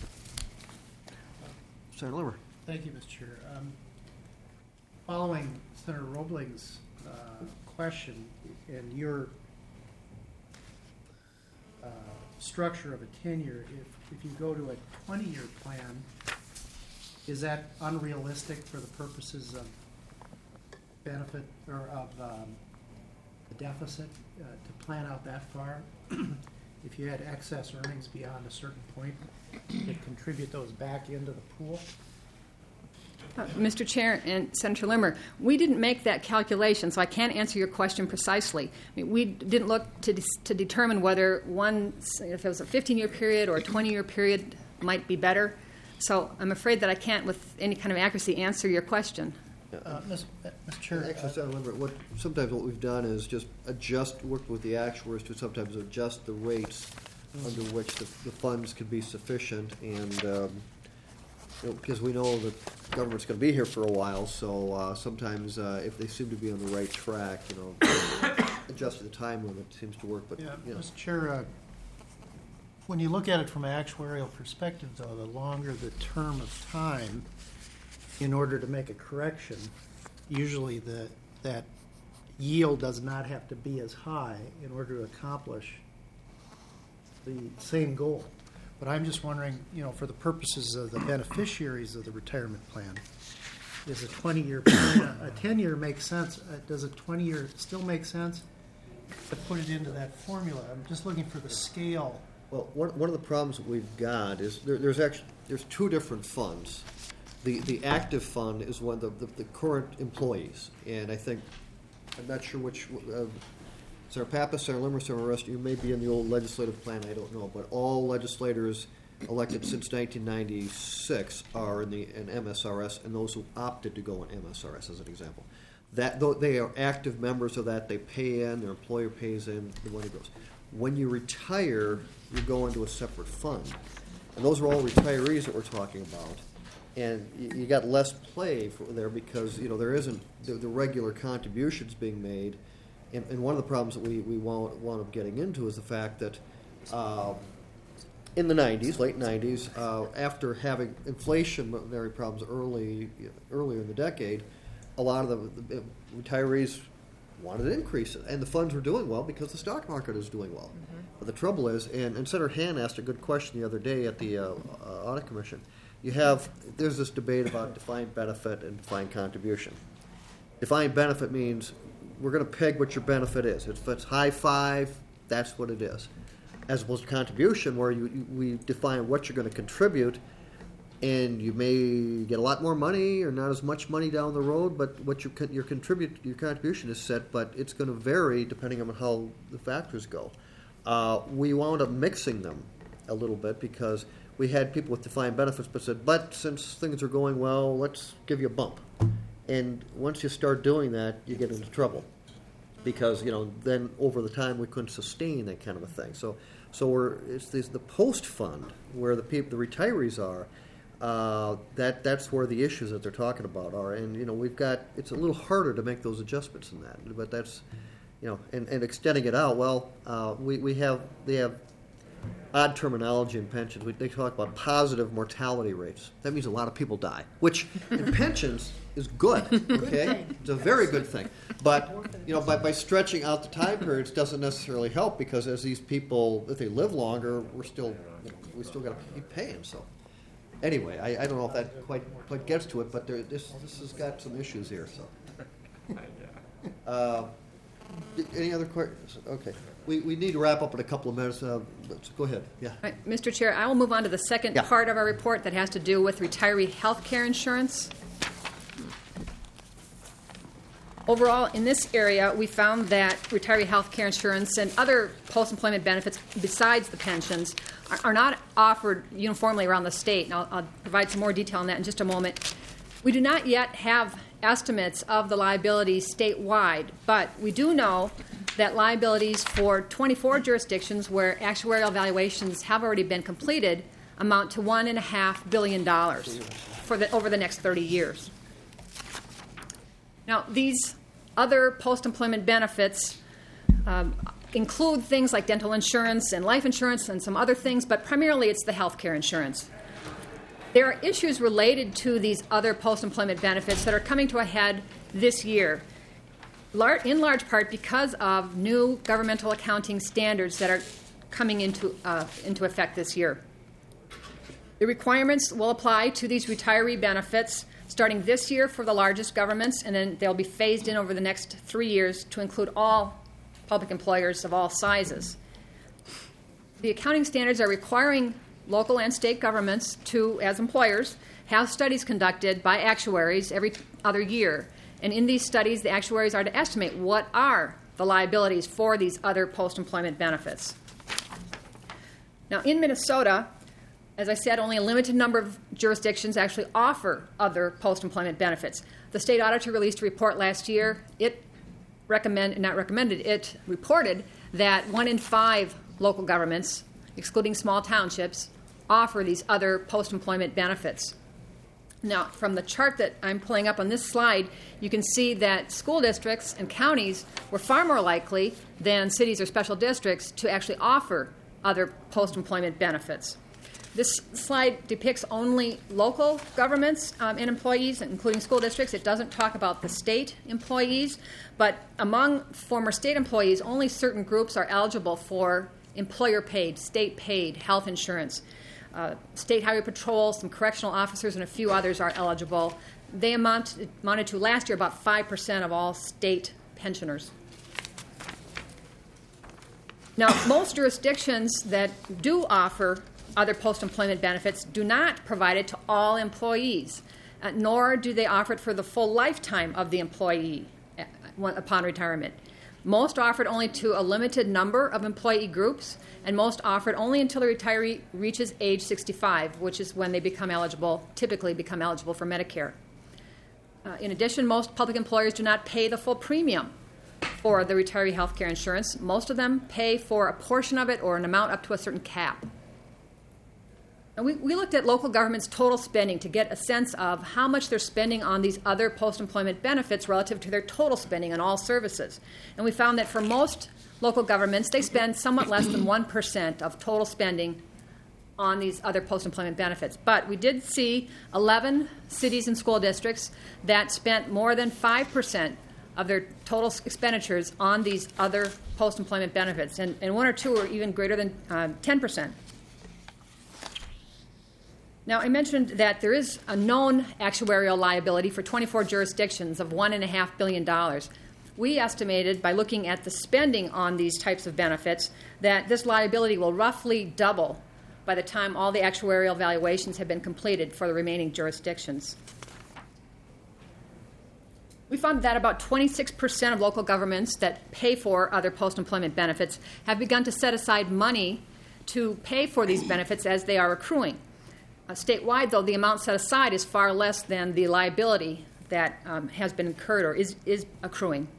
Senator Limmer. Thank you, Mister Chair. Um, following Senator Roebling's uh, question and your uh, structure of a ten-year, if, if you go to a twenty-year plan, is that unrealistic for the purposes of benefit or of um, the deficit uh, to plan out that far? If you had excess earnings beyond a certain point, to contribute those back into the pool? Uh, Mister Chair and Senator Limmer, we didn't make that calculation, so I can't answer your question precisely. I mean, we didn't look to de- to determine whether one, if it was a fifteen-year period or a twenty-year period, might be better. So I'm afraid that I can't, with any kind of accuracy, answer your question. Uh, Mister Chair, Actually, Senator Limmer, what, sometimes what we've done is just adjust, work with the actuaries to sometimes adjust the rates under which the, the funds can be sufficient, and um, you know, because we know that the government's going to be here for a while, so uh, sometimes uh, if they seem to be on the right track, you know, adjusting the time limit seems to work. But yeah, you know. Mister Chair, uh, when you look at it from an actuarial perspective, though, the longer the term of time, in order to make a correction, usually the that yield does not have to be as high in order to accomplish the same goal. But I'm just wondering, you know, for the purposes of the beneficiaries of the retirement plan, is a twenty-year plan, a ten-year makes sense? Uh, Does a twenty-year still make sense to put it into that formula? I'm just looking for the scale. Well, one, one of the problems that we've got is there, there's actually there's two different funds. The the active fund is one of the, the, the current employees, and I think I'm not sure which uh, Sarah Pappas, Sarah Limmer, Sarah Rest. You may be in the old legislative plan. I don't know, but all legislators elected since nineteen ninety-six are in the in M S R S, and those who opted to go in M S R S, as an example. That though they are active members of that, they pay in, their employer pays in, the money goes. When you retire, you go into a separate fund, and those are all retirees that we're talking about. And you, you got less play for there because you know there isn't the, the regular contributions being made. And, and one of the problems that we we wound, wound up getting into is the fact that uh, in the nineties, late nineties, uh, after having inflationary problems early earlier in the decade, a lot of the, the retirees wanted an increase, and the funds were doing well because the stock market is doing well. Mm-hmm. But the trouble is, and, and Senator Han asked a good question the other day at the uh, uh, Audit Commission. You have there's this debate about defined benefit and defined contribution. Defined benefit means we're going to peg what your benefit is. If it's high five, that's what it is. As opposed to contribution, where you, you we define what you're going to contribute, and you may get a lot more money or not as much money down the road, but what your your contribute your contribution is set, but it's going to vary depending on how the factors go. Uh, we wound up mixing them a little bit because we had people with defined benefits, but said, but since things are going well, let's give you a bump. And once you start doing that, you get into trouble because you know then over the time we couldn't sustain that kind of a thing. So, so we're it's this, the post fund where the people, the retirees are. Uh, that that's where the issues that they're talking about are, and you know we've got it's a little harder to make those adjustments in that, but that's you know and, and extending it out. Well, uh, we we have they have. Odd terminology in pensions. We, they talk about positive mortality rates. That means a lot of people die, which in pensions is good. Okay, it's a very good thing. But you know, by, by stretching out the time periods doesn't necessarily help because as these people, if they live longer, we're still you know, we still got to keep paying. So anyway, I, I don't know if that quite quite gets to it, but there, this this has got some issues here. So uh, any other questions? Okay. We, we need to wrap up in a couple of minutes. Uh, let's go ahead. Yeah. Right. Mister Chair, I will move on to the second yeah. part of our report that has to do with retiree health care insurance. Overall, in this area, we found that retiree health care insurance and other post-employment benefits besides the pensions are, are not offered uniformly around the state. And I'll, I'll provide some more detail on that in just a moment. We do not yet have estimates of the liabilities statewide, but we do know that liabilities for twenty-four jurisdictions where actuarial evaluations have already been completed amount to one and a half billion dollars for the over the next thirty years. Now, these other post-employment benefits um, include things like dental insurance and life insurance and some other things, but primarily it's the health care insurance. There are issues related to these other post-employment benefits that are coming to a head this year, in large part because of new governmental accounting standards that are coming into, uh, into effect this year. The requirements will apply to these retiree benefits starting this year for the largest governments, and then they'll be phased in over the next three years to include all public employers of all sizes. The accounting standards are requiring local and state governments to, as employers, have studies conducted by actuaries every other year. And in these studies, the actuaries are to estimate what are the liabilities for these other post-employment benefits. Now, in Minnesota, as I said, only a limited number of jurisdictions actually offer other post-employment benefits. The state auditor released a report last year. It recommend, not recommended, it reported that one in five local governments, excluding small townships, offer these other post-employment benefits. Now, from the chart that I'm pulling up on this slide, you can see that school districts and counties were far more likely than cities or special districts to actually offer other post-employment benefits. This slide depicts only local governments um, and employees, including school districts. It doesn't talk about the state employees, but among former state employees, only certain groups are eligible for employer-paid, state-paid health insurance. Uh, State Highway Patrol, some correctional officers, and a few others are eligible. They amount, amounted to last year about five percent of all state pensioners. Now, most jurisdictions that do offer other post-employment benefits do not provide it to all employees, uh, nor do they offer it for the full lifetime of the employee uh, upon retirement. Most offer it only to a limited number of employee groups, and most offer it only until the retiree reaches age sixty-five, which is when they become eligible, typically become eligible for Medicare. Uh, in addition, most public employers do not pay the full premium for the retiree health care insurance. Most of them pay for a portion of it or an amount up to a certain cap. And we, we looked at local government's total spending to get a sense of how much they're spending on these other post-employment benefits relative to their total spending on all services. And we found that for most local governments, they spend somewhat less than one percent of total spending on these other post-employment benefits. But we did see eleven cities and school districts that spent more than five percent of their total expenditures on these other post-employment benefits, and, and one or two are even greater than uh, ten percent. Now, I mentioned that there is a known actuarial liability for twenty-four jurisdictions of one point five billion dollars. We estimated, by looking at the spending on these types of benefits, that this liability will roughly double by the time all the actuarial valuations have been completed for the remaining jurisdictions. We found that about twenty-six percent of local governments that pay for other post-employment benefits have begun to set aside money to pay for these benefits as they are accruing. Uh, statewide, though, the amount set aside is far less than the liability that um, has been incurred or is, is accruing.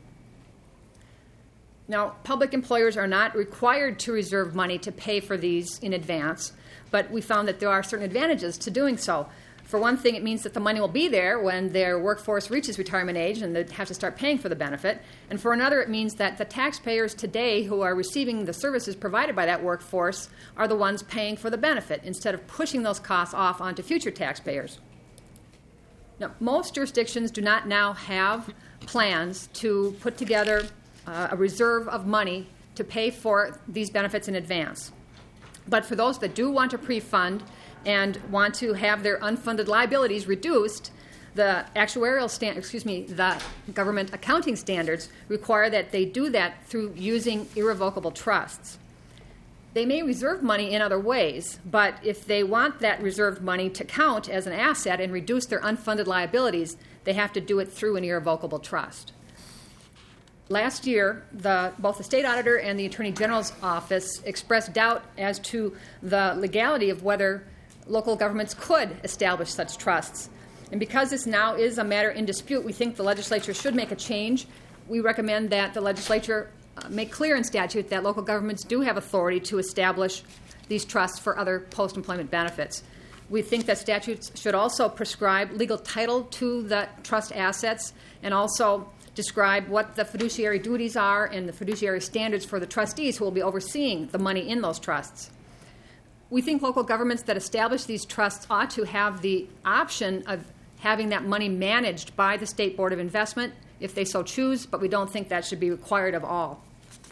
Now, public employers are not required to reserve money to pay for these in advance, but we found that there are certain advantages to doing so. For one thing, it means that the money will be there when their workforce reaches retirement age and they have to start paying for the benefit. And for another, it means that the taxpayers today who are receiving the services provided by that workforce are the ones paying for the benefit instead of pushing those costs off onto future taxpayers. Now, most jurisdictions do not now have plans to put together uh, a reserve of money to pay for these benefits in advance. But for those that do want to pre-fund and want to have their unfunded liabilities reduced, the actuarial stand, excuse me, the government accounting standards require that they do that through using irrevocable trusts. They may reserve money in other ways, but if they want that reserved money to count as an asset and reduce their unfunded liabilities, they have to do it through an irrevocable trust. Last year, the, both the state auditor and the Attorney General's office expressed doubt as to the legality of whether local governments could establish such trusts. And because this now is a matter in dispute, we think the legislature should make a change. We recommend that the legislature uh, make clear in statute that local governments do have authority to establish these trusts for other post-employment benefits. We think that statutes should also prescribe legal title to the trust assets and also describe what the fiduciary duties are and the fiduciary standards for the trustees who will be overseeing the money in those trusts. We think local governments that establish these trusts ought to have the option of having that money managed by the State Board of Investment if they so choose, but we don't think that should be required of all.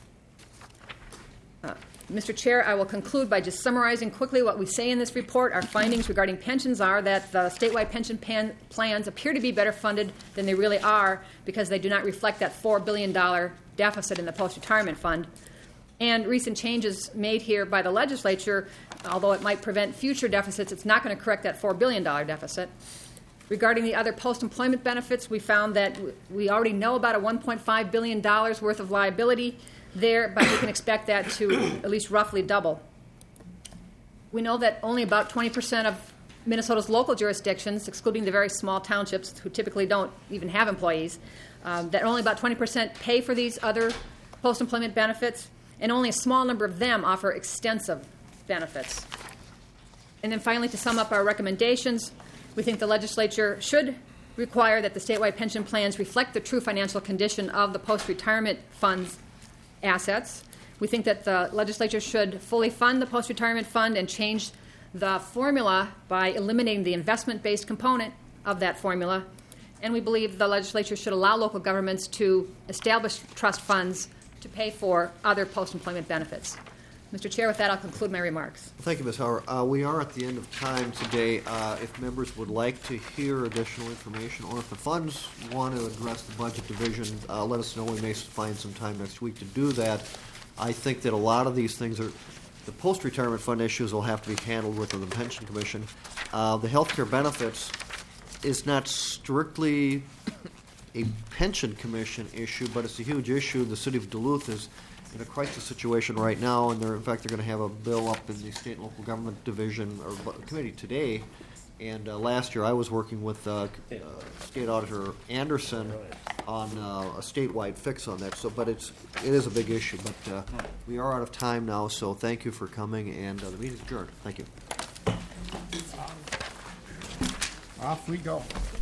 Uh, Mister Chair, I will conclude by just summarizing quickly what we say in this report. Our findings regarding pensions are that the statewide pension pan- plans appear to be better funded than they really are because they do not reflect that four billion dollars deficit in the post-retirement fund. And recent changes made here by the legislature, although it might prevent future deficits, it's not going to correct that four billion dollars deficit. Regarding the other post-employment benefits, we found that we already know about a one point five billion dollars worth of liability there, but we can expect that to at least roughly double. We know that only about twenty percent of Minnesota's local jurisdictions, excluding the very small townships who typically don't even have employees, um, that only about twenty percent pay for these other post-employment benefits, and only a small number of them offer extensive benefits. And then finally, to sum up our recommendations, we think the legislature should require that the statewide pension plans reflect the true financial condition of the post-retirement fund's assets. We think that the legislature should fully fund the post-retirement fund and change the formula by eliminating the investment-based component of that formula. And we believe the legislature should allow local governments to establish trust funds to pay for other post-employment benefits. Mister Chair, with that, I'll conclude my remarks. Thank you, Miz Hauer. Uh, we are at the end of time today. Uh, if members would like to hear additional information, or if the funds want to address the budget division, uh, let us know. We may find some time next week to do that. I think that a lot of these things are, the post-retirement fund issues will have to be handled within the pension commission. Uh, the health care benefits is not strictly a pension commission issue, but it's a huge issue. The city of Duluth is in a crisis situation right now, and they're, in fact, they're going to have a bill up in the state and local government division or bu- committee today. And uh, last year, I was working with uh, uh, State Auditor Anderson on uh, a statewide fix on that. So, but it's it is a big issue. But uh, we are out of time now, so thank you for coming, and uh, the meeting's adjourned. Thank you. Off we go.